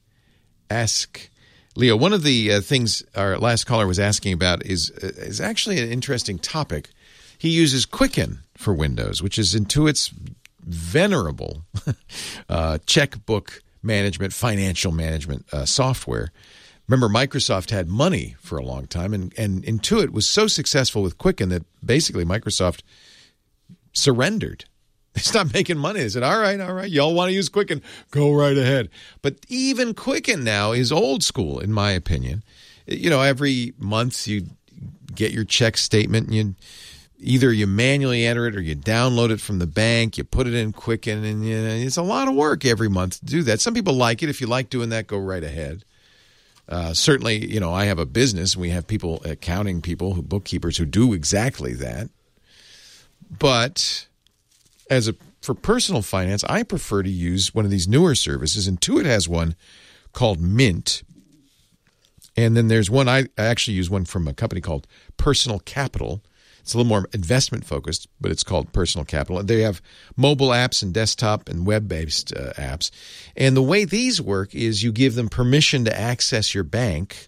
Ask Leo. One of the uh, things our last caller was asking about is uh, is actually an interesting topic. He uses Quicken for Windows, which is Intuit's venerable uh, checkbook management, financial management uh, software. Remember, Microsoft had money for a long time, and, and Intuit was so successful with Quicken that basically Microsoft surrendered. They stopped making money. They said, all right, all right, y'all want to use Quicken, go right ahead. But even Quicken now is old school, in my opinion. You know, every month you get your check statement, and you either you manually enter it or you download it from the bank, you put it in Quicken, and you know, it's a lot of work every month to do that. Some people like it. If you like doing that, go right ahead. Uh, certainly, you know, I have a business, and we have people, accounting people, who bookkeepers who do exactly that. But as a for personal finance, I prefer to use one of these newer services. Intuit has one called Mint, And then there's one, I, I actually use one from a company called Personal Capital. It's a little more investment focused, but it's called Personal Capital. They have mobile apps and desktop and web-based uh, apps. And the way these work is you give them permission to access your bank.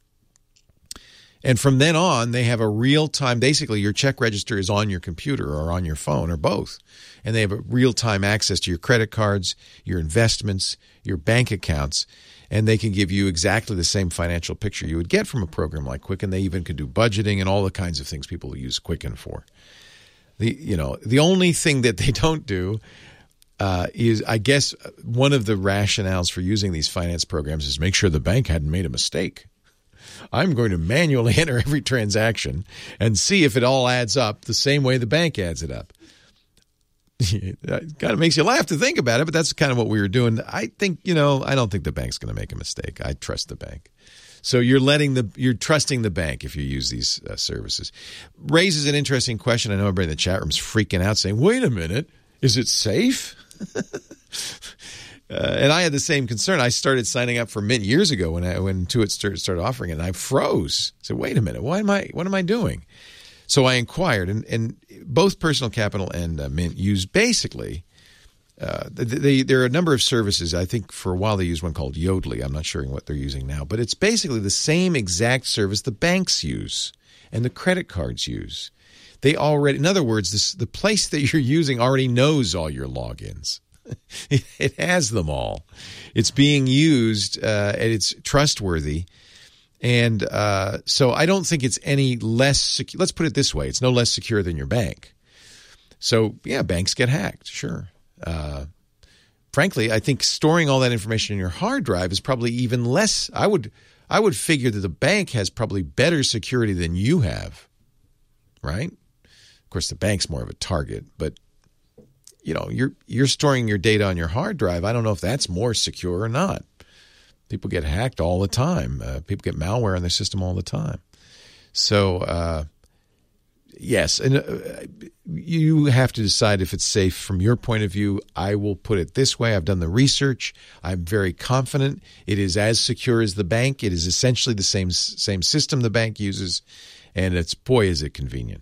And from then on, they have a real-time, basically your check register is on your computer or on your phone or both. And they have a real-time access to your credit cards, your investments, your bank accounts. And they can give you exactly the same financial picture you would get from a program like Quicken. They even can do budgeting and all the kinds of things people use Quicken for. The you know the only thing that they don't do uh, is, I guess, one of the rationales for using these finance programs is make sure the bank hadn't made a mistake. I'm going to manually enter every transaction and see if it all adds up the same way the bank adds it up. It kind of makes you laugh to think about it, but that's kind of what we were doing. I think, you know, I don't think the bank's going to make a mistake. I trust the bank. So you're letting the, you're trusting the bank if you use these uh, services. Raises an interesting question. I know everybody in the chat room's freaking out saying, wait a minute, is it safe? uh, and I had the same concern. I started signing up for Mint years ago when I, when Intuit started, started offering it, and I froze. I said, wait a minute, why am I, what am I doing? So I inquired, and, and both Personal Capital and uh, Mint use basically, uh, they, they, there are a number of services. I think for a while they used one called Yodlee. I'm not sure what they're using now, but it's basically the same exact service the banks use and the credit cards use. They already, in other words, this, the place that you're using already knows all your logins. it, it has them all. It's being used, uh, and it's trustworthy. And uh, so I don't think it's any less secure. Let's put it this way. It's no less secure than your bank. So, yeah, banks get hacked, sure. Uh, frankly, I think storing all that information in your hard drive is probably even less. I would I would figure that the bank has probably better security than you have, right? Of course, the bank's more of a target. But, you know, you're you're storing your data on your hard drive. I don't know if that's more secure or not. People get hacked all the time. Uh, people get malware in their system all the time. So, uh, yes, and uh, you have to decide if it's safe from your point of view. I will put it this way. I've done the research. I'm very confident it is as secure as the bank. It is essentially the same same system the bank uses, and it's, boy, is it convenient.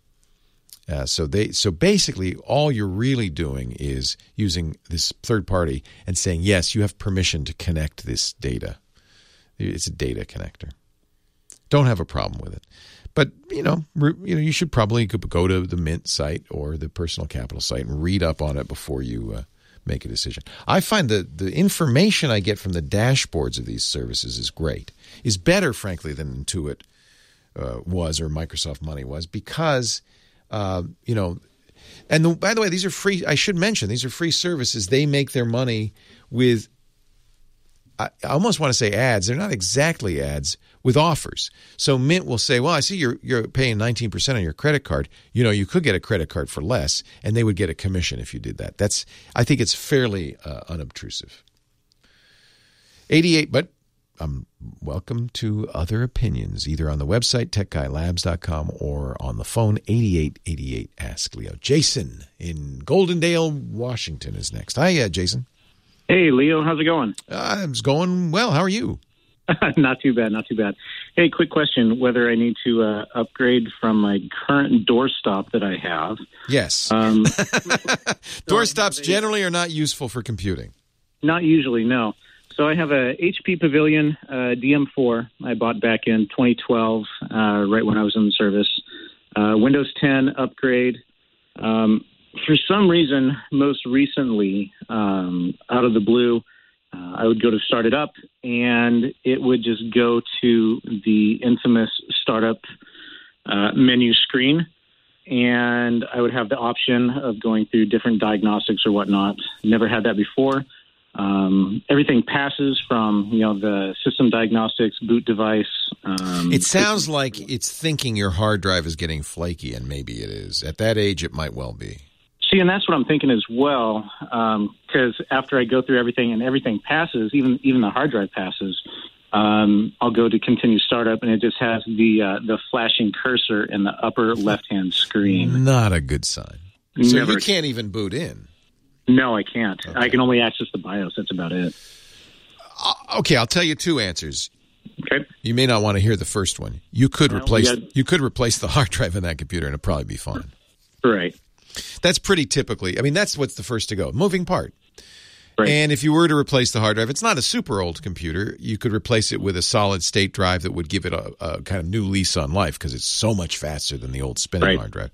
Uh, so they, so basically, all you're really doing is using this third party and saying, yes, you have permission to connect this data. It's a data connector. Don't have a problem with it, but you know, re, you know, you should probably go to the Mint site or the Personal Capital site and read up on it before you uh, make a decision. I find that the information I get from the dashboards of these services is great, is better, frankly, than Intuit uh, was or Microsoft Money was, because Uh, you know, and the, by the way, these are free. I should mention these are free services. They make their money with, I, I almost want to say ads. They're not exactly ads, with offers. So Mint will say, well, I see you're you're paying nineteen percent on your credit card. You know, you could get a credit card for less, and they would get a commission if you did that. That's, I think it's fairly uh, unobtrusive. eighty-eight, but Um, welcome to other opinions, either on the website, tech guy labs dot com, or on the phone, eighty-eight eighty-eight, Ask Leo. Jason in Goldendale, Washington is next. Hi, uh, Jason. Hey, Leo. How's it going? Uh, it's going well. How are you? Not too bad, not too bad. Hey, quick question, whether I need to uh, upgrade from my current doorstop that I have. Yes. Um, Doorstops generally are not useful for computing. Not usually, no. So I have a H P Pavilion uh, D M four I bought back in twenty twelve, uh, right when I was in the service. Uh, Windows ten upgrade. Um, for some reason, most recently, um, out of the blue, uh, I would go to start it up, and it would just go to the infamous startup uh, menu screen, and I would have the option of going through different diagnostics or whatnot. Never had that before. Um, everything passes from, you know, the system diagnostics, boot device. Um, it sounds like it's thinking your hard drive is getting flaky, and maybe it is. At that age, it might well be. See, and that's what I'm thinking as well, because um, after I go through everything and everything passes, even even the hard drive passes, um, I'll go to continue startup, and it just has the uh, the flashing cursor in the upper left-hand screen. Not a good sign. So Never. You can't even boot in. No, I can't. Okay. I can only access the BIOS. That's about it. Uh, okay, I'll tell you two answers. Okay. You may not want to hear the first one. You could Well, replace we got- you could replace the hard drive in that computer, and it'd probably be fine. Right. That's pretty typically. I mean, that's what's the first to go. Moving part. Right. And if you were to replace the hard drive, it's not a super old computer. You could replace it with a solid state drive that would give it a, a kind of new lease on life because it's so much faster than the old spinning Right. hard drive.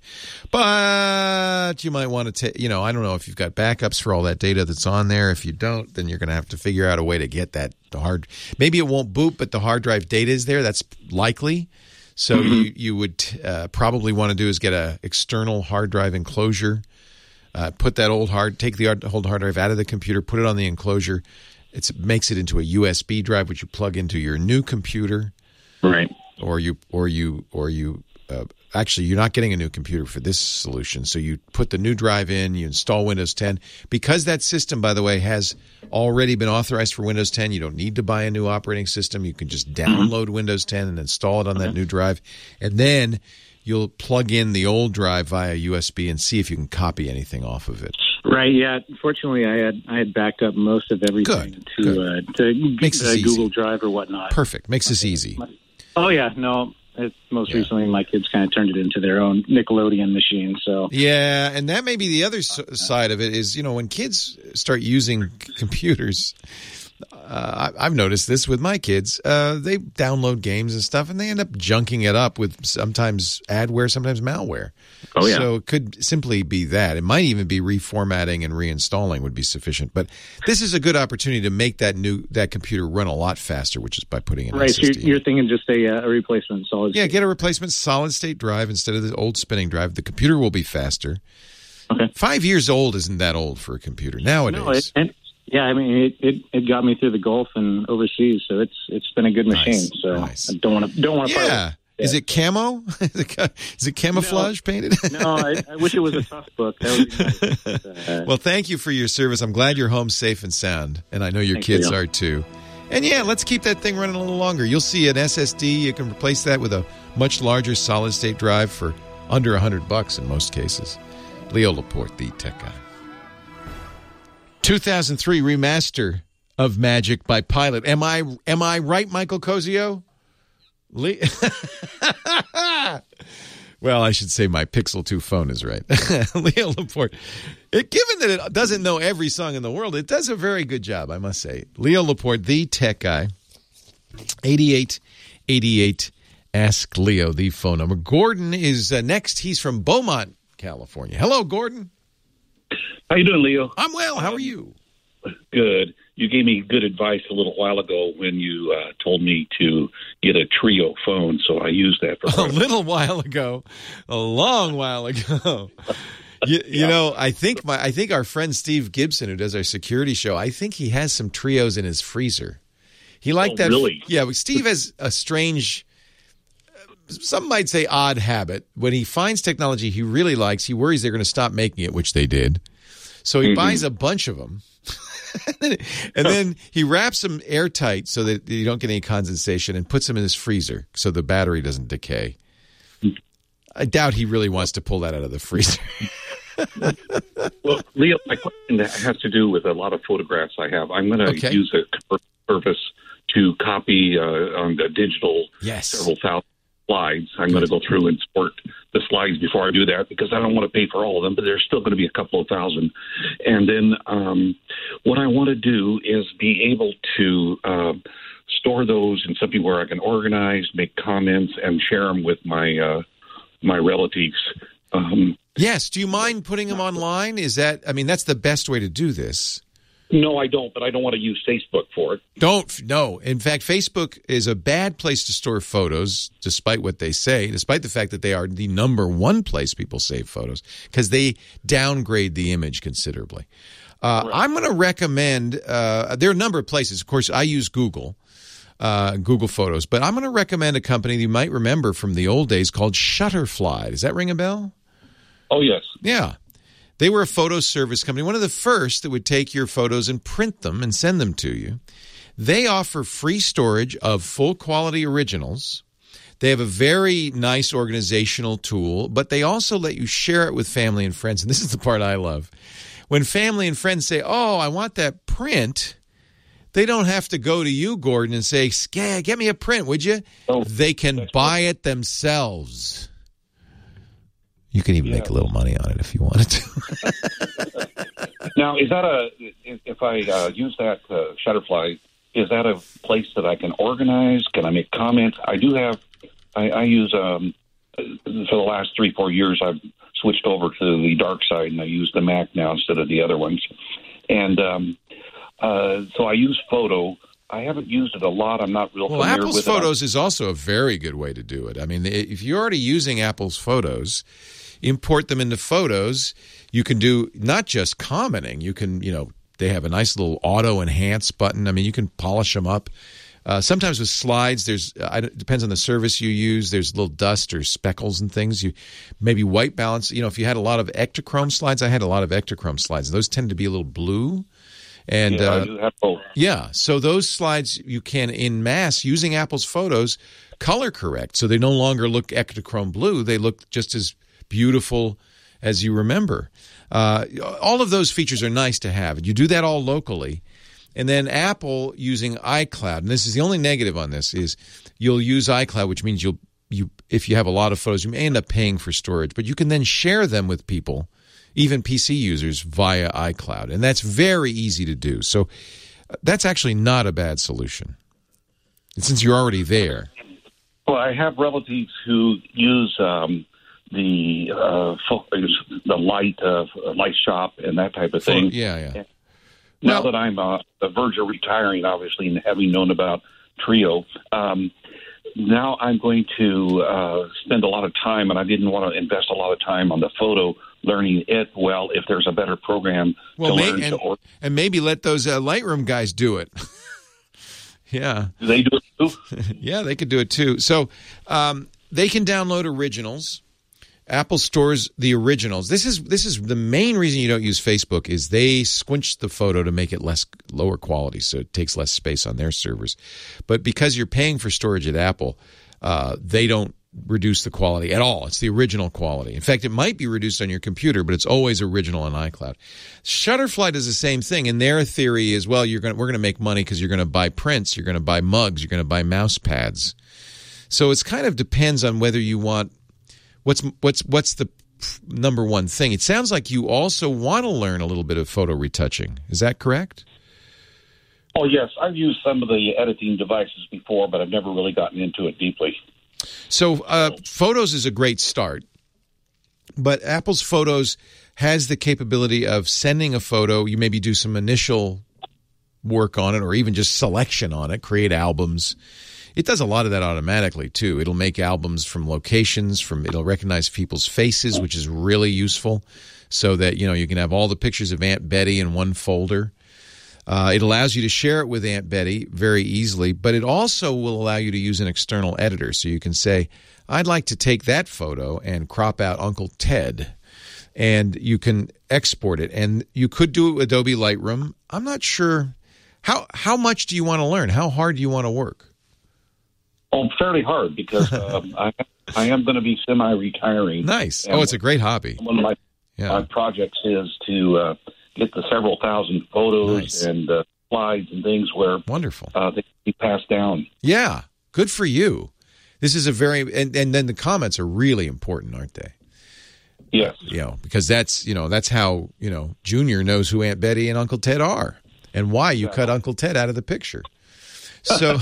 But you might want to take, you know, I don't know if you've got backups for all that data that's on there. If you don't, then you're going to have to figure out a way to get that hard. Maybe it won't boot, but the hard drive data is there. That's likely. So Mm-hmm. you, you would uh, probably want to do is get a external hard drive enclosure. Uh, put that old hard, take the old hard drive out of the computer, put it on the enclosure. It makes it into a U S B drive, which you plug into your new computer. Right. Or you, or you, or you. Uh, actually, you're not getting a new computer for this solution. So you put the new drive in, you install Windows ten. Because that system, by the way, has already been authorized for Windows ten, you don't need to buy a new operating system. You can just download mm-hmm. Windows ten and install it on okay. that new drive. And then you'll plug in the old drive via U S B and see if you can copy anything off of it. Right. Yeah. Fortunately, I had I had backed up most of everything Good, to good. Uh, to Makes uh, this Google easy. Drive or whatnot. Perfect. Makes this easy. Oh yeah. No. It's most Yeah. recently, my kids kind of turned it into their own Nickelodeon machine. So Yeah, and that may be the other s- side of it is, you know, when kids start using c- computers, uh, I- I've noticed this with my kids. Uh, they download games and stuff, and they end up junking it up with sometimes adware, sometimes malware. Oh, yeah. So it could simply be that. It might even be reformatting and reinstalling would be sufficient. But this is a good opportunity to make that new that computer run a lot faster, which is by putting an right. S So S you're, D. you're thinking just a, uh, a replacement solid. Yeah, state. get a replacement solid state drive instead of the old spinning drive. The computer will be faster. Okay. Five years old isn't that old for a computer nowadays. No, it, and yeah, I mean it, it. It got me through the Gulf and overseas, so it's it's been a good machine. Nice, So nice. I don't want to don't want to. Yeah. Is it camo? Is it ca- is it camouflage painted? No, I, I wish it was a tough book. That would be nice. But, uh, Well, thank you for your service. I'm glad you're home safe and sound, and I know your Thanks, kids Leo. are too. And yeah, let's keep that thing running a little longer. You'll see an S S D. You can replace that with a much larger solid state drive for under a hundred bucks in most cases. Leo Laporte, the tech guy. two thousand three remaster of Magic by Pilot. Am I am I right, Michael Cozio? Le- well, I should say my Pixel two phone is right. Leo Laporte. It, given that it doesn't know every song in the world, it does a very good job, I must say. Leo Laporte, the tech guy. eighty-eight eighty-eight. Ask Leo, the phone number. Gordon is uh, next. He's from Beaumont, California. Hello, Gordon. How you doing, Leo? I'm well. How are you? Good. You gave me good advice a little while ago when you uh, told me to get a Trio phone, so I used that for a little while ago, a long while ago. You, you yeah. know, I think my I think our friend Steve Gibson, who does our security show, I think he has some Trios in his freezer. He liked oh, that. Really? Yeah, Steve has a strange, some might say odd habit. When he finds technology he really likes, he worries they're going to stop making it, which they did. So he mm-hmm. buys a bunch of them. and then he wraps them airtight so that you don't get any condensation and puts them in his freezer so the battery doesn't decay. I doubt he really wants to pull that out of the freezer. Well, Leo, my question has to do with a lot of photographs I have. I'm going to okay. use a service to copy uh, on the digital yes. several thousand slides. I'm going to go through and sort the slides before I do that because I don't want to pay for all of them, but there's still going to be a couple of thousand. And then um, what I want to do is be able to uh, store those in something where I can organize, make comments, and share them with my uh, my relatives. Um, yes. Do you mind putting them online? Is that, I mean, that's the best way to do this. No, I don't, but I don't want to use Facebook for it. Don't, no. In fact, Facebook is a bad place to store photos, despite what they say, despite the fact that they are the number one place people save photos, because they downgrade the image considerably. Uh, right. I'm going to recommend, uh, there are a number of places. Of course, I use Google, uh, Google Photos, but I'm going to recommend a company you might remember from the old days called Shutterfly. Does that ring a bell? Oh, yes. Yeah. They were a photo service company, one of the first that would take your photos and print them and send them to you. They offer free storage of full-quality originals. They have a very nice organizational tool, but they also let you share it with family and friends. And this is the part I love. When family and friends say, oh, I want that print, They don't have to go to you, Gordon, and say, "Yeah, get me a print, would you?" Oh, they can buy it themselves. You can even yeah. make a little money on it if you wanted to. Now, is that a if I uh, use that uh, Shutterfly? Is that a place that I can organize? Can I make comments? I do have. I, I use um, for the last three, four years. I've switched over to the dark side, and I use the Mac now instead of the other ones. And um, uh, so I use Photo. I haven't used it a lot. I'm not real well, familiar Apple's with Photos it. is also a very good way to do it. I mean, if you're already using Apple's Photos, import them into Photos. You can do not just commenting. You can, you know, they have a nice little auto enhance button. I mean, you can polish them up. Uh, sometimes with slides, there's uh, it depends on the service you use. There's little dust or speckles and things. You maybe white balance. You know, if you had a lot of Ektachrome slides, I had a lot of Ektachrome slides. Those tend to be a little blue. And yeah, uh, I do have both. Yeah, so those slides you can in mass using Apple's Photos color correct, so they no longer look Ektachrome blue. They look just as beautiful as you remember. Uh, all of those features are nice to have. You do that all locally. And then Apple using iCloud, and this is the only negative on this, is you'll use iCloud, which means you'll you if you have a lot of photos, you may end up paying for storage, but you can then share them with people, even P C users, via iCloud. And that's very easy to do. So that's actually not a bad solution, since you're already there. Well, I have relatives who use um, the uh, the light uh, light shop and that type of thing. Yeah, yeah. Now well, that I'm uh, the verge of retiring, obviously, and having known about Trio, um, now I'm going to uh, spend a lot of time, and I didn't want to invest a lot of time on the photo, learning it well if there's a better program well, to may, learn. And, to or- and maybe let those uh, Lightroom guys do it. Yeah. Do they do it too? Yeah, they could do it too. So um, they can download originals. Apple stores the originals. This is this is the main reason you don't use Facebook is they squinch the photo to make it less lower quality, so it takes less space on their servers. But because you're paying for storage at Apple, uh, they don't reduce the quality at all. It's the original quality. In fact, it might be reduced on your computer, but it's always original on iCloud. Shutterfly does the same thing, and their theory is, well, you're going we're going to make money because you're going to buy prints, you're going to buy mugs, you're going to buy mouse pads. So it kind of depends on whether you want what's what's what's the number one thing. It sounds like you also want to learn a little bit of photo retouching. Is that correct? Oh, yes. I've used some of the editing devices before, but I've never really gotten into it deeply. So uh, Photos is a great start, but Apple's Photos has the capability of sending a photo. You maybe do some initial work on it or even just selection on it, create albums. It does a lot of that automatically, too. It'll make albums from locations, from it'll recognize people's faces, which is really useful, so that you know you can have all the pictures of Aunt Betty in one folder. Uh, it allows you to share it with Aunt Betty very easily, but it also will allow you to use an external editor. So you can say, I'd like to take that photo and crop out Uncle Ted, and you can export it. And you could do it with Adobe Lightroom. I'm not sure. How, how much do you want to learn? How hard do you want to work? Oh, fairly hard because um, I, I am going to be semi-retiring. Nice. Oh, it's a great hobby. One of my, yeah. my projects is to uh, get the several thousand photos Nice. and uh, slides and things where wonderful uh, they can be passed down. Yeah, good for you. This is a very and, and then the comments are really important, aren't they? Yes. You know, because that's you know that's how you know Junior knows who Aunt Betty and Uncle Ted are, and why you cut Uncle Ted out of the picture. So,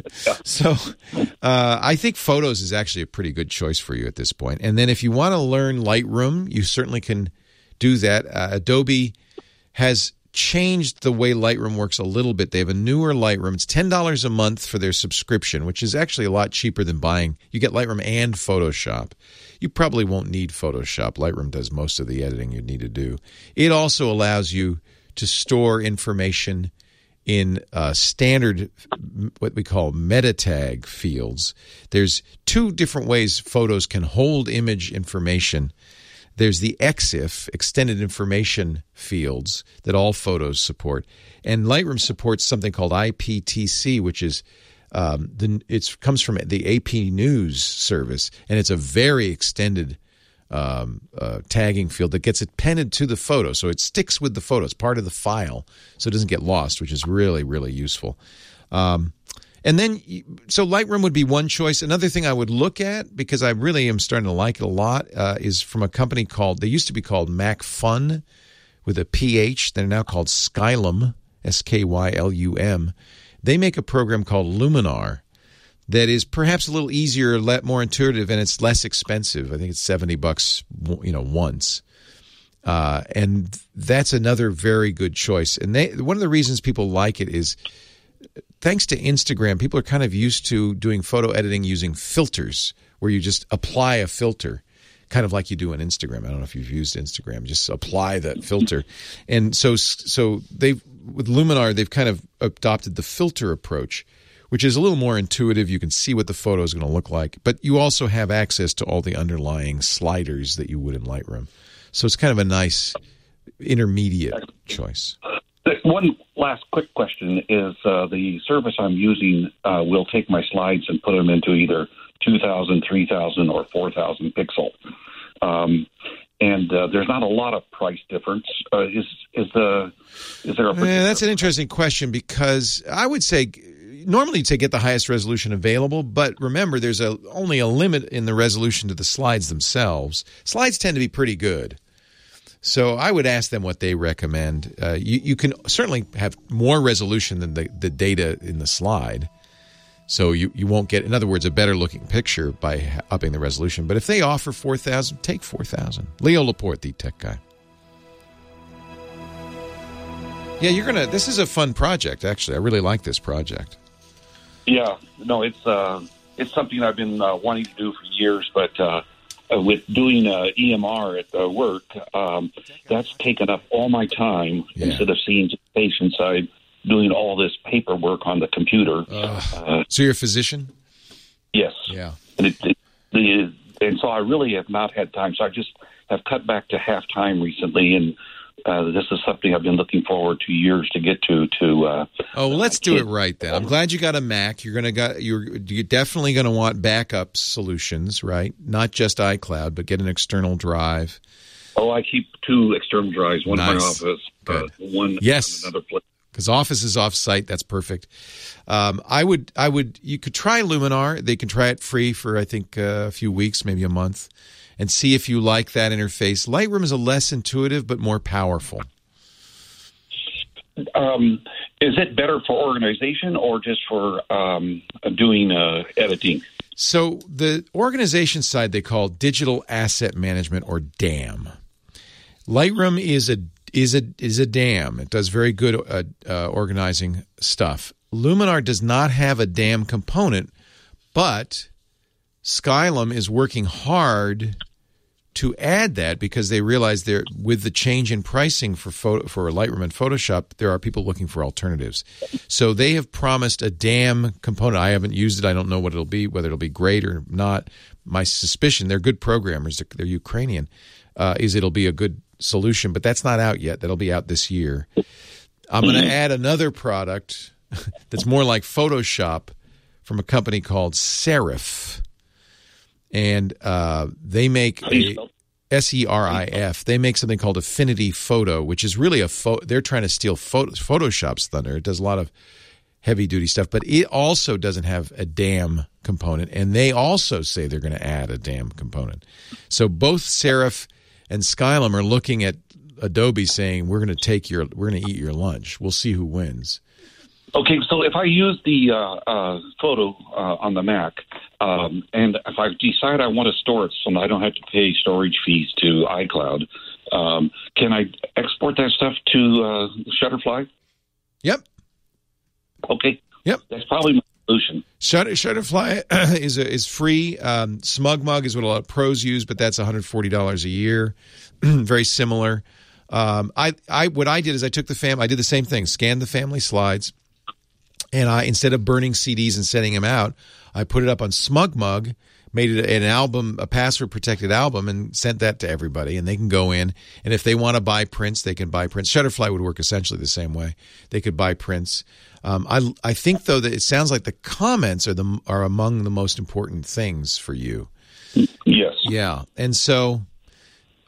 so uh, I think Photos is actually a pretty good choice for you at this point. And then if you want to learn Lightroom, you certainly can do that. Uh, Adobe has changed the way Lightroom works a little bit. They have a newer Lightroom. It's ten dollars a month for their subscription, which is actually a lot cheaper than buying. You get Lightroom and Photoshop. You probably won't need Photoshop. Lightroom does most of the editing you need to do. It also allows you to store information in uh, standard, what we call meta tag fields. There's two different ways Photos can hold image information. There's the E X I F, Extended Information Fields, that all Photos support. And Lightroom supports something called I P T C, which is um, the it comes from the A P News service, and it's a very extended um, uh, tagging field that gets appended to the photo. So it sticks with the photo. It's part of the file, so it doesn't get lost, which is really, really useful. Um, and then, so Lightroom would be one choice. Another thing I would look at, because I really am starting to like it a lot, uh, is from a company called, they used to be called MacFun with a P H. They're now called Skylum, S K Y L U M. They make a program called Luminar that is perhaps a little easier, more intuitive, and it's less expensive. I think it's seventy bucks, you know, once. Uh, and that's another very good choice. And they, one of the reasons people like it is, thanks to Instagram, people are kind of used to doing photo editing using filters, where you just apply a filter, kind of like you do on Instagram. I don't know if you've used Instagram. Just apply that filter. And so so they've, with Luminar, they've kind of adopted the filter approach, which is a little more intuitive. You can see what the photo is going to look like, but you also have access to all the underlying sliders that you would in Lightroom. So it's kind of a nice intermediate choice. One last quick question is uh, the service I'm using uh, will take my slides and put them into either two thousand, three thousand, or four thousand pixel. Um, and uh, there's not a lot of price difference. Uh, is is the is there a yeah, that's an interesting question, because I would say normally to get the highest resolution available, but remember there's a only a limit in the resolution to the slides themselves. Slides tend to be pretty good. So I would ask them what they recommend. Uh, you, you can certainly have more resolution than the, the data in the slide. So you, you won't get, in other words, a better looking picture by upping the resolution. But if they offer four thousand, take four thousand. Leo Laporte, the tech guy. Yeah, you're going to, this is a fun project, actually. I really like this project. Yeah, no, it's uh, it's something I've been uh, wanting to do for years, but uh, with doing uh, E M R at uh, work, um, that's taken up all my time. Yeah. Instead of seeing patient side, doing all this paperwork on the computer. Uh, uh, so you're a physician? Yes. Yeah. And, it, it, the, and so I really have not had time. So I just have cut back to half time recently, and uh, this is something I've been looking forward to years to get to. To uh, oh, well, let's do it right then. I'm glad you got a Mac. You're gonna got you're you're definitely going to want backup solutions, right? Not just iCloud, but get an external drive. Oh, I keep two external drives. One nice. in my office, uh, one yes. in another place. Because Office is off-site, that's perfect. Um, I would, I would, you could try Luminar. They can try it free for I think uh, a few weeks, maybe a month, and see if you like that interface. Lightroom is a less intuitive but more powerful. Um, is it better for organization or just for um, doing uh, editing? So the organization side they call Digital Asset Management, or D A M. Lightroom is a is a is a D A M. It does very good uh, uh, organizing stuff. Luminar does not have a D A M component, but Skylum is working hard to add that, because they realize there, with the change in pricing for photo, for Lightroom and Photoshop, there are people looking for alternatives. So they have promised a D A M component. I haven't used it. I don't know what it'll be, whether it'll be great or not. My suspicion, they're good programmers. They're, they're Ukrainian. Uh, is it'll be a good solution, but that's not out yet. That'll be out this year. I'm going to add another product that's more like Photoshop from a company called Serif. And uh, they make a S E R I F. They make something called Affinity Photo, which is really a photo. They're trying to steal photo, Photoshop's thunder. It does a lot of heavy duty stuff, but it also doesn't have a D A M component. And they also say they're going to add a D A M component. So both Serif and Skylum are looking at Adobe saying, we're going to take your, we're going to eat your lunch. We'll see who wins. Okay, so if I use the uh, uh, photo uh, on the Mac, um, and if I decide I want to store it so I don't have to pay storage fees to iCloud, um, can I export that stuff to uh, Shutterfly? Yep. Okay. Yep. That's probably my solution. Shutter, Shutterfly is a, is free. Um, SmugMug is what a lot of pros use, but that's one hundred forty dollars a year. Very similar. Um, I, I what I did is I took the fam. I did the same thing. Scanned the family slides, and I instead of burning C Ds and sending them out, I put it up on SmugMug, made it an album, a password protected album, and sent that to everybody. And they can go in, and if they want to buy prints, they can buy prints. Shutterfly would work essentially the same way. They could buy prints. Um, I I think though that it sounds like the comments are the are among the most important things for you. Yes. Yeah, and so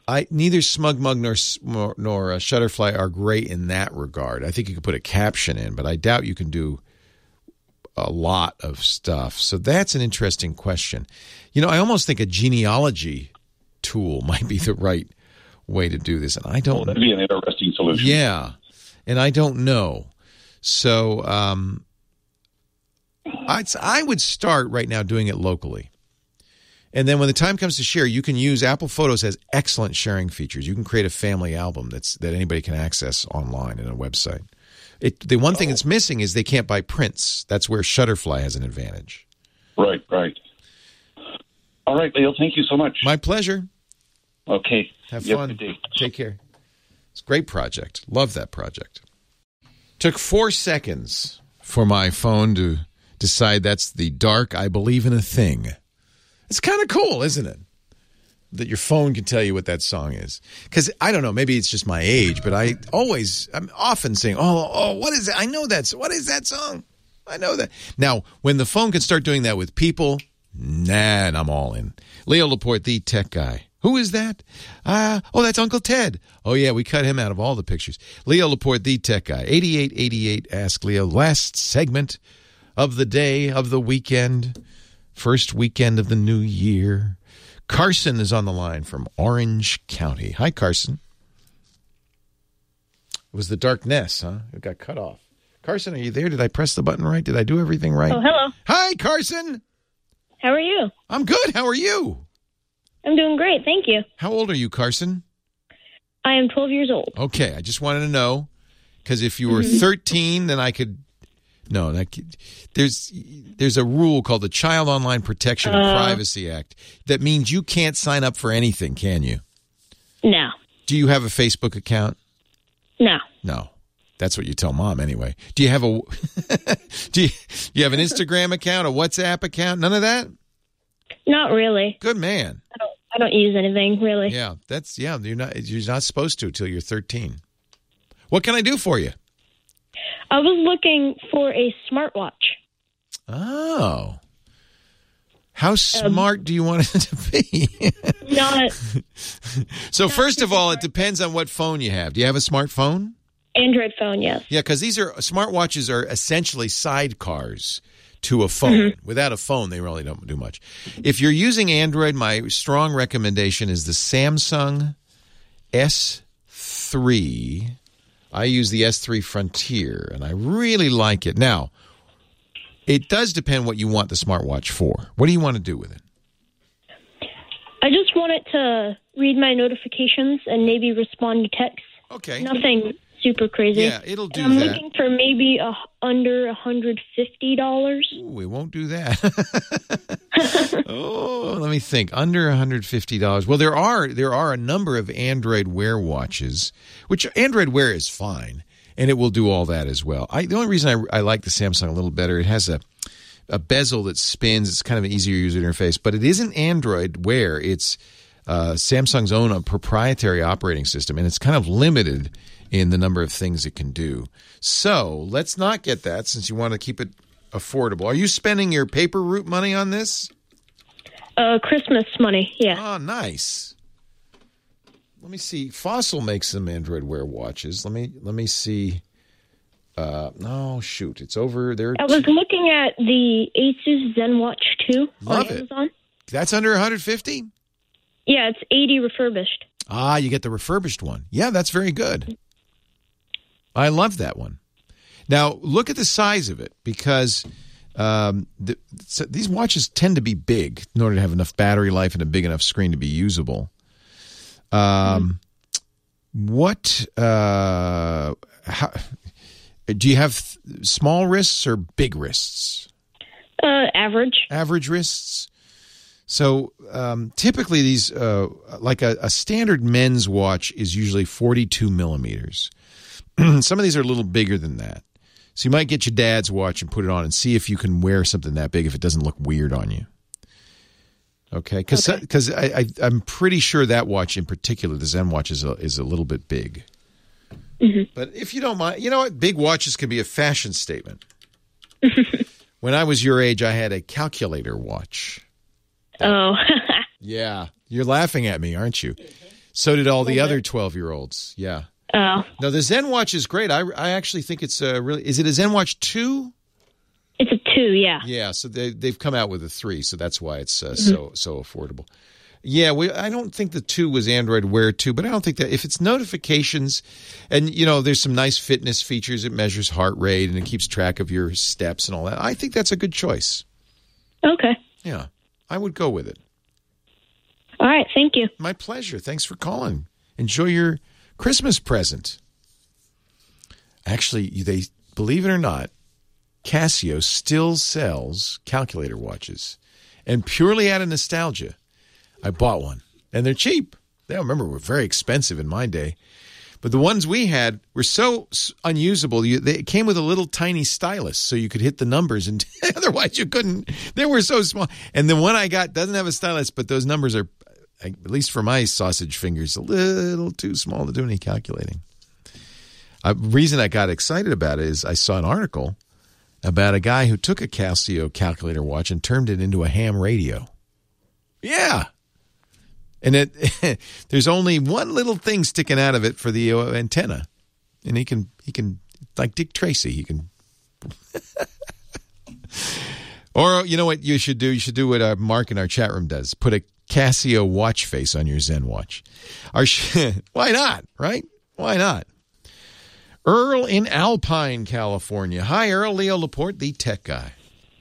I neither SmugMug nor nor uh, Shutterfly are great in that regard. I think you could put a caption in, but I doubt you can do a lot of stuff. So that's an interesting question. You know, I almost think a genealogy tool might be the right way to do this, and I don't. Well, that'd be an interesting solution. Yeah, and I don't know. So um, I'd, I would start right now doing it locally. And then when the time comes to share, you can use Apple Photos has excellent sharing features. You can create a family album that's that anybody can access online in a website. It, the one thing it's missing is they can't buy prints. That's where Shutterfly has an advantage. Right, right. All right, Leo, thank you so much. My pleasure. Okay. Have You fun. a good day. Take care. It's a great project. Love that project. Took four seconds for my phone to decide that's the dark I believe in a thing. It's kind of cool, isn't it? That your phone can tell you what that song is. Because, I don't know, maybe it's just my age, but I always, I'm often saying, oh, oh, what is that? I know that. What is that song? I know that. Now, when the phone can start doing that with people, nah, I'm all in. Leo Laporte, the tech guy. Who is that? Uh, oh, that's Uncle Ted. Oh, yeah, we cut him out of all the pictures. Leo Laporte, the tech guy. eighty-eight eighty-eight, Ask Leo. Last segment of the day, of the weekend. First weekend of the new year. Carson is on the line from Orange County. Hi, Carson. It was the darkness, huh? It got cut off. Carson, are you there? Did I press the button right? Did I do everything right? Oh, hello. Hi, Carson. How are you? I'm good. How are you? I'm doing great, thank you. How old are you, Carson? I am twelve years old. Okay, I just wanted to know, because if you were Mhm. thirteen, then I could... No, that, there's there's a rule called the Child Online Protection and Uh. Privacy Act that means you can't sign up for anything, can you? No. Do you have a Facebook account? No. No. That's what you tell mom anyway. Do you have a do you, you have an Instagram account, a WhatsApp account? None of that? Not really. Good man. I don't I don't use anything, really. Yeah, that's yeah, you're not you're not supposed to until you're thirteen. What can I do for you? I was looking for a smartwatch. Oh. How smart do you want it to be? Not So first of all, it depends on what phone you have. Do you have a smartphone? Android phone, yes. Yeah, because these are smartwatches are essentially sidecars to a phone. Mhm. Without a phone, they really don't do much. If you're using Android, my strong recommendation is the Samsung S three. I use the S three Frontier, and I really like it. Now, it does depend what you want the smartwatch for. What do you want to do with it? I just want it to read my notifications and maybe respond to texts. Okay. Nothing super crazy. Yeah, it'll do and I'm that. looking for maybe a, under one hundred fifty dollars. We won't do that. Oh, let me think. Under one hundred fifty dollars. Well, there are there are a number of Android Wear watches, which Android Wear is fine, and it will do all that as well. I, the only reason I, I like the Samsung a little better, it has a a bezel that spins. It's kind of an easier user interface, but it isn't Android Wear. It's uh, Samsung's own a proprietary operating system, and it's kind of limited in the number of things it can do. So let's not get that since you want to keep it affordable. Are you spending your paper route money on this? Uh, Christmas money, yeah. Oh, nice. Let me see. Fossil makes some Android Wear watches. Let me let me see. Uh, no, shoot. It's over there. I was looking at the Asus ZenWatch two Love on it. Amazon. That's under one hundred fifty? Yeah, it's eighty refurbished. Ah, you get the refurbished one. Yeah, that's very good. I love that one. Now, look at the size of it, because um, the, so these watches tend to be big in order to have enough battery life and a big enough screen to be usable. Um, mm-hmm. What uh, how, do you have? Th- small wrists or big wrists? Uh, average. Average wrists. So um, typically, these uh, like a, a standard men's watch is usually forty-two millimeters. Some of these are a little bigger than that. So you might get your dad's watch and put it on and see if you can wear something that big if it doesn't look weird on you. Okay? Because okay. I, I, I'm pretty sure that watch in particular, the Zen watch, is a, is a little bit big. Mm-hmm. But if you don't mind, you know what? Big watches can be a fashion statement. When I was your age, I had a calculator watch. Oh. Yeah. You're laughing at me, aren't you? So did all the other twelve-year-olds. Yeah. Oh. No, the ZenWatch is great. I, I actually think it's a really. Is it a ZenWatch two? It's a two, yeah. Yeah. So they they've come out with a three, so that's why it's uh, Mm-hmm. so so affordable. Yeah, we. I don't think the two was Android Wear two, but I don't think that if it's notifications, and you know, there's some nice fitness features. It measures heart rate and it keeps track of your steps and all that. I think that's a good choice. Okay. Yeah, I would go with it. All right, thank you. My pleasure. Thanks for calling. Enjoy your Christmas present. Actually, they believe it or not, Casio still sells calculator watches, and purely out of nostalgia, I bought one, and they're cheap. They don't remember were very expensive in my day, but the ones we had were so unusable. You, they came with a little tiny stylus, so you could hit the numbers, and otherwise you couldn't. They were so small. And the one I got doesn't have a stylus, but those numbers are, at least for my sausage fingers, a little too small to do any calculating. A reason I got excited about it is I saw an article about a guy who took a Casio calculator watch and turned it into a ham radio. Yeah. And it there's only one little thing sticking out of it for the uh, antenna. And he can, he can, like Dick Tracy, he can. Or, you know what you should do? You should do what uh, Mark in our chat room does. Put a Casio watch face on your ZenWatch. Our sh- Why not, right? Why not? Earl in Alpine, California. Hi, Earl. Leo Laporte, the tech guy.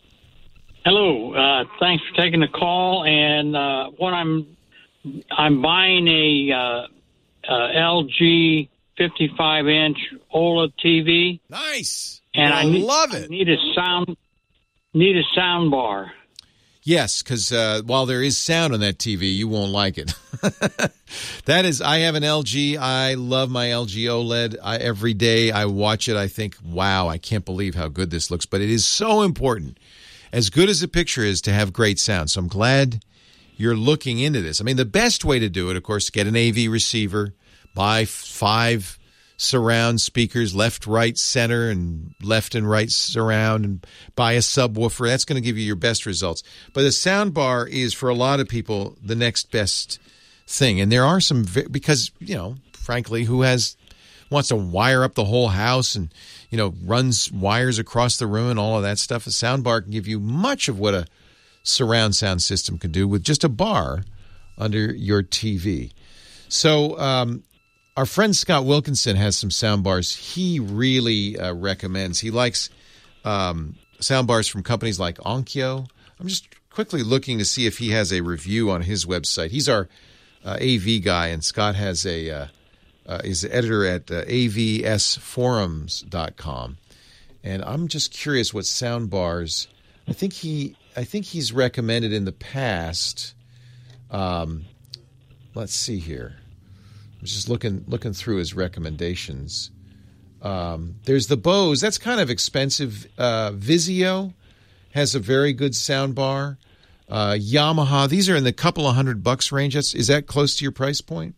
Hello. Uh, thanks for taking the call. And uh, what I'm I'm buying a uh, uh, L G fifty-five inch OLED T V. Nice. And I I need, love it. I need a sound need a sound bar. Yes, because uh, while there is sound on that T V, you won't like it. That is, I have an L G. I love my L G OLED. I, every day I watch it, I think, wow, I can't believe how good this looks. But it is so important, as good as the picture is, to have great sound. So I'm glad you're looking into this. I mean, the best way to do it, of course, get an A V receiver, buy five surround speakers, left, right, center, and left and right surround, and buy a subwoofer. That's going to give you your best results. But the sound bar is, for a lot of people, the next best thing. And there are some, because, you know, frankly, who has wants to wire up the whole house and, you know, runs wires across the room and all of that stuff. A sound bar can give you much of what a surround sound system can do with just a bar under your T V. So, um, our friend Scott Wilkinson has some sound bars he really uh, recommends. He likes um, sound bars from companies like Onkyo. I'm just quickly looking to see if he has a review on his website. He's our uh, A V guy, and Scott has a uh, uh, is the editor at uh, A V S forums dot com. And I'm just curious what sound bars. I think he I think he's recommended in the past. Um, let's see here. I was just looking looking through his recommendations. Um, there's the Bose. That's kind of expensive. Uh, Vizio has a very good sound bar. Uh, Yamaha. These are in the couple of hundred bucks range. That's, is that close to your price point?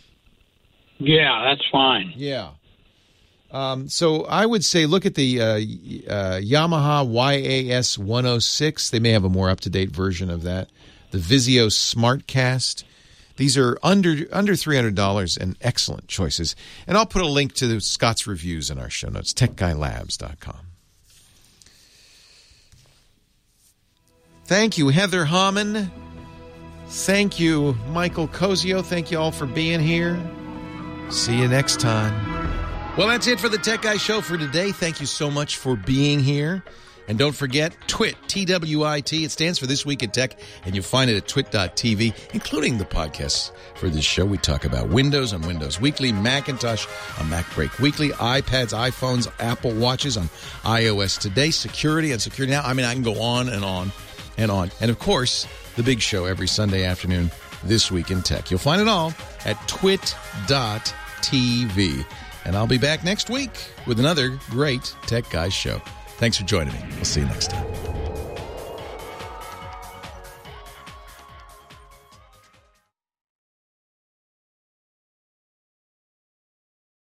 Yeah, that's fine. Yeah. Um, so I would say look at the uh, uh, Yamaha Y A S one oh six. They may have a more up-to-date version of that. The Vizio SmartCast. These are under under three hundred dollars and excellent choices. And I'll put a link to Scott's reviews in our show notes, tech guy labs dot com. Thank you, Heather Hammond. Thank you, Michael Cozio. Thank you all for being here. See you next time. Well, that's it for the Tech Guy Show for today. Thank you so much for being here. And don't forget, Twit, T W I T. It stands for This Week in Tech, and you'll find it at twit dot t v, including the podcasts for this show. We talk about Windows on Windows Weekly, Macintosh on Mac Break Weekly, iPads, iPhones, Apple Watches on iOS Today, security on Security Now. I mean, I can go on and on and on. And, of course, the big show every Sunday afternoon, This Week in Tech. You'll find it all at twit dot t v. And I'll be back next week with another great Tech Guys show. Thanks for joining me. We'll see you next time.